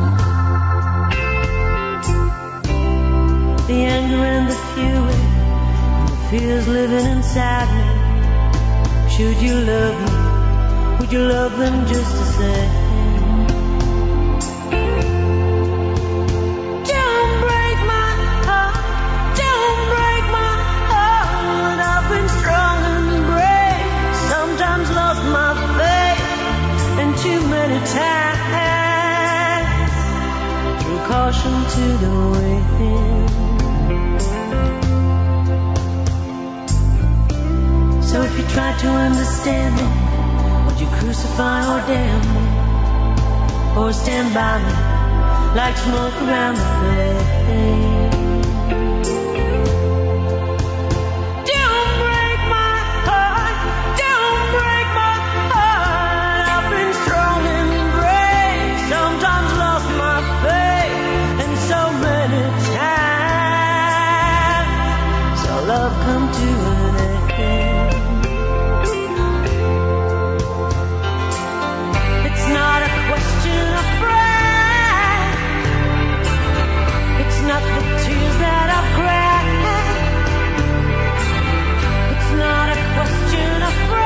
The anger and the fury, and the fears living inside me. Should you love me, would you love them just the same? Too many times threw caution to the wind. So if you try to understand me, would you crucify or damn me, or stand by me like smoke around the flame? Come to an end. It's not a question of pride. It's not the tears that I've cried. It's not a question of pride.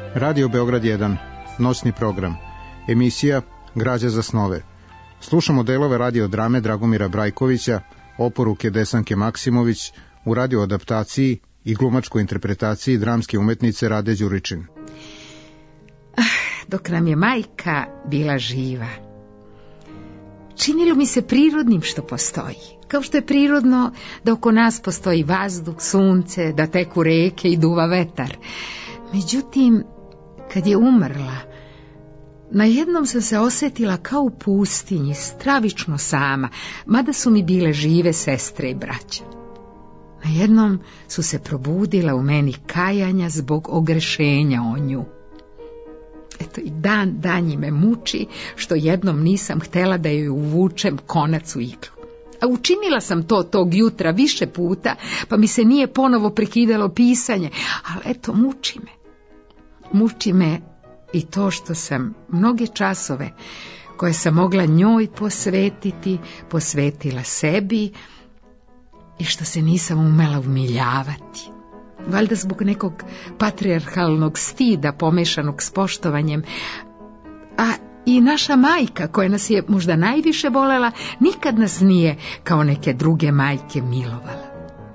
Radio Beograd jedan, noćni program, emisija Građa za snove. Slušamo delove radiodrame Dragomira Brajkovića, oporuke Desanke Maksimović u radioadaptaciji i glumačkoj interpretaciji dramske umetnice Rade Đuričin. Dok nam je majka bila živa, činilo mi se prirodnim što postoji. Kao što je prirodno da oko nas postoji vazduh, sunce, da teku reke i duva vetar. Međutim, kad je umrla, najednom sam se osjetila kao u pustinji, stravično sama, mada su mi bile žive sestre i braća. Najednom su se probudila u meni kajanja zbog ogrešenja o nju. Eto i dan danji me muči što jednom nisam htjela da joj uvučem konac u iglu. A učinila sam to tog jutra više puta, pa mi se nije ponovo prekidalo pisanje, ali eto muči me. Muči me i to što sam mnoge časove koje sam mogla njoj posvetiti, posvetila sebi i što se nisam umela umiljavati. Valjda zbog nekog patrijarhalnog stida pomešanog s poštovanjem, a i naša majka, koja nas je možda najviše volela, nikad nas nije kao neke druge majke milovala.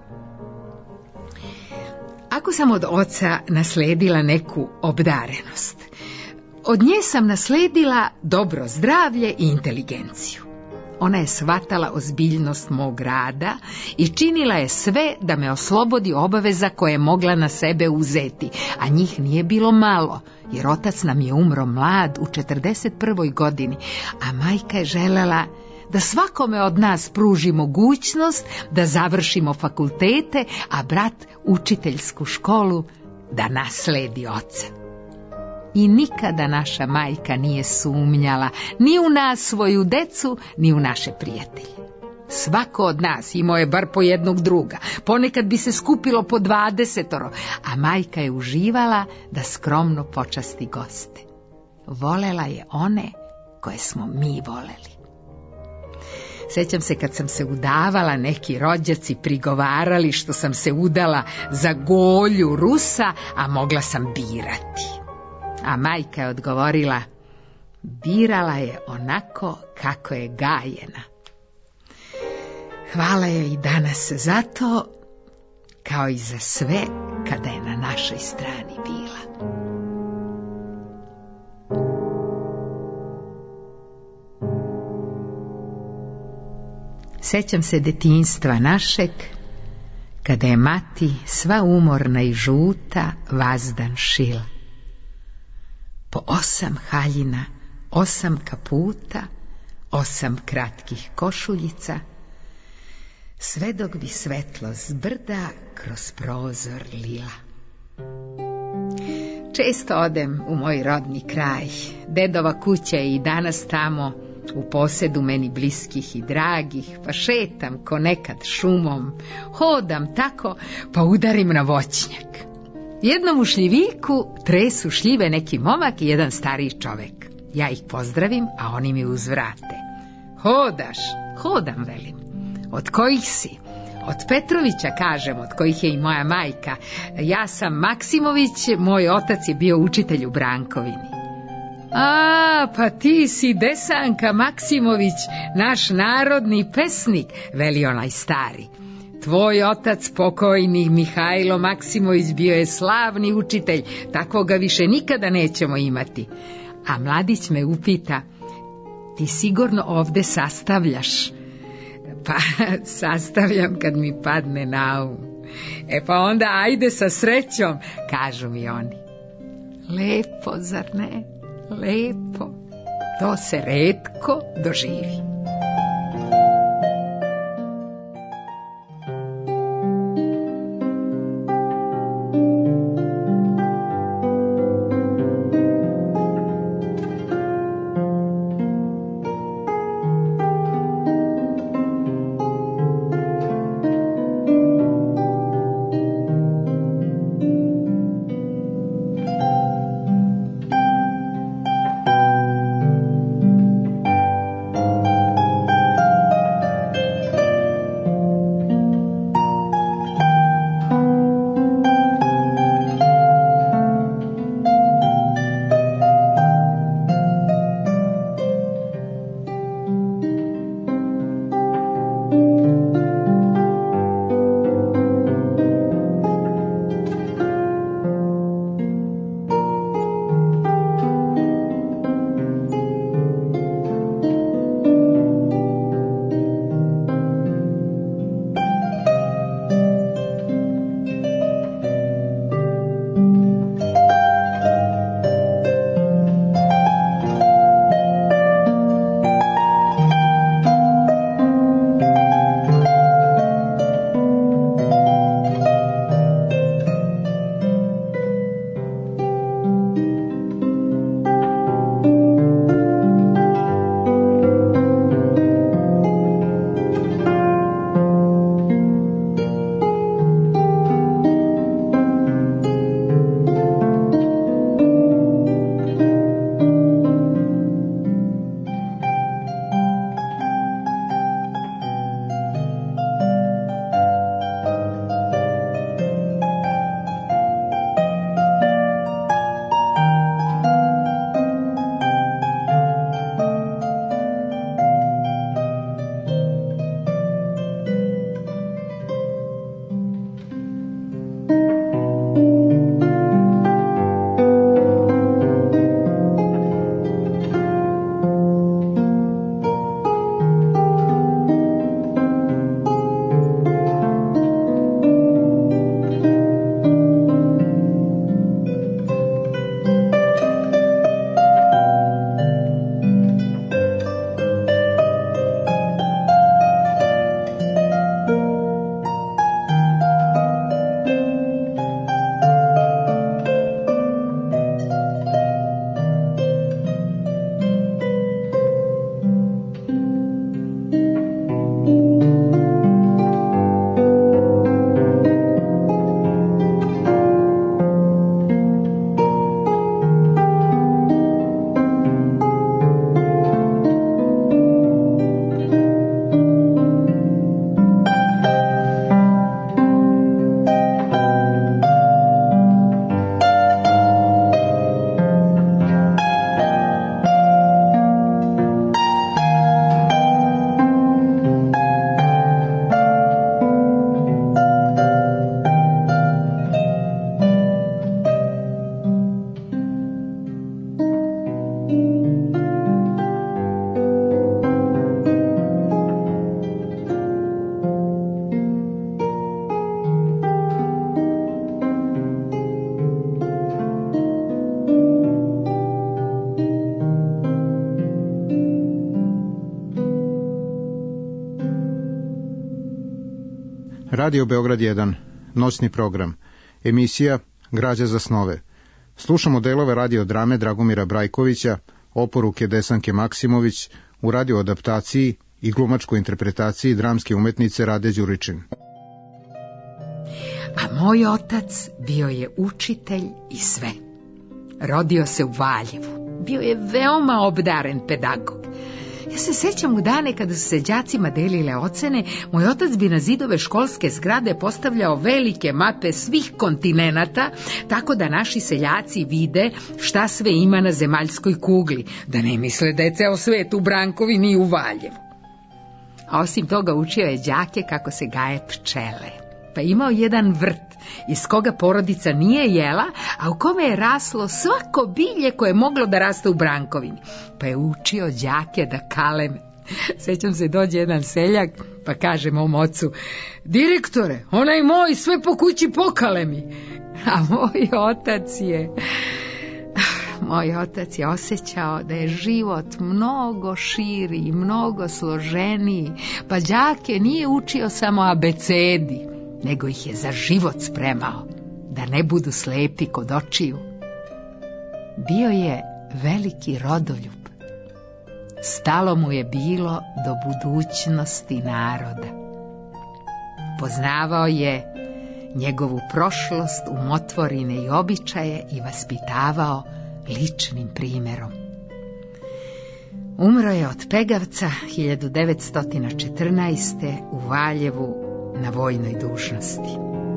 Ako sam od oca nasledila neku obdarenost, od nje sam nasledila dobro zdravlje i inteligenciju. Ona je shvatala ozbiljnost mog rada i činila je sve da me oslobodi obaveza koje je mogla na sebe uzeti, a njih nije bilo malo, jer otac nam je umro mlad u četrdeset prvoj godini, a majka je želela da svakome od nas pruži mogućnost da završimo fakultete, a brat učiteljsku školu, da nasledi oca. I nikada naša majka nije sumnjala ni u nas svoju decu, ni u naše prijatelje. Svako od nas imao je bar po jednog druga, ponekad bi se skupilo po dvadesetoro, a majka je uživala da skromno počasti goste. Volela je one koje smo mi voleli. Sjećam se kad sam se udavala, neki rođaci prigovarali što sam se udala za Golju Rusa, a mogla sam birati. A majka je odgovorila, birala je onako kako je gajena. Hvala joj i danas za to, kao i za sve kada je na našoj strani bila. Sjećam se detinjstva našeg, kada je mati sva umorna i žuta vazdan šila. Po osam haljina, osam kaputa, osam kratkih košuljica, sve dok bi svetlo zbrda kroz prozor lila. Često odem u moj rodni kraj, dedova kuća je i danas tamo, u posedu meni bliskih i dragih, pa šetam ko nekad šumom, hodam tako, pa udarim na voćnjak. Jednom u šljiviku tresu šljive neki momak i jedan stariji čovek. Ja ih pozdravim, a oni mi uzvrate. Hodaš? Hodam, velim. Od kojih si? Od Petrovića, kažem, od kojih je i moja majka. Ja sam Maksimović, moj otac je bio učitelj u Brankovini. A, pa ti si Desanka Maksimović, naš narodni pesnik, veli onaj stari. Tvoj otac, pokojni Mihajlo Maksimović, bio je slavni učitelj, tako ga više nikada nećemo imati. A mladić me upita, ti sigurno ovde sastavljaš? Pa, sastavljam kad mi padne na um. E pa onda ajde sa srećom, kažu mi oni. Lepo, zar ne? Lepo. To se retko doživi. Radio Beograd jedan, noćni program, emisija Građa za snove. Slušamo delove radiodrame Dragomira Brajkovića, oporuke Desanke Maksimović, u radioadaptaciji i glumačkoj interpretaciji dramske umetnice Rade Đuričin. A moj otac bio je učitelj i sve. Rodio se u Valjevu. Bio je veoma obdaren pedagog. Ja se sećam u dane kada su se đacima delile ocene, moj otac bi na zidove školske zgrade postavljao velike mape svih kontinenata, tako da naši seljaci vide šta sve ima na zemaljskoj kugli, da ne misle da je ceo svet u Brankovini i u Valjevu. A osim toga učio je đake kako se gaje pčele. Pa imao jedan vrt iz koga porodica nije jela, a u kome je raslo svako bilje koje je moglo da raste u Brankovini. Pa je učio đake da kaleme. Sećam se, dođe jedan seljak, pa kaže mom ocu: direktore, onaj moj sve po kući pokale mi. A moj otac je... Moj otac je osjećao da je život mnogo širi i mnogo složeniji, pa đake nije učio samo abecedi, nego ih je za život spremao, da ne budu slepi kod očiju. Bio je veliki rodoljub. Stalo mu je bilo do budućnosti naroda. Poznavao je njegovu prošlost, umotvorine i običaje i vaspitavao ličnim primjerom. Umro je od pegavca hiljadu devetsto četrnaeste. u Valjevu na vojnoj dužnosti.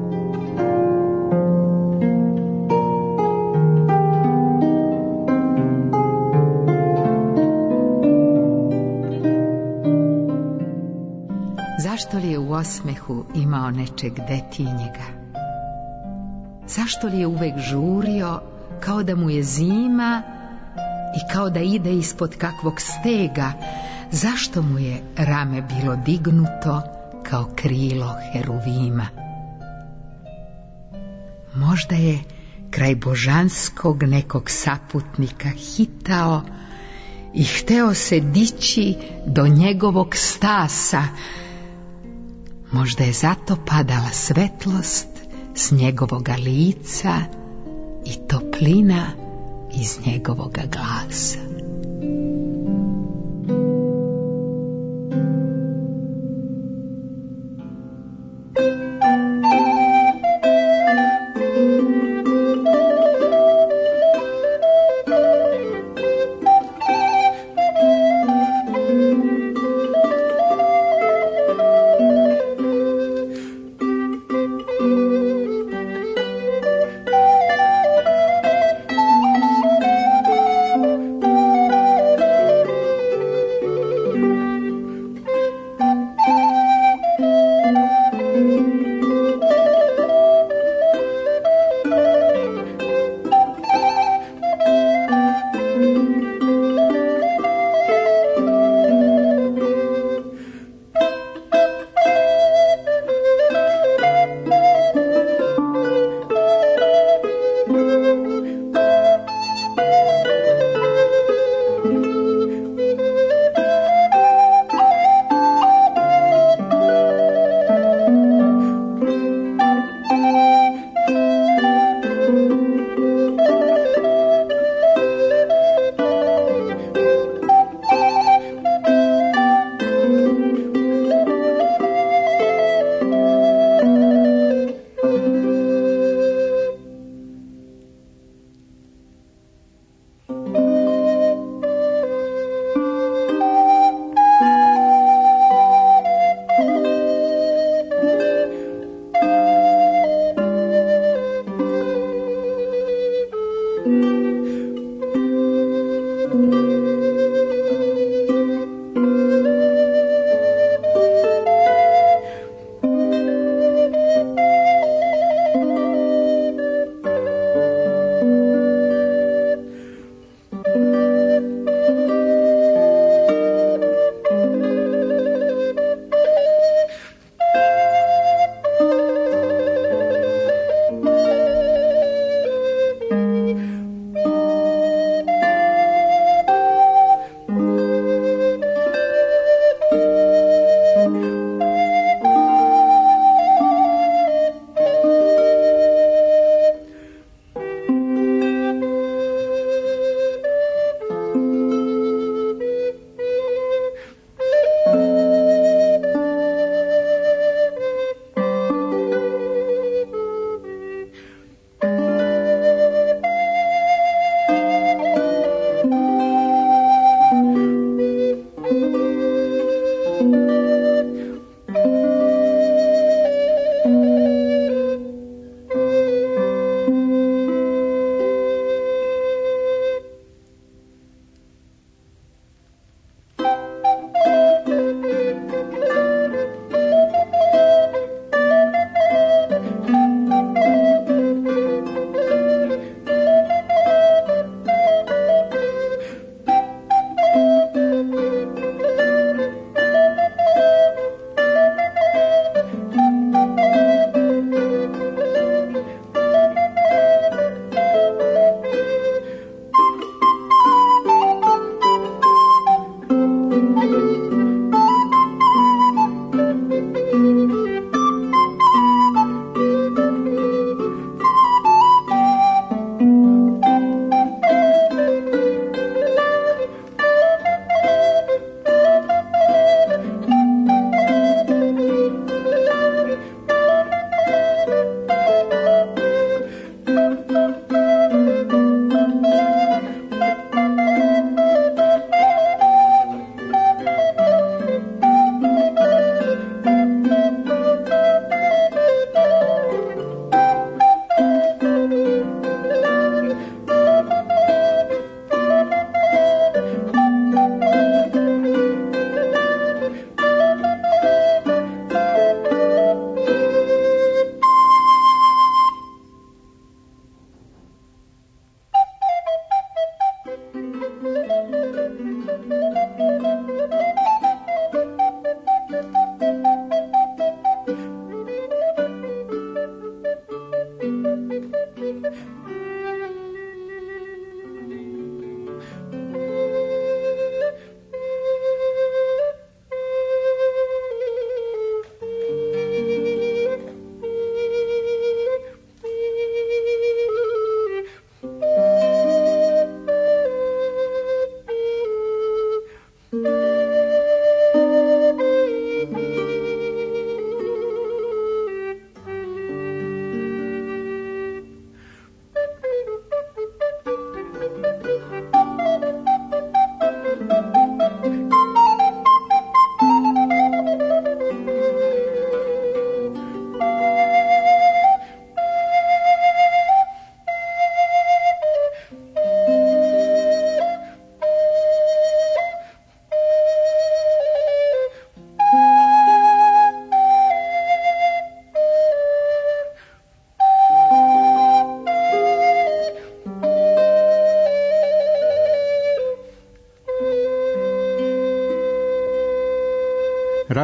Zašto li je u osmehu imao nečeg detinjega? Zašto li je uvek žurio kao da mu je zima i kao da ide ispod kakvog stega? Zašto mu je rame bilo dignuto kao krilo heruvima? Možda je kraj božanskog nekog saputnika hitao i hteo se dići do njegovog stasa. Možda je zato padala svetlost s njegovoga lica i toplina iz njegovoga glasa.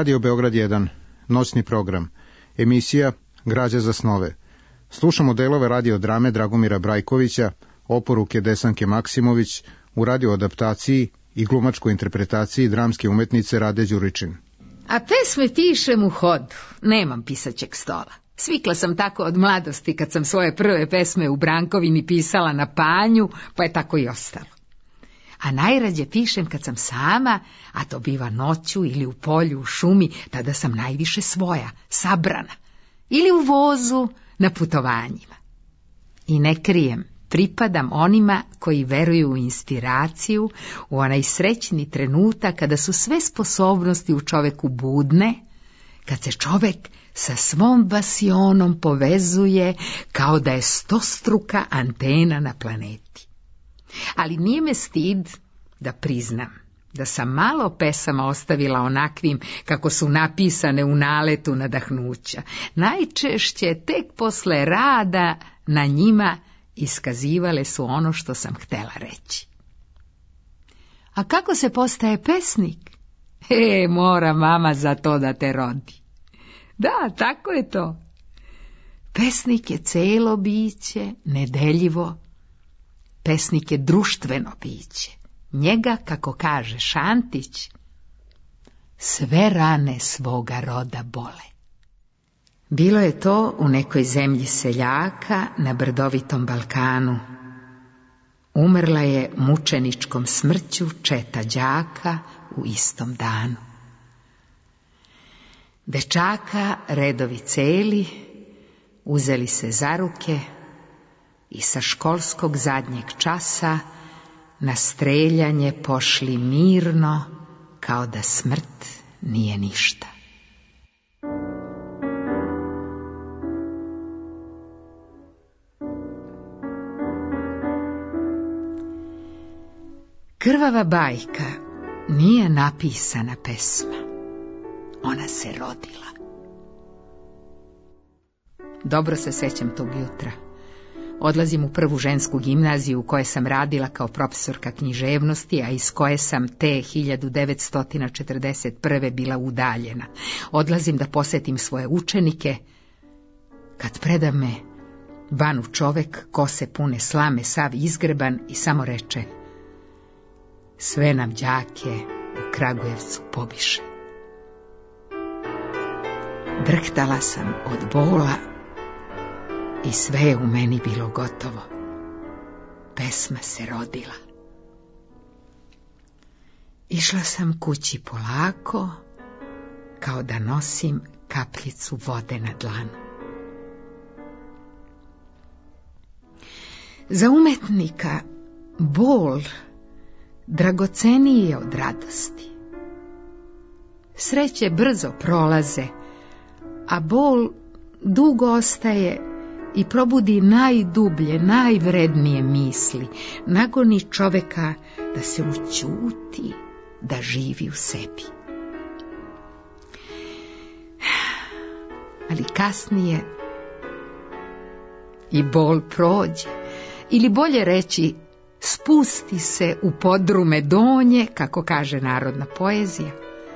Radio Beograd jedan, noćni program, emisija Građa za snove. Slušamo delove radiodrame Dragomira Brajkovića, oporuke Desanke Maksimović u radioadaptaciji i glumačkoj interpretaciji dramske umetnice Rade Đuričin. A pesme pišem u hodu, nemam pisaćeg stola. Svikla sam tako od mladosti kad sam svoje prve pesme u Brankovini pisala na panju, pa je tako i ostalo. A najrađe pišem kad sam sama, a to biva noću ili u polju, u šumi, tada sam najviše svoja, sabrana. Ili u vozu, na putovanjima. I ne krijem, pripadam onima koji veruju u inspiraciju, u onaj srećni trenutak kada su sve sposobnosti u čoveku budne, kad se čovek sa svom basionom povezuje kao da je stostruka antena na planeti. Ali nije me stid da priznam da sam malo pesama ostavila onakvim kako su napisane u naletu nadahnuća. Najčešće tek posle rada na njima iskazivale su ono što sam htela reći. A kako se postaje pesnik? E, mora mama za to da te rodi. Da, tako je to. Pesnik je celo biće, nedeljivo. Pesnik je društveno biće. Njega, kako kaže Šantić, sve rane svoga roda bole. Bilo je to u nekoj zemlji seljaka na brdovitom Balkanu. Umrla je mučeničkom smrću četa đaka u istom danu. Dečaka redovi celi uzeli se za ruke i sa školskog zadnjeg časa na streljanje pošli mirno, kao da smrt nije ništa. Krvava bajka nije napisana pesma, ona se rodila. Dobro se sećam tog jutra. Odlazim u prvu žensku gimnaziju u kojoj sam radila kao profesorka književnosti, a iz koje sam te hiljadu devetsto četrdeset prve bila udaljena. Odlazim da posetim svoje učenike, kad preda me banu čovek, kose pune slame, sav izgreban, i samo reče: sve nam đake u Kragujevcu pobiše. Drhtala sam od bola i sve je u meni bilo gotovo. Pesma se rodila. Išla sam kući polako, kao da nosim kapljicu vode na dlanu. Za umetnika bol dragoceniji je od radosti. Sreće brzo prolaze, a bol dugo ostaje i probudi najdublje, najvrednije misli, nagoni čoveka da se ućuti, da živi u sebi. Ali kasnije i bol prođe, ili bolje reći, spusti se u podrume donje, kako kaže narodna poezija.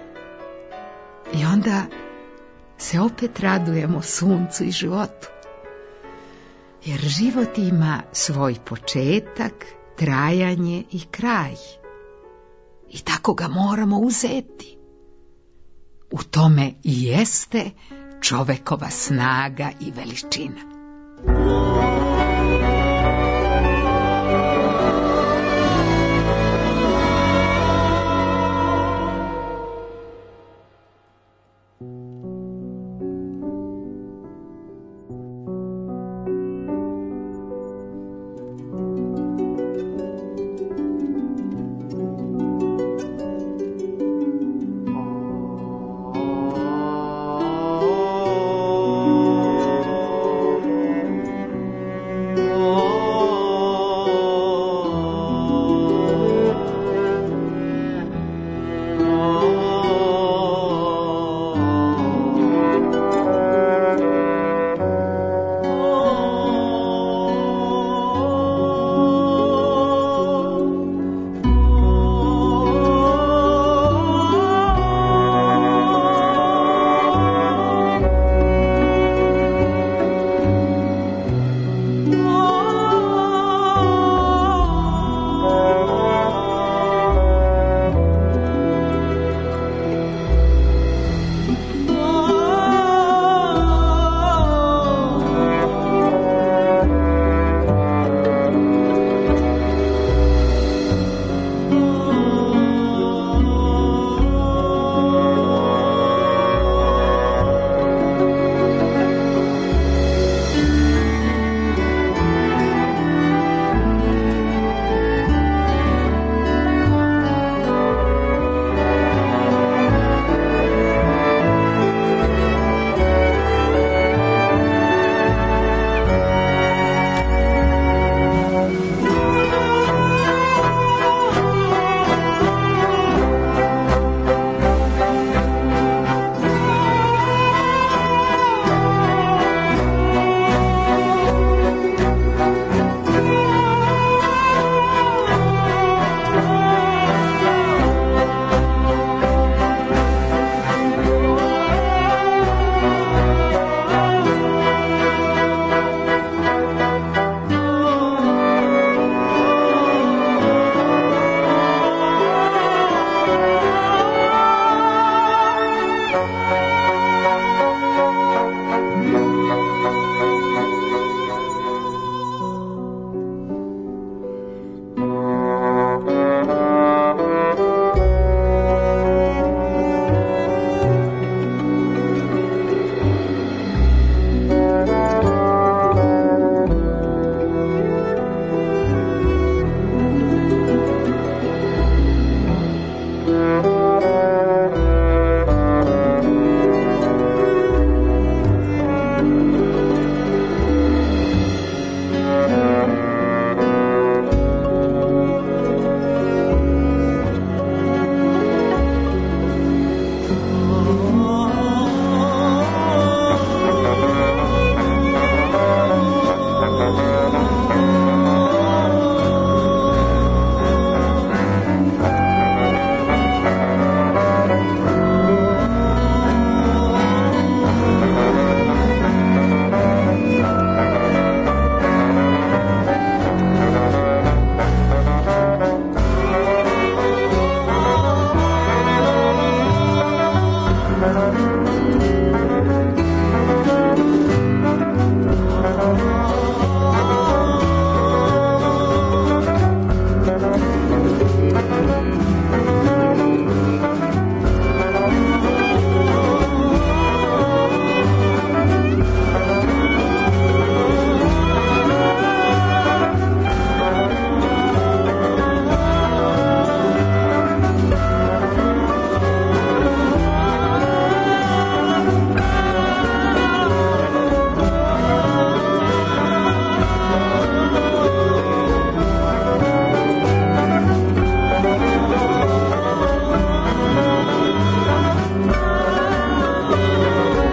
I onda se opet radujemo suncu i životu. Jer život ima svoj početak, trajanje i kraj. I tako ga moramo uzeti. U tome i jeste čovekova snaga i veličina.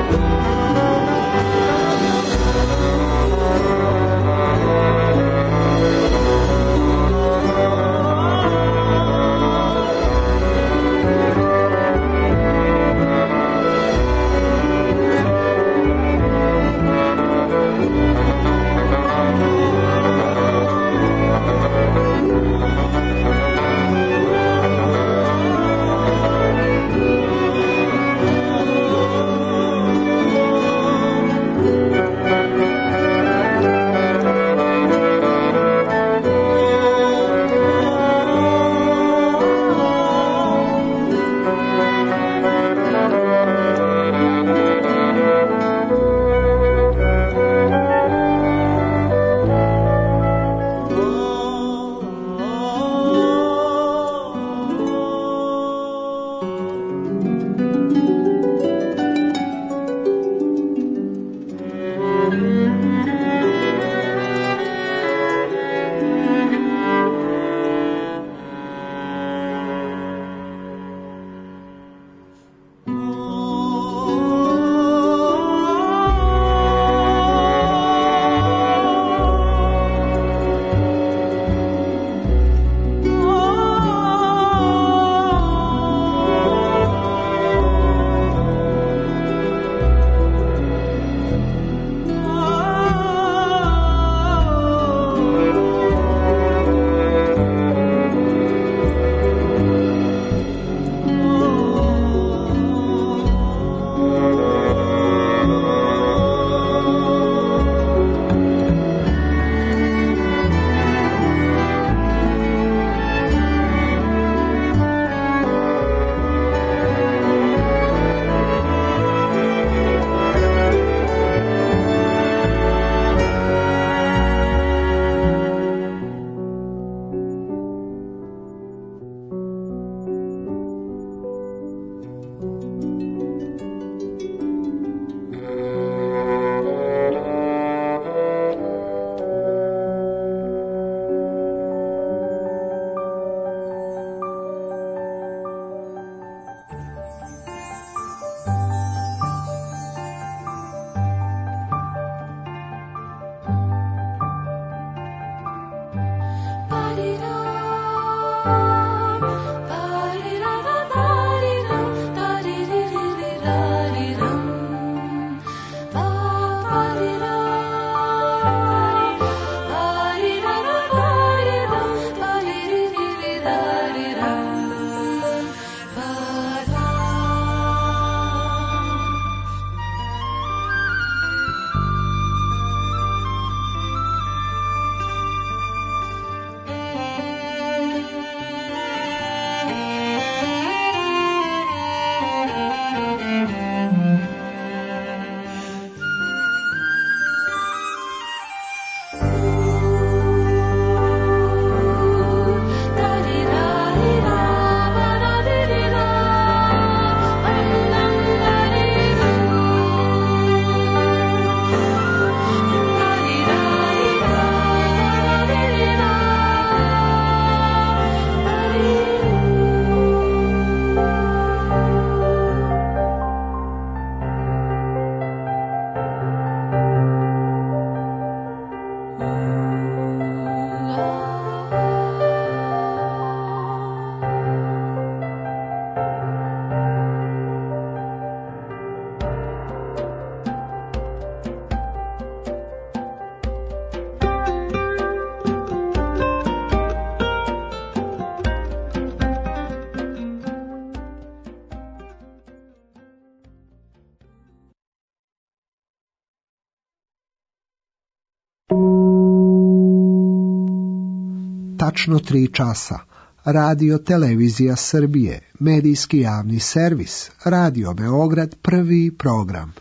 Tačno tri časa. Radio Televizija Srbije, medijski javni servis, Radio Beograd, prvi program.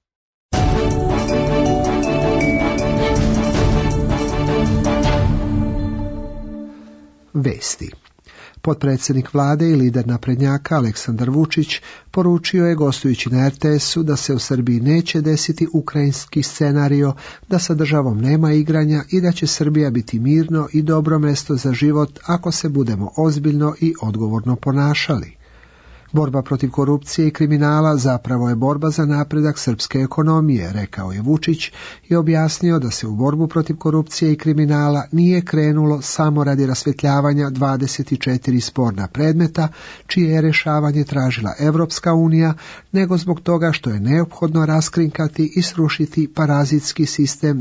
Vesti. Potpredsjednik vlade i lider naprednjaka Aleksandar Vučić poručio je gostujući na er te esu da se u Srbiji neće desiti ukrajinski scenario, da sa državom nema igranja i da će Srbija biti mirno i dobro mesto za život ako se budemo ozbiljno i odgovorno ponašali. Borba protiv korupcije i kriminala zapravo je borba za napredak srpske ekonomije, rekao je Vučić i objasnio da se u borbu protiv korupcije i kriminala nije krenulo samo radi rasvjetljavanja dvadeset četiri sporna predmeta, čije je rješavanje tražila Evropska unija, nego zbog toga što je neophodno raskrinkati i srušiti parazitski sistem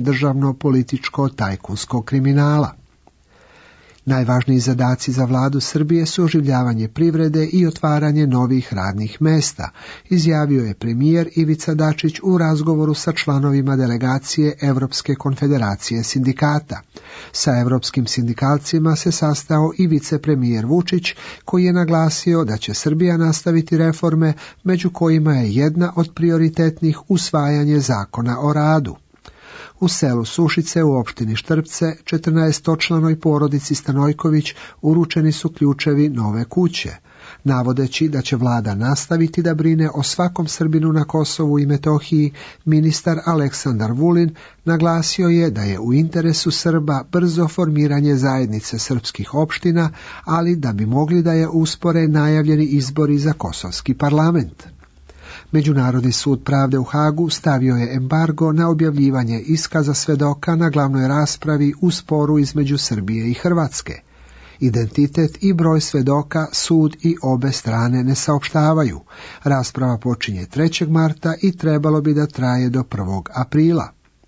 državno-političko-tajkunskog kriminala. Najvažniji zadaci za vladu Srbije su oživljavanje privrede i otvaranje novih radnih mesta, izjavio je premijer Ivica Dačić u razgovoru sa članovima delegacije Evropske konfederacije sindikata. Sa evropskim sindikalcima se sastao i vicepremijer Vučić, koji je naglasio da će Srbija nastaviti reforme, među kojima je jedna od prioritetnih usvajanje zakona o radu. U selu Sušice u opštini Štrpce četrnaestočlanoj porodici Stanojković uručeni su ključevi nove kuće. Navodeći da će vlada nastaviti da brine o svakom Srbinu na Kosovu i Metohiji, ministar Aleksandar Vulin naglasio je da je u interesu Srba brzo formiranje zajednice srpskih opština, ali da bi mogli da je uspore najavljeni izbori za kosovski parlament. Međunarodni sud pravde u Hagu stavio je embargo na objavljivanje iskaza svedoka na glavnoj raspravi u sporu između Srbije i Hrvatske. Identitet i broj svedoka sud i obe strane ne saopštavaju. Rasprava počinje trećeg marta i trebalo bi da traje do prvog aprila.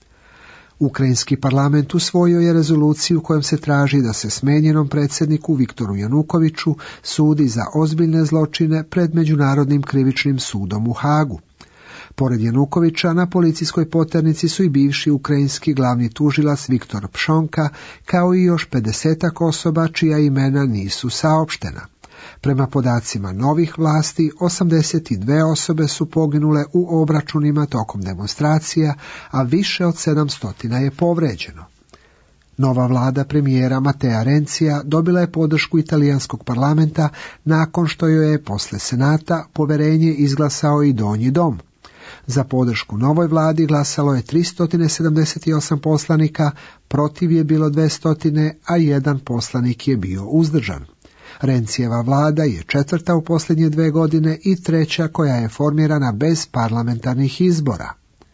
Ukrajinski parlament usvojio je rezoluciju kojom se traži da se smenjenom predsjedniku Viktoru Janukoviću sudi za ozbiljne zločine pred Međunarodnim krivičnim sudom u Hagu. Pored Janukovića na policijskoj poternici su i bivši ukrajinski glavni tužilac Viktor Pšonka, kao i još pedesetak osoba čija imena nisu saopštena. Prema podacima novih vlasti, osamdeset dve osobe su poginule u obračunima tokom demonstracija, a više od sedamsto je povređeno. Nova vlada premijera Matea Rencija dobila je podršku italijanskog parlamenta nakon što joj je posle Senata poverenje izglasao i Donji dom. Za podršku novoj vladi glasalo je tristo sedamdeset osam poslanika, protiv je bilo dvesta, a jedan poslanik je bio uzdržan. Rencijeva vlada je četvrta u posljednje dve godine i treća koja je formirana bez parlamentarnih izbora.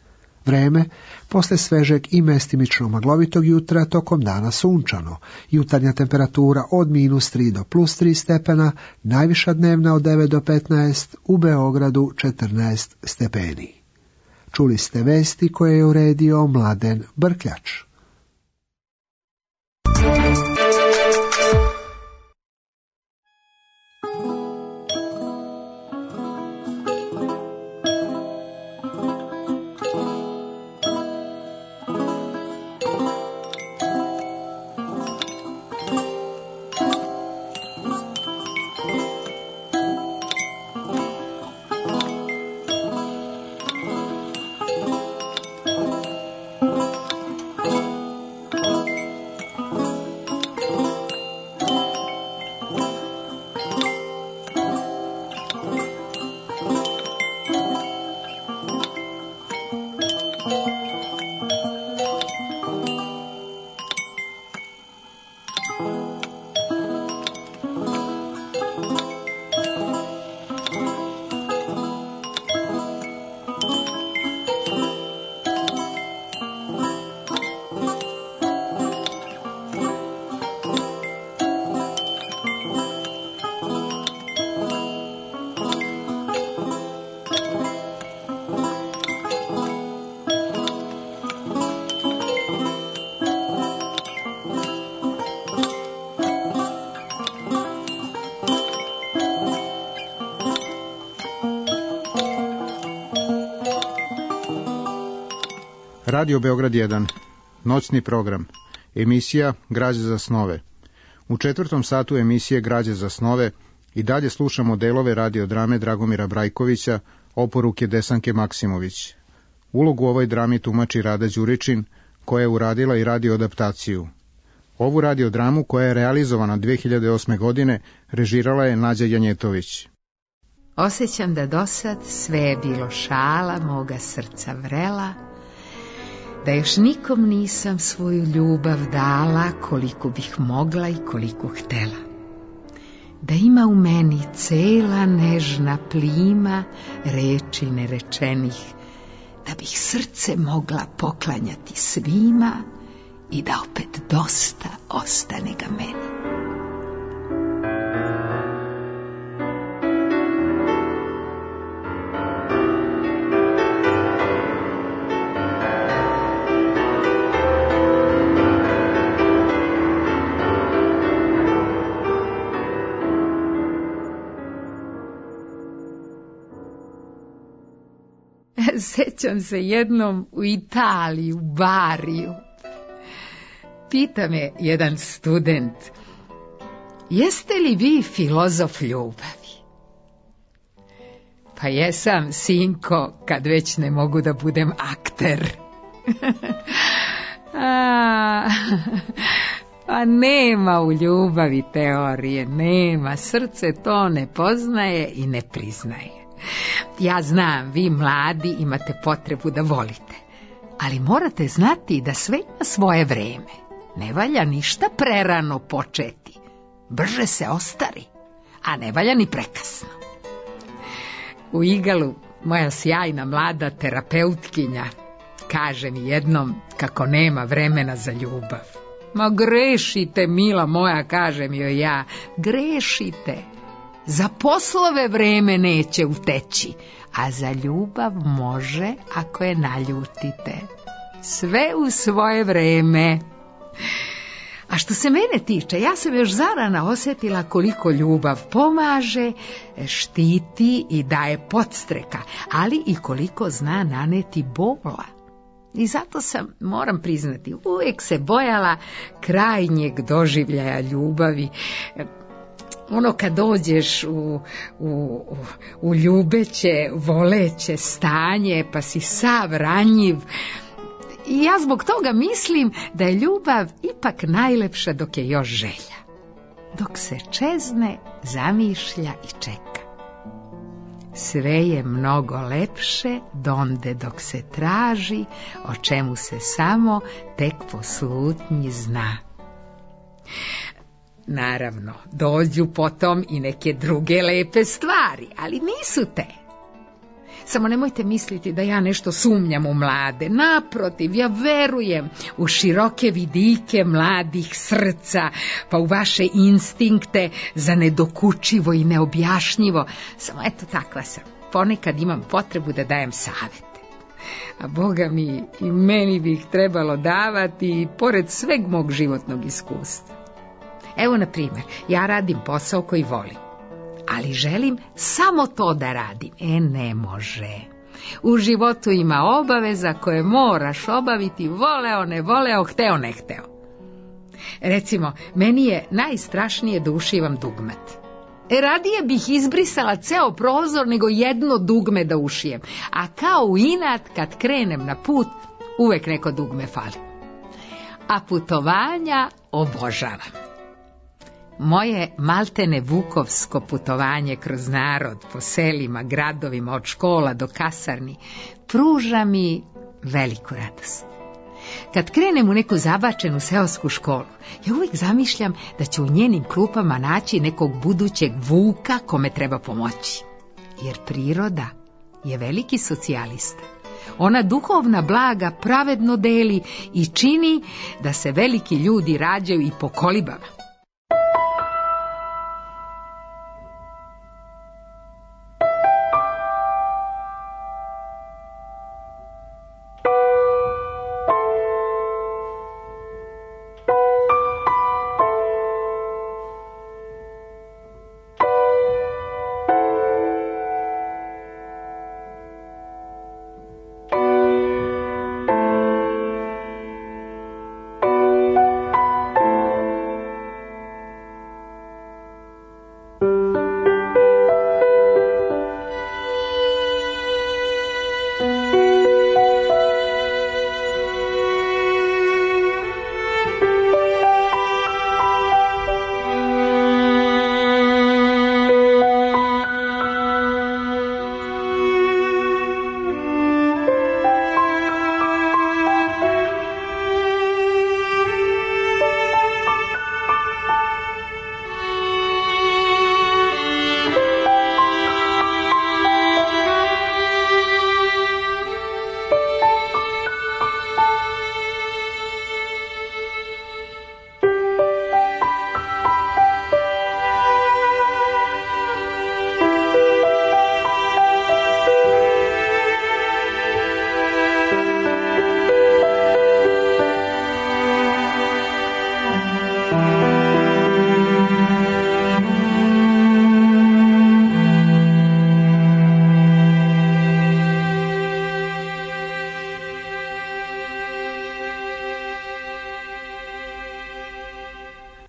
Vreme, posle svežeg i mestimično maglovitog jutra, tokom dana sunčano. Jutarnja temperatura od minus tri do plus tri stepena, najviša dnevna od devet do petnaest, u Beogradu četrnaest stepeni. Čuli ste vesti koje je uredio Mladen Brkljač. Radio Beograd jedan, noćni program, emisija Građe za snove. U četvrtom satu emisije Građe za snove i dalje slušamo delove radiodrame Dragomira Brajkovića, oporuke Desanke Maksimović. Ulogu u ovoj drami tumači Rada Đuričin, koja je uradila i radio adaptaciju. Ovu radiodramu, koja je realizovana dve hiljade osme. godine, režirala je Nađa Janjetović. Osjećam da dosad sve je bilo šala moga srca vrela, da još nikom nisam svoju ljubav dala koliko bih mogla i koliko htela. da ima u meni cela nežna plima reči nerečenih, da bih srce mogla poklanjati svima i da opet dosta ostane ga meni. Sjećam se jednom u Italiji, u Bariju. Pita me jedan student, jeste li vi filozof ljubavi? Pa jesam, sinko, kad već ne mogu da budem akter. A, a nema u ljubavi teorije, nema, srce to ne poznaje i ne priznaje. Ja znam, vi mladi imate potrebu da volite, ali morate znati da sve ima svoje vreme. Ne valja ništa prerano početi, brže se ostari, a ne valja ni prekasno. U Igalu moja sjajna mlada terapeutkinja kaže mi jednom kako nema vremena za ljubav. Ma grešite, mila moja, kaže mi joj ja, grešite. Za poslove vreme neće uteći, a za ljubav može ako je naljutite. Sve u svoje vreme. A što se mene tiče, ja sam još zarana osjetila koliko ljubav pomaže, štiti i daje podstreka, ali i koliko zna naneti bola. I zato sam, moram priznati, uvijek se bojala krajnjeg doživljaja ljubavi. Ono kad dođeš u, u, u ljubeće, voleće stanje, pa si sav ranjiv. I ja zbog toga mislim da je ljubav ipak najlepša dok je još želja. Dok se čezne, zamišlja i čeka. Sve je mnogo lepše donde dok se traži, o čemu se samo tek po slutnji zna. Naravno, dođu potom i neke druge lepe stvari, ali nisu te. Samo nemojte misliti da ja nešto sumnjam u mlade. Naprotiv, ja verujem u široke vidike mladih srca, pa u vaše instinkte za nedokučivo i neobjašnjivo. Samo eto, takva sam. Ponekad imam potrebu da dajem savete. A Boga mi, i meni bi ih trebalo davati, pored sveg mog životnog iskustva. Evo, na primjer, ja radim posao koji volim, ali želim samo to da radim. E, ne može. U životu ima obaveza koje moraš obaviti, voleo, ne voleo, hteo, ne hteo. Recimo, meni je najstrašnije da ušivam dugmet. E, radije bih izbrisala ceo prozor nego jedno dugme da ušijem. A kao u inat, kad krenem na put, uvek neko dugme fali. A putovanja obožavam. Moje maltene vukovsko putovanje kroz narod, po selima, gradovima, od škola do kasarni, pruža mi veliku radost. Kad krenem u neku zabačenu seosku školu, ja uvijek zamišljam da ću u njenim klupama naći nekog budućeg vuka kome treba pomoći. Jer priroda je veliki socijalista. Ona duhovna blaga pravedno deli i čini da se veliki ljudi rađaju i po kolibama.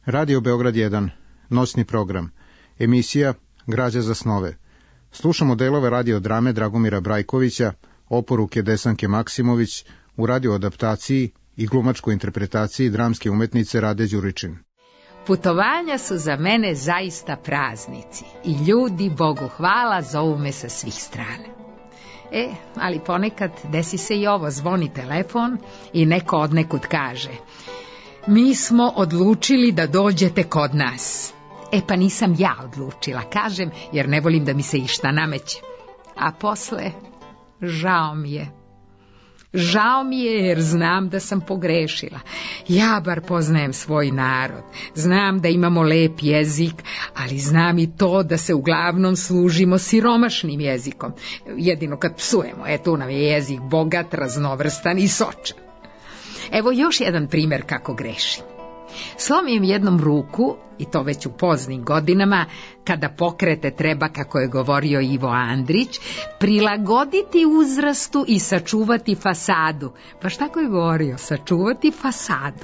Radio Beograd jedan, noćni program, emisija Građa za snove. Slušamo delove radiodrame Dragomira Brajkovića, oporuke Desanke Maksimović, u radioadaptaciji i glumačkoj interpretaciji dramske umetnice Rade Đuričin. Putovanja su za mene zaista praznici i ljudi, Bogu hvala, zovu me sa svih strana. E, ali ponekad desi se i ovo, zvoni telefon i neko odnekud kaže: mi smo odlučili da dođete kod nas. E pa nisam ja odlučila, kažem, jer ne volim da mi se išta nameće. A posle, žao mi je. Žao mi je jer znam da sam pogrešila. Ja bar poznajem svoj narod. Znam da imamo lep jezik, ali znam i to da se uglavnom služimo siromašnim jezikom. Jedino kad psujemo, e tu nam je jezik bogat, raznovrstan i sočan. Evo još jedan primjer kako grešim. Slomim jednom ruku, i to već u poznim godinama, kada pokrete treba, kako je govorio Ivo Andrić, prilagoditi uzrastu i sačuvati fasadu. Pa šta ko je govorio? Sačuvati fasadu.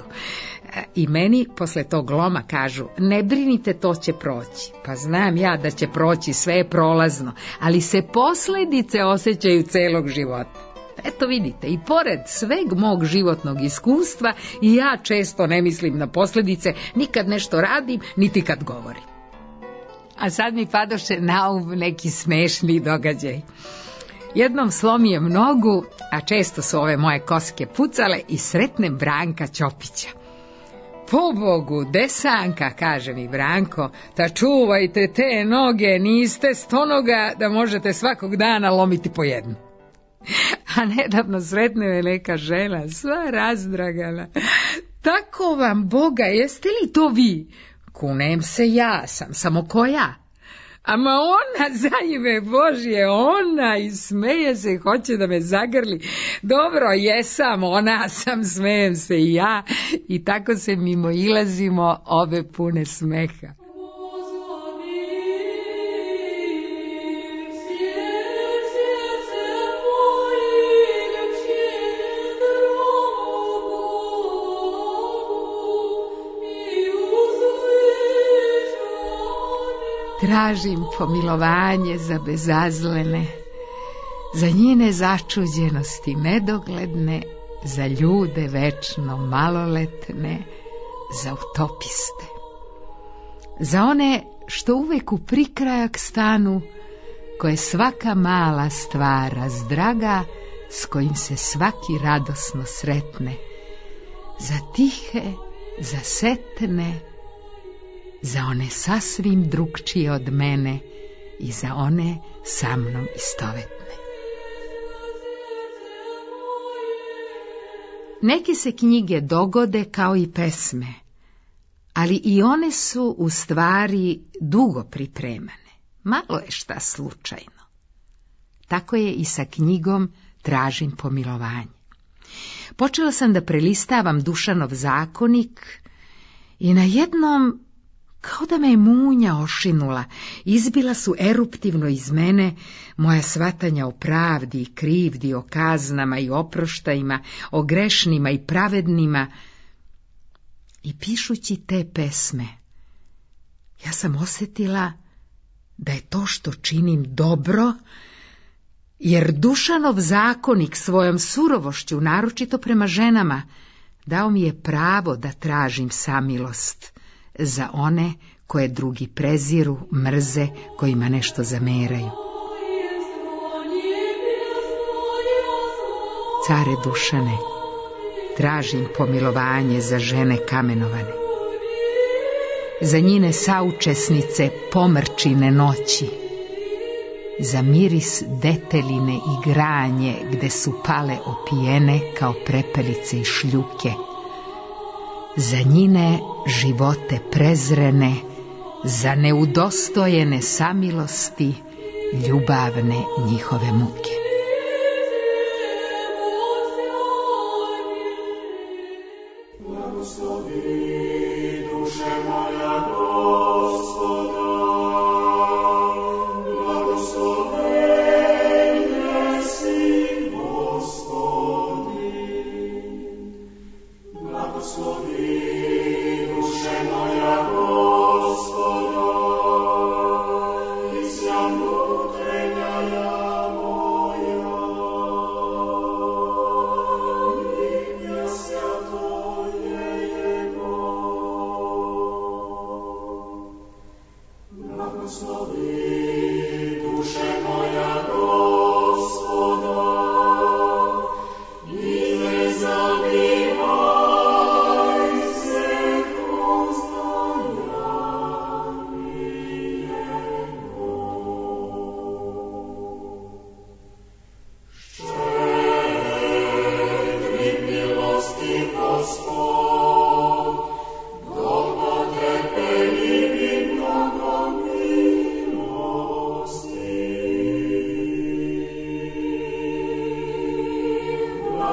I meni posle tog loma kažu: ne brinite, to će proći. Pa znam ja da će proći, sve je prolazno, ali se posljedice osjećaju celog života. Eto vidite, i pored sveg mog životnog iskustva i ja često ne mislim na posljedice, nikad nešto radim, niti kad govorim. A sad mi padoše na um neki smešni događaj. Jednom slomijem nogu, a često su ove moje koske pucale, i sretnem Branka Ćopića. Po Bogu, Desanka, kaže mi Branko, ta čuvajte te noge, niste stonoga da možete svakog dana lomiti po jednu. A nedavno sretne me neka žena, sva razdragana. Tako vam Boga, jeste li to vi? Kunem se, ja sam, samo koja? Ama ona, za ime Božje, ona, i smeje se, hoće da me zagrli. Dobro, jesam, ona sam, smejem se i ja, i tako se mimo ilazimo, obe pune smeha. Tražim pomilovanje za bezazlene, za njine začuđenosti nedogledne, za ljude večno maloletne, za utopiste. Za one što uvek u prikrajak stanu, koje svaka mala stvar razdraga, s kojim se svaki radosno sretne, za tihe, za setne, za one sasvim drugčije od mene i za one sa mnom istovetne. Neke se knjige dogode kao i pesme, ali i one su u stvari dugo pripremane. Malo je šta slučajno. Tako je i sa knjigom Tražim pomilovanje. Počela sam da prelistavam Dušanov zakonik i na jednom, kao da me je munja ošinula, izbila su eruptivno iz mene moja shvatanja o pravdi i krivdi, o kaznama i oproštajima, o grešnima i pravednima. I pišući te pesme, ja sam osjetila da je to što činim dobro, jer Dušanov zakonik svojom surovošću, naročito prema ženama, dao mi je pravo da tražim samilost za one koje drugi preziru, mrze, kojima nešto zameraju. Care Dušane, tražim pomilovanje za žene kamenovane, za njine saučesnice pomrčine noći, za miris deteline i granje gde su pale opijene kao prepelice i šljuke, za njine živote prezrene, za neudostojene samilosti, ljubavne njihove muke. Blagoslovi duše moja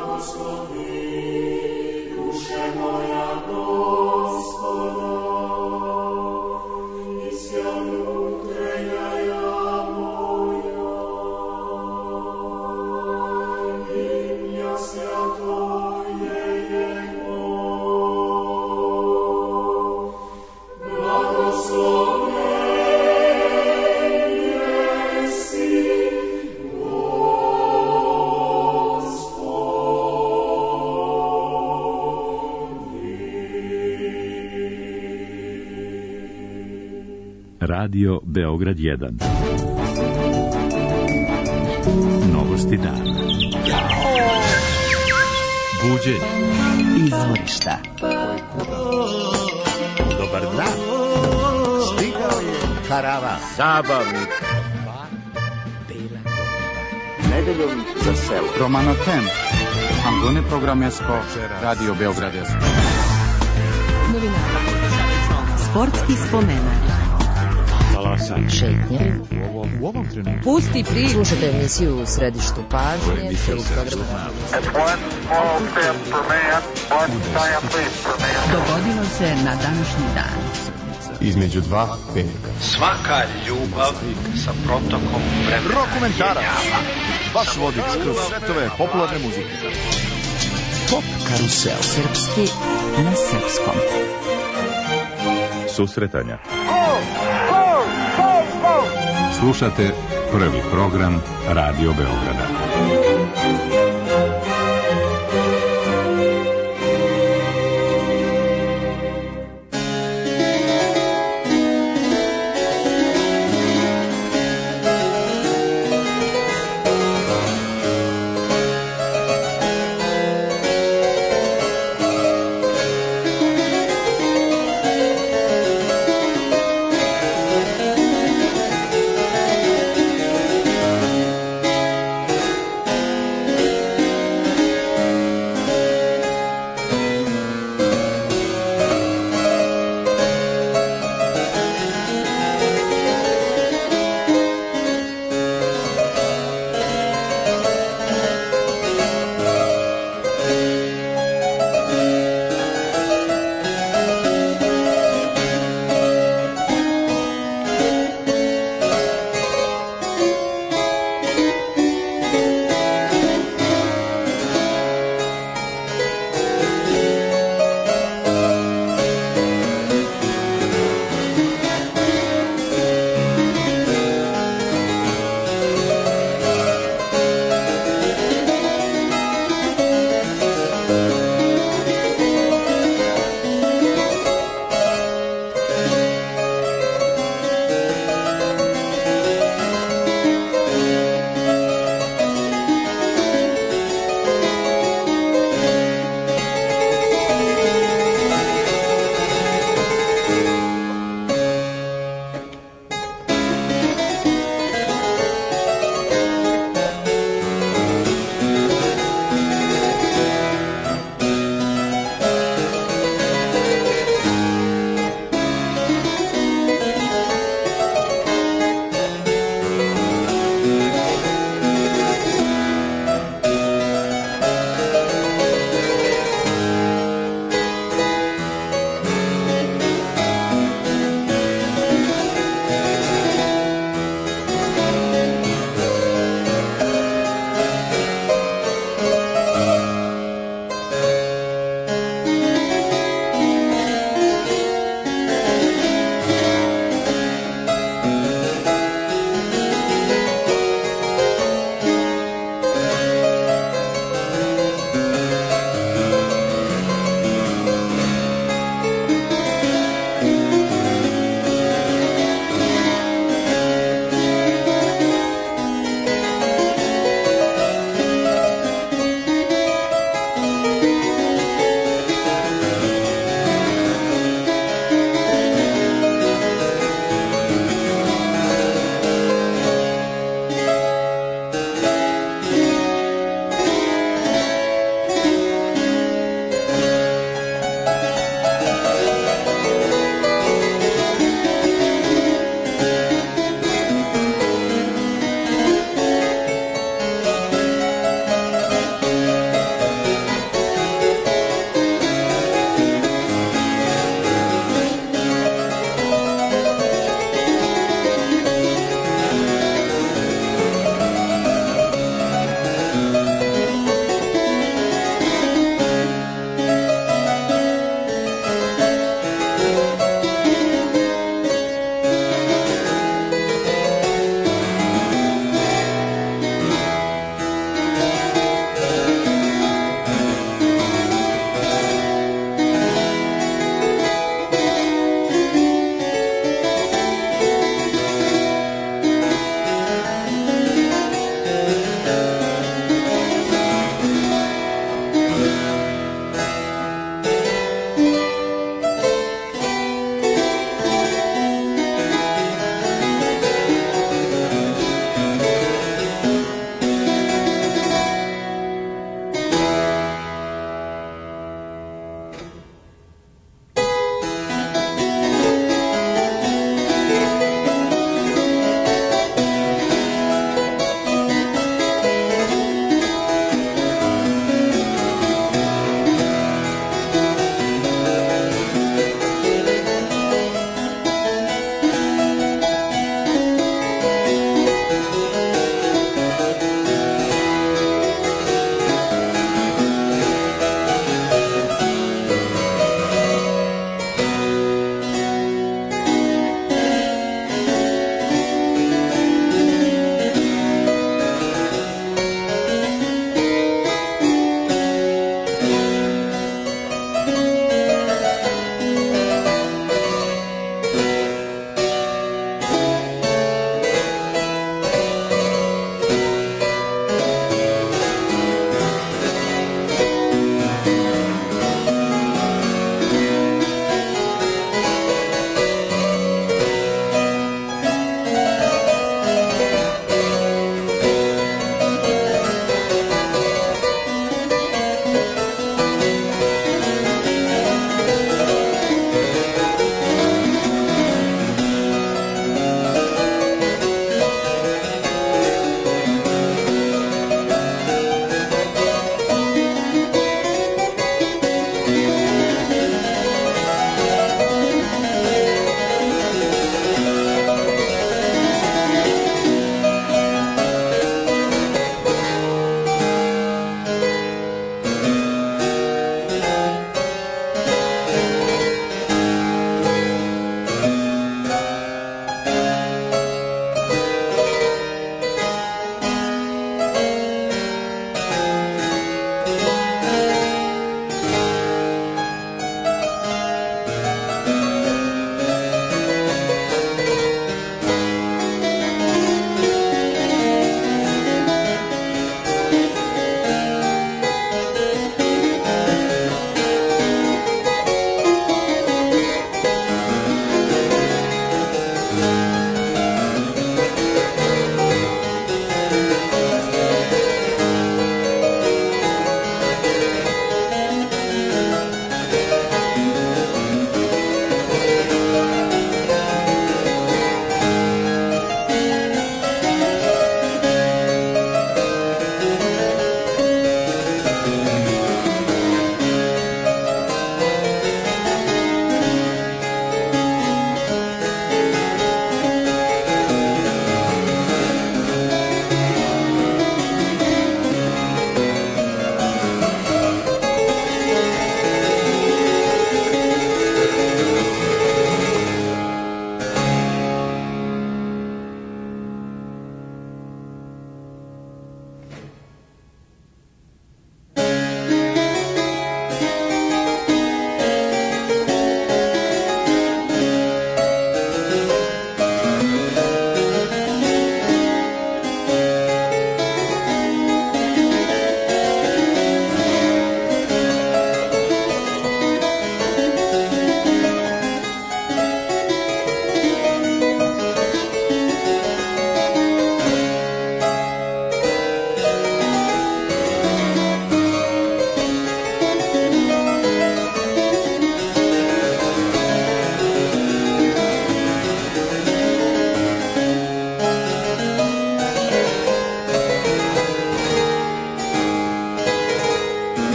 Radio Beograd jedan. Novosti dana. Buđenje. Izvorišta. Dobar dan. Stigao je karavan. Zabavnik. Nedeljom za selo. Romanotem. Angone programesko. Radio Beograd jedan. Novinari. Sportski spomenak. Šetnje. U ovom trenutku. Pusti pri. Slušajte emisiju u središtu pažnje. Dogodilo se na današnji dan. Između dva petka. Svaka ljubav sa protokom vremena. Rokomentara. Vaš vodič kroz svetove popularne muzike. Pop karusel. Srpski na srpskom. Susretanja. Slušate prvi program Radio Beograda.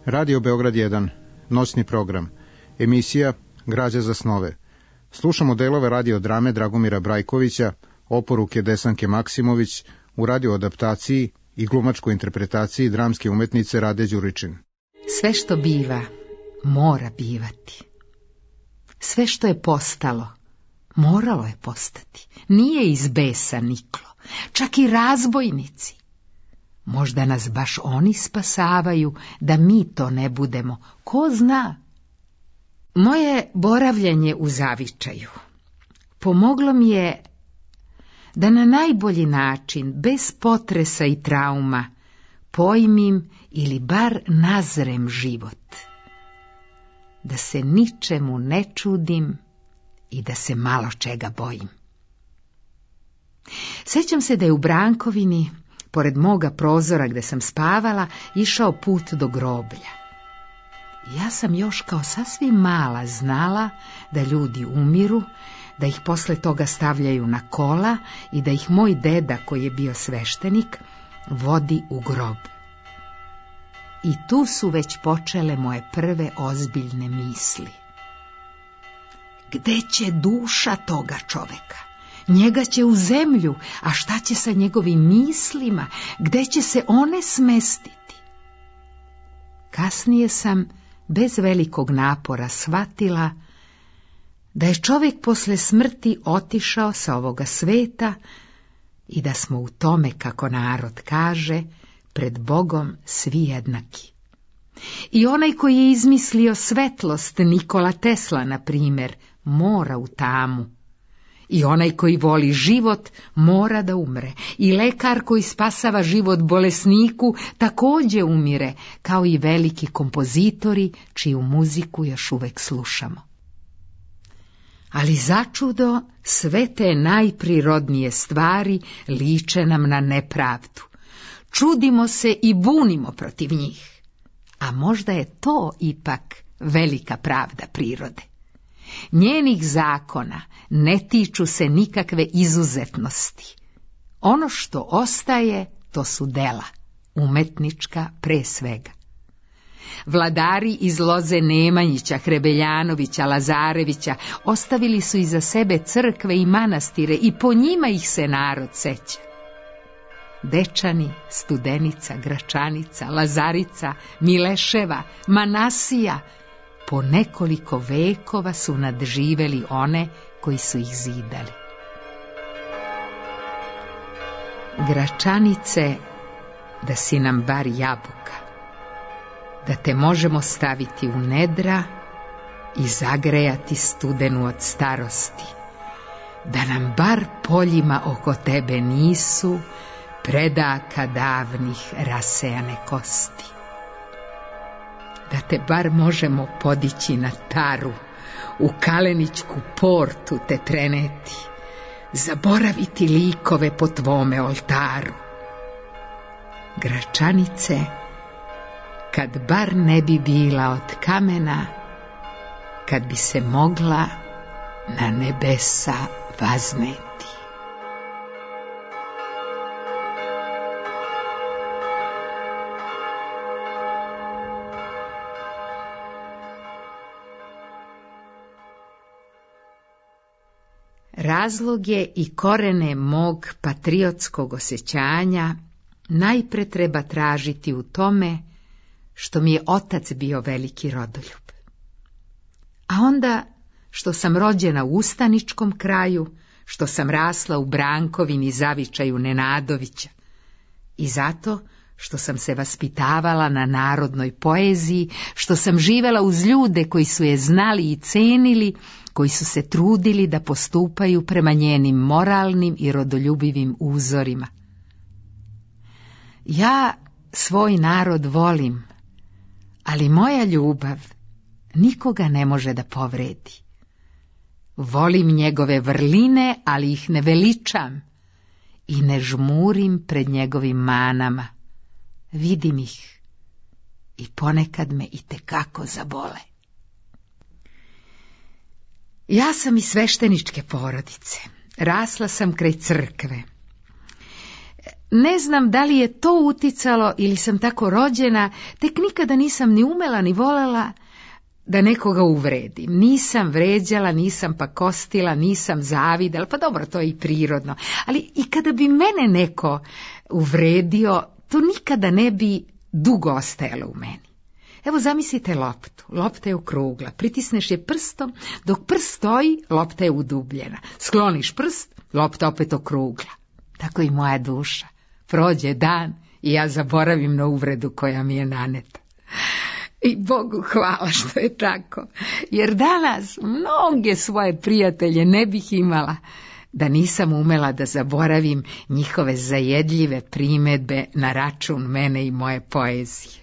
Radio Beograd jedan, noćni program, emisija Građa za snove. Slušamo delove radiodrame Dragomira Brajkovića, oporuke Desanke Maksimović, u radioadaptaciji i glumačkoj interpretaciji dramske umetnice Rade Đuričin. Sve što biva, mora bivati. Sve što je postalo, moralo je postati. Nije iz besa niklo, čak i razbojnici. Možda nas baš oni spasavaju, da mi to ne budemo. Ko zna? Moje boravljanje u zavičaju pomoglo mi je da na najbolji način, bez potresa i trauma, pojmim ili bar nazrem život. Da se ničemu ne čudim i da se malo čega bojim. Sjećam se da je u Brankovini, pored moga prozora gde sam spavala, išao put do groblja. Ja sam još kao sasvim mala znala da ljudi umiru, da ih posle toga stavljaju na kola i da ih moj deda, koji je bio sveštenik, vodi u grob. I tu su već počele moje prve ozbiljne misli. Gde će duša toga čoveka? Njega će u zemlju, a šta će sa njegovim mislima? Gde će se one smestiti? Kasnije sam bez velikog napora shvatila da je čovjek posle smrti otišao sa ovoga sveta i da smo u tome, kako narod kaže, pred Bogom svi jednaki. I onaj koji je izmislio svetlost, Nikola Tesla, na primjer, mora u tamu. I onaj koji voli život mora da umre. I lekar koji spasava život bolesniku također umire, kao i veliki kompozitori čiju muziku još uvek slušamo. Ali začudo, sve te najprirodnije stvari liče nam na nepravdu. Čudimo se i bunimo protiv njih. A možda je to ipak velika pravda prirode. Njenih zakona ne tiču se nikakve izuzetnosti. Ono što ostaje, to su dela, umetnička pre svega. Vladari iz loze Nemanjića, Hrebeljanovića, Lazarevića ostavili su iza sebe crkve i manastire i po njima ih se narod seća. Dečani, Studenica, Gračanica, Lazarica, Mileševa, Manasija, po nekoliko vekova su nadživeli one koji su ih zidali. Gračanice, da si nam bar jabuka, da te možemo staviti u nedra i zagrejati studenu od starosti, da nam bar poljima oko tebe nisu predaka davnih rasejane kosti. Da te bar možemo podići na taru, u Kalenićku portu te treneti, zaboraviti likove po tvome oltaru. Gračanice, kad bar ne bi bila od kamena, kad bi se mogla na nebesa vazneti. Razloge i korene mog patriotskog osjećanja najpre treba tražiti u tome što mi je otac bio veliki rodoljub. A onda što sam rođena u ustaničkom kraju, što sam rasla u Brankovini zavičaju Nenadovića i zato što sam se vaspitavala na narodnoj poeziji, što sam živela uz ljude koji su je znali i cenili, koji su se trudili da postupaju prema njenim moralnim i rodoljubivim uzorima. Ja svoj narod volim, ali moja ljubav nikoga ne može da povredi. Volim njegove vrline, ali ih ne veličam i ne žmurim pred njegovim manama. Vidim ih i ponekad me itekako zabole. Ja sam iz svešteničke porodice. Rasla sam kraj crkve. Ne znam da li je to uticalo ili sam tako rođena, tek nikada nisam ni umela ni volela da nekoga uvredim. Nisam vređala, nisam pakostila, nisam zavidala, pa dobro, to je i prirodno. Ali i kada bi mene neko uvredio, to nikada ne bi dugo ostajalo u meni. Evo zamislite loptu. Lopta je okrugla. Pritisneš je prstom, dok prst stoji, lopta je udubljena. Skloniš prst, lopta opet okrugla. Tako i moja duša. Prođe dan i ja zaboravim na uvredu koja mi je naneta. I Bogu hvala što je tako, jer danas mnoge svoje prijatelje ne bih imala da nisam umela da zaboravim njihove zajedljive primedbe na račun mene i moje poezije.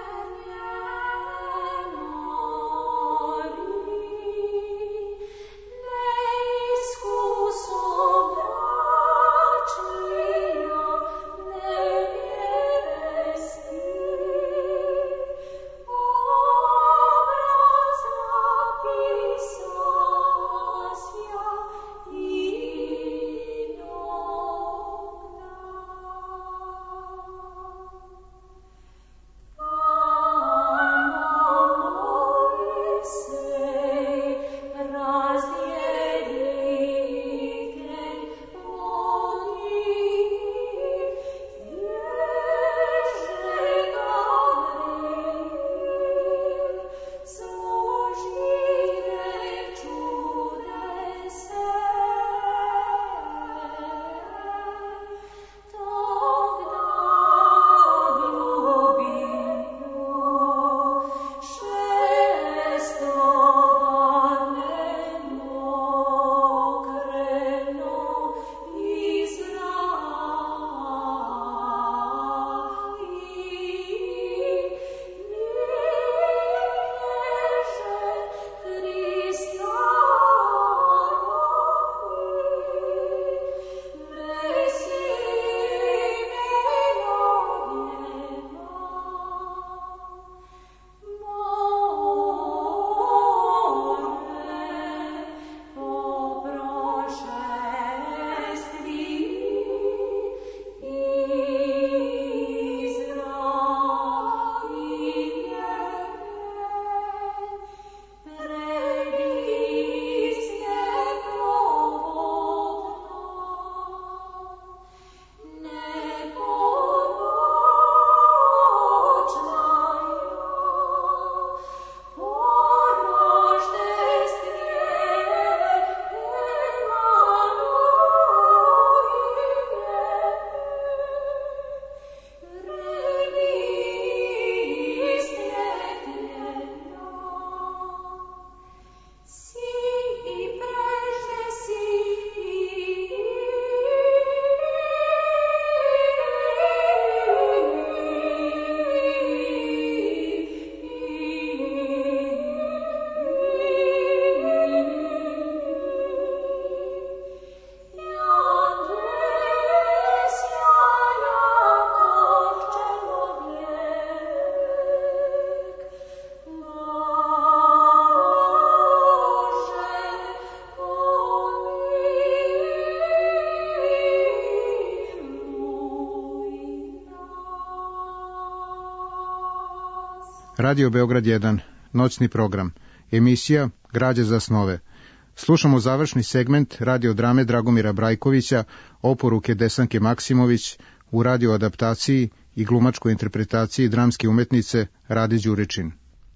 Radio Beograd jedan, noćni program, emisija Građe za snove. Slušamo završni segment radiodrame Dragomira Brajkovića, oporuke Desanke Maksimović u radioadaptaciji i glumačkoj interpretaciji dramske umetnice Rade Đuričin.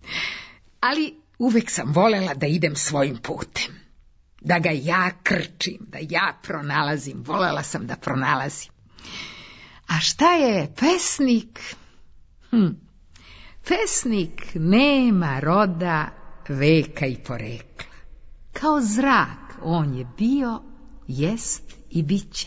Ali uvek sam volela da idem svojim putem, da ga ja krčim, da ja pronalazim, volela sam da pronalazim. A šta je pesnik? Hm. Pesnik nema roda, veka i porekla. Kao zrak on je bio, jest i biće.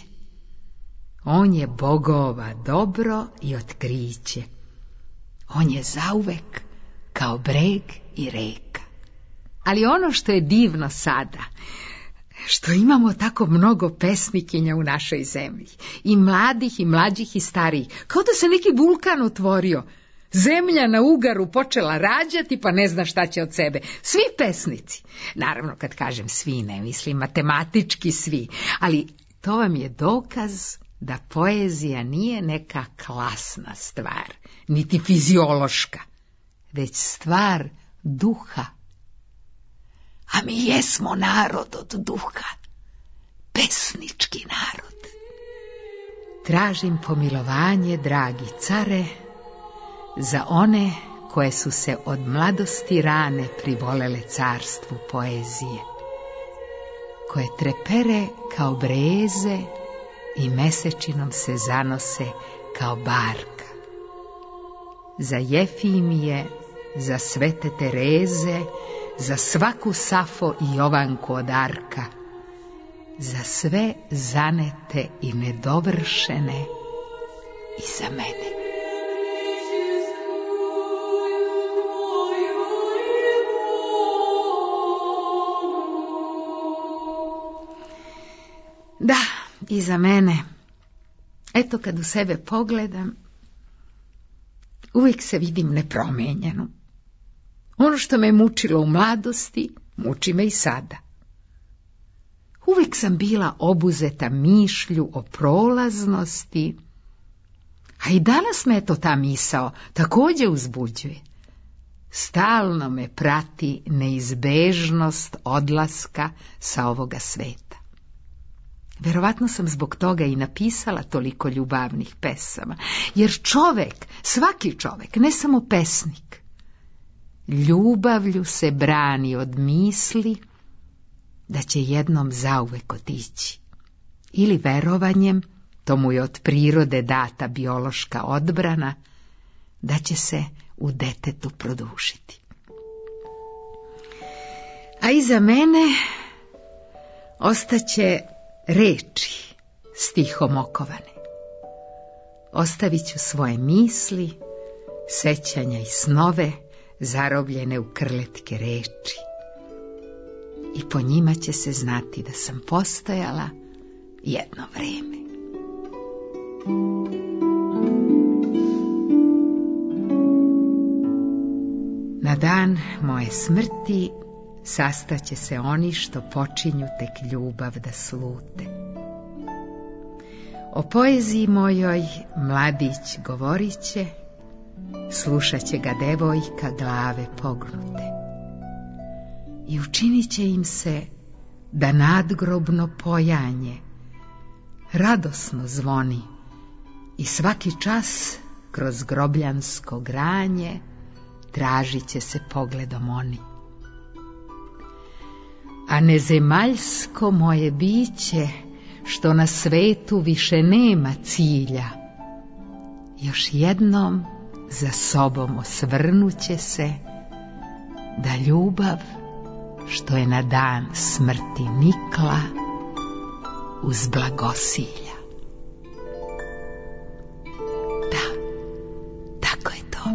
On je bogova dobro i otkriće. On je zauvek kao breg i reka. Ali ono što je divno sada, što imamo tako mnogo pesnikinja u našoj zemlji, i mladih i mlađih i starijih, kao da se neki vulkan otvorio. Zemlja na ugaru počela rađati, pa ne zna šta će od sebe. Svi pesnici, naravno kad kažem svi, ne mislim matematički svi, ali to vam je dokaz da poezija nije neka klasna stvar, niti fiziološka, već stvar duha. A mi jesmo narod od duha, pesnički narod. Tražim pomilovanje, dragi care, za one koje su se od mladosti rane privolele carstvu poezije, koje trepere kao breze i mesečinom se zanose kao barka. Za Jefimije, za Svete Tereze, za svaku Safo i Jovanku od Arka, za sve zanete i nedovršene i za mene. Da, i za mene. Eto, kad u sebe pogledam, uvijek se vidim nepromijenjenu. Ono što me mučilo u mladosti, muči me i sada. Uvijek sam bila obuzeta mišlju o prolaznosti, a i danas me to ta misao također uzbuđuje. Stalno me prati neizbežnost odlaska sa ovoga sveta. Verovatno sam zbog toga i napisala toliko ljubavnih pesama, jer čovek, svaki čovek, ne samo pesnik, ljubavlju se brani od misli da će jednom zauvek otići, ili verovanjem, to mu je od prirode data biološka odbrana, da će se u detetu produžiti. A iza mene ostaće reči stihom okovane. Ostavit ću svoje misli, sećanja i snove zarobljene u krletke reči. I po njima će se znati da sam postojala jedno vreme. Na dan moje smrti sastaće se oni što počinju tek ljubav da slute. O poeziji mojoj mladić govorit će, slušat će ga devojka glave pognute. I učinit će im se da nadgrobno pojanje radosno zvoni i svaki čas kroz grobljansko granje tražit će se pogledom oni. A nezemaljsko moje biće, što na svetu više nema cilja, još jednom za sobom osvrnuće se da ljubav, što je na dan smrti nikla, uz blagosilja. Da, tako je to.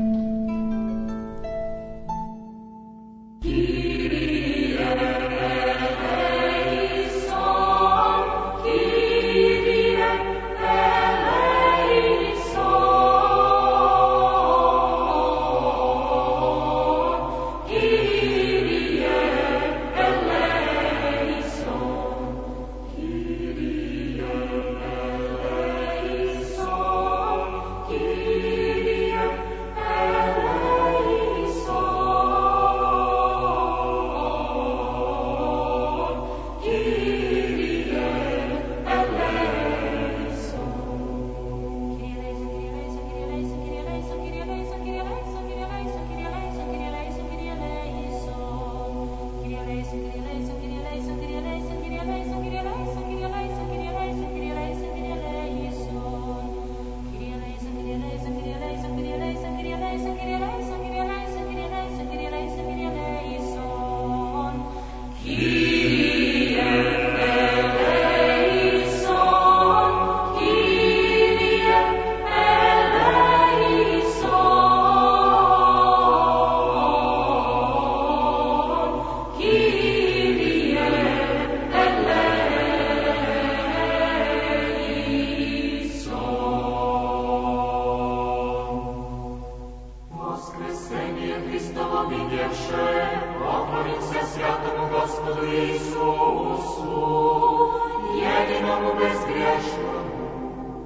Isusu, jedinom bezgriješnom,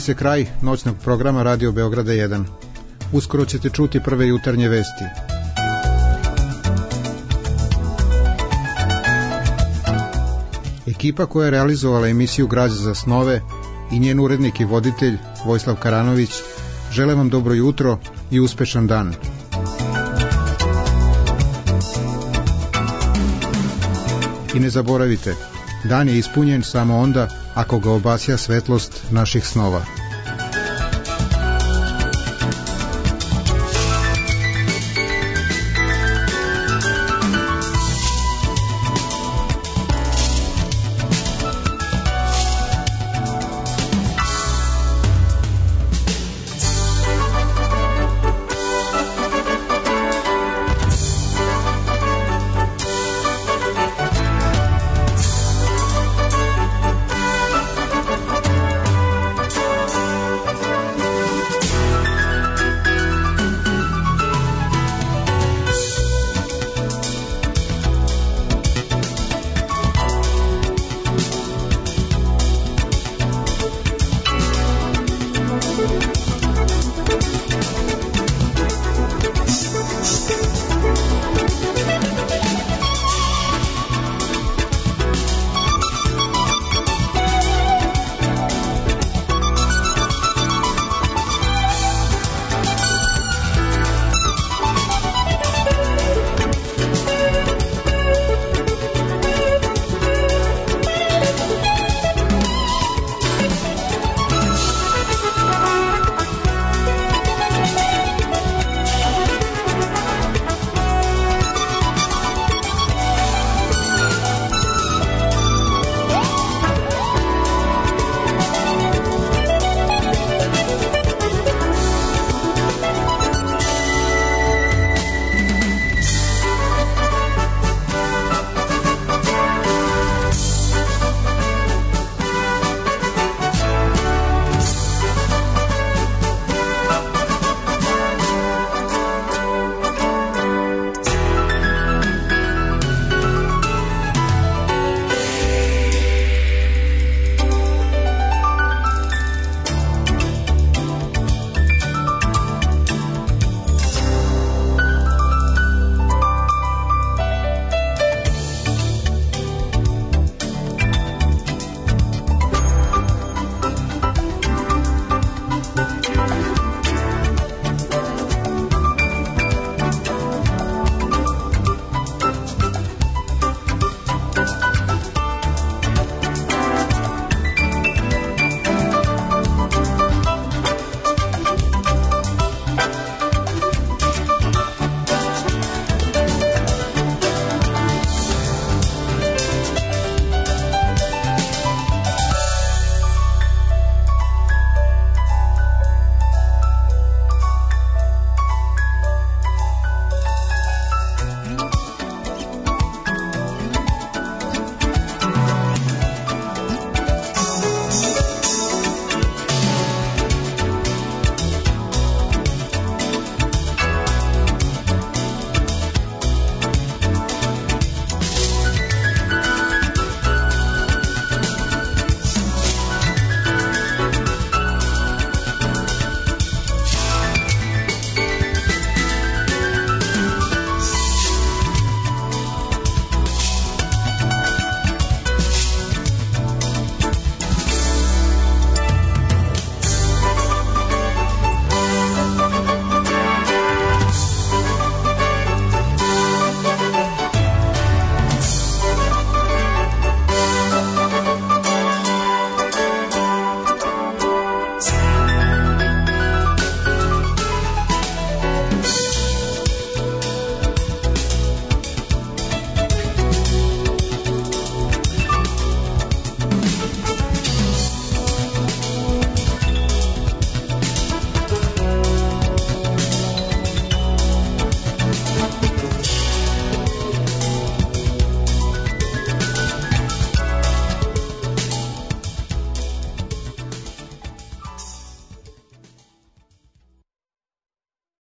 se kraj noćnog programa Radio Beograda jedan. Uskoro ćete čuti prve jutarnje vesti. Ekipa koja je realizovala emisiju Građa za snove i njen urednik i voditelj Vojislav Karanović žele vam dobro jutro i uspešan dan. I ne zaboravite, dan je ispunjen samo onda ako ga obasja svetlost naših snova.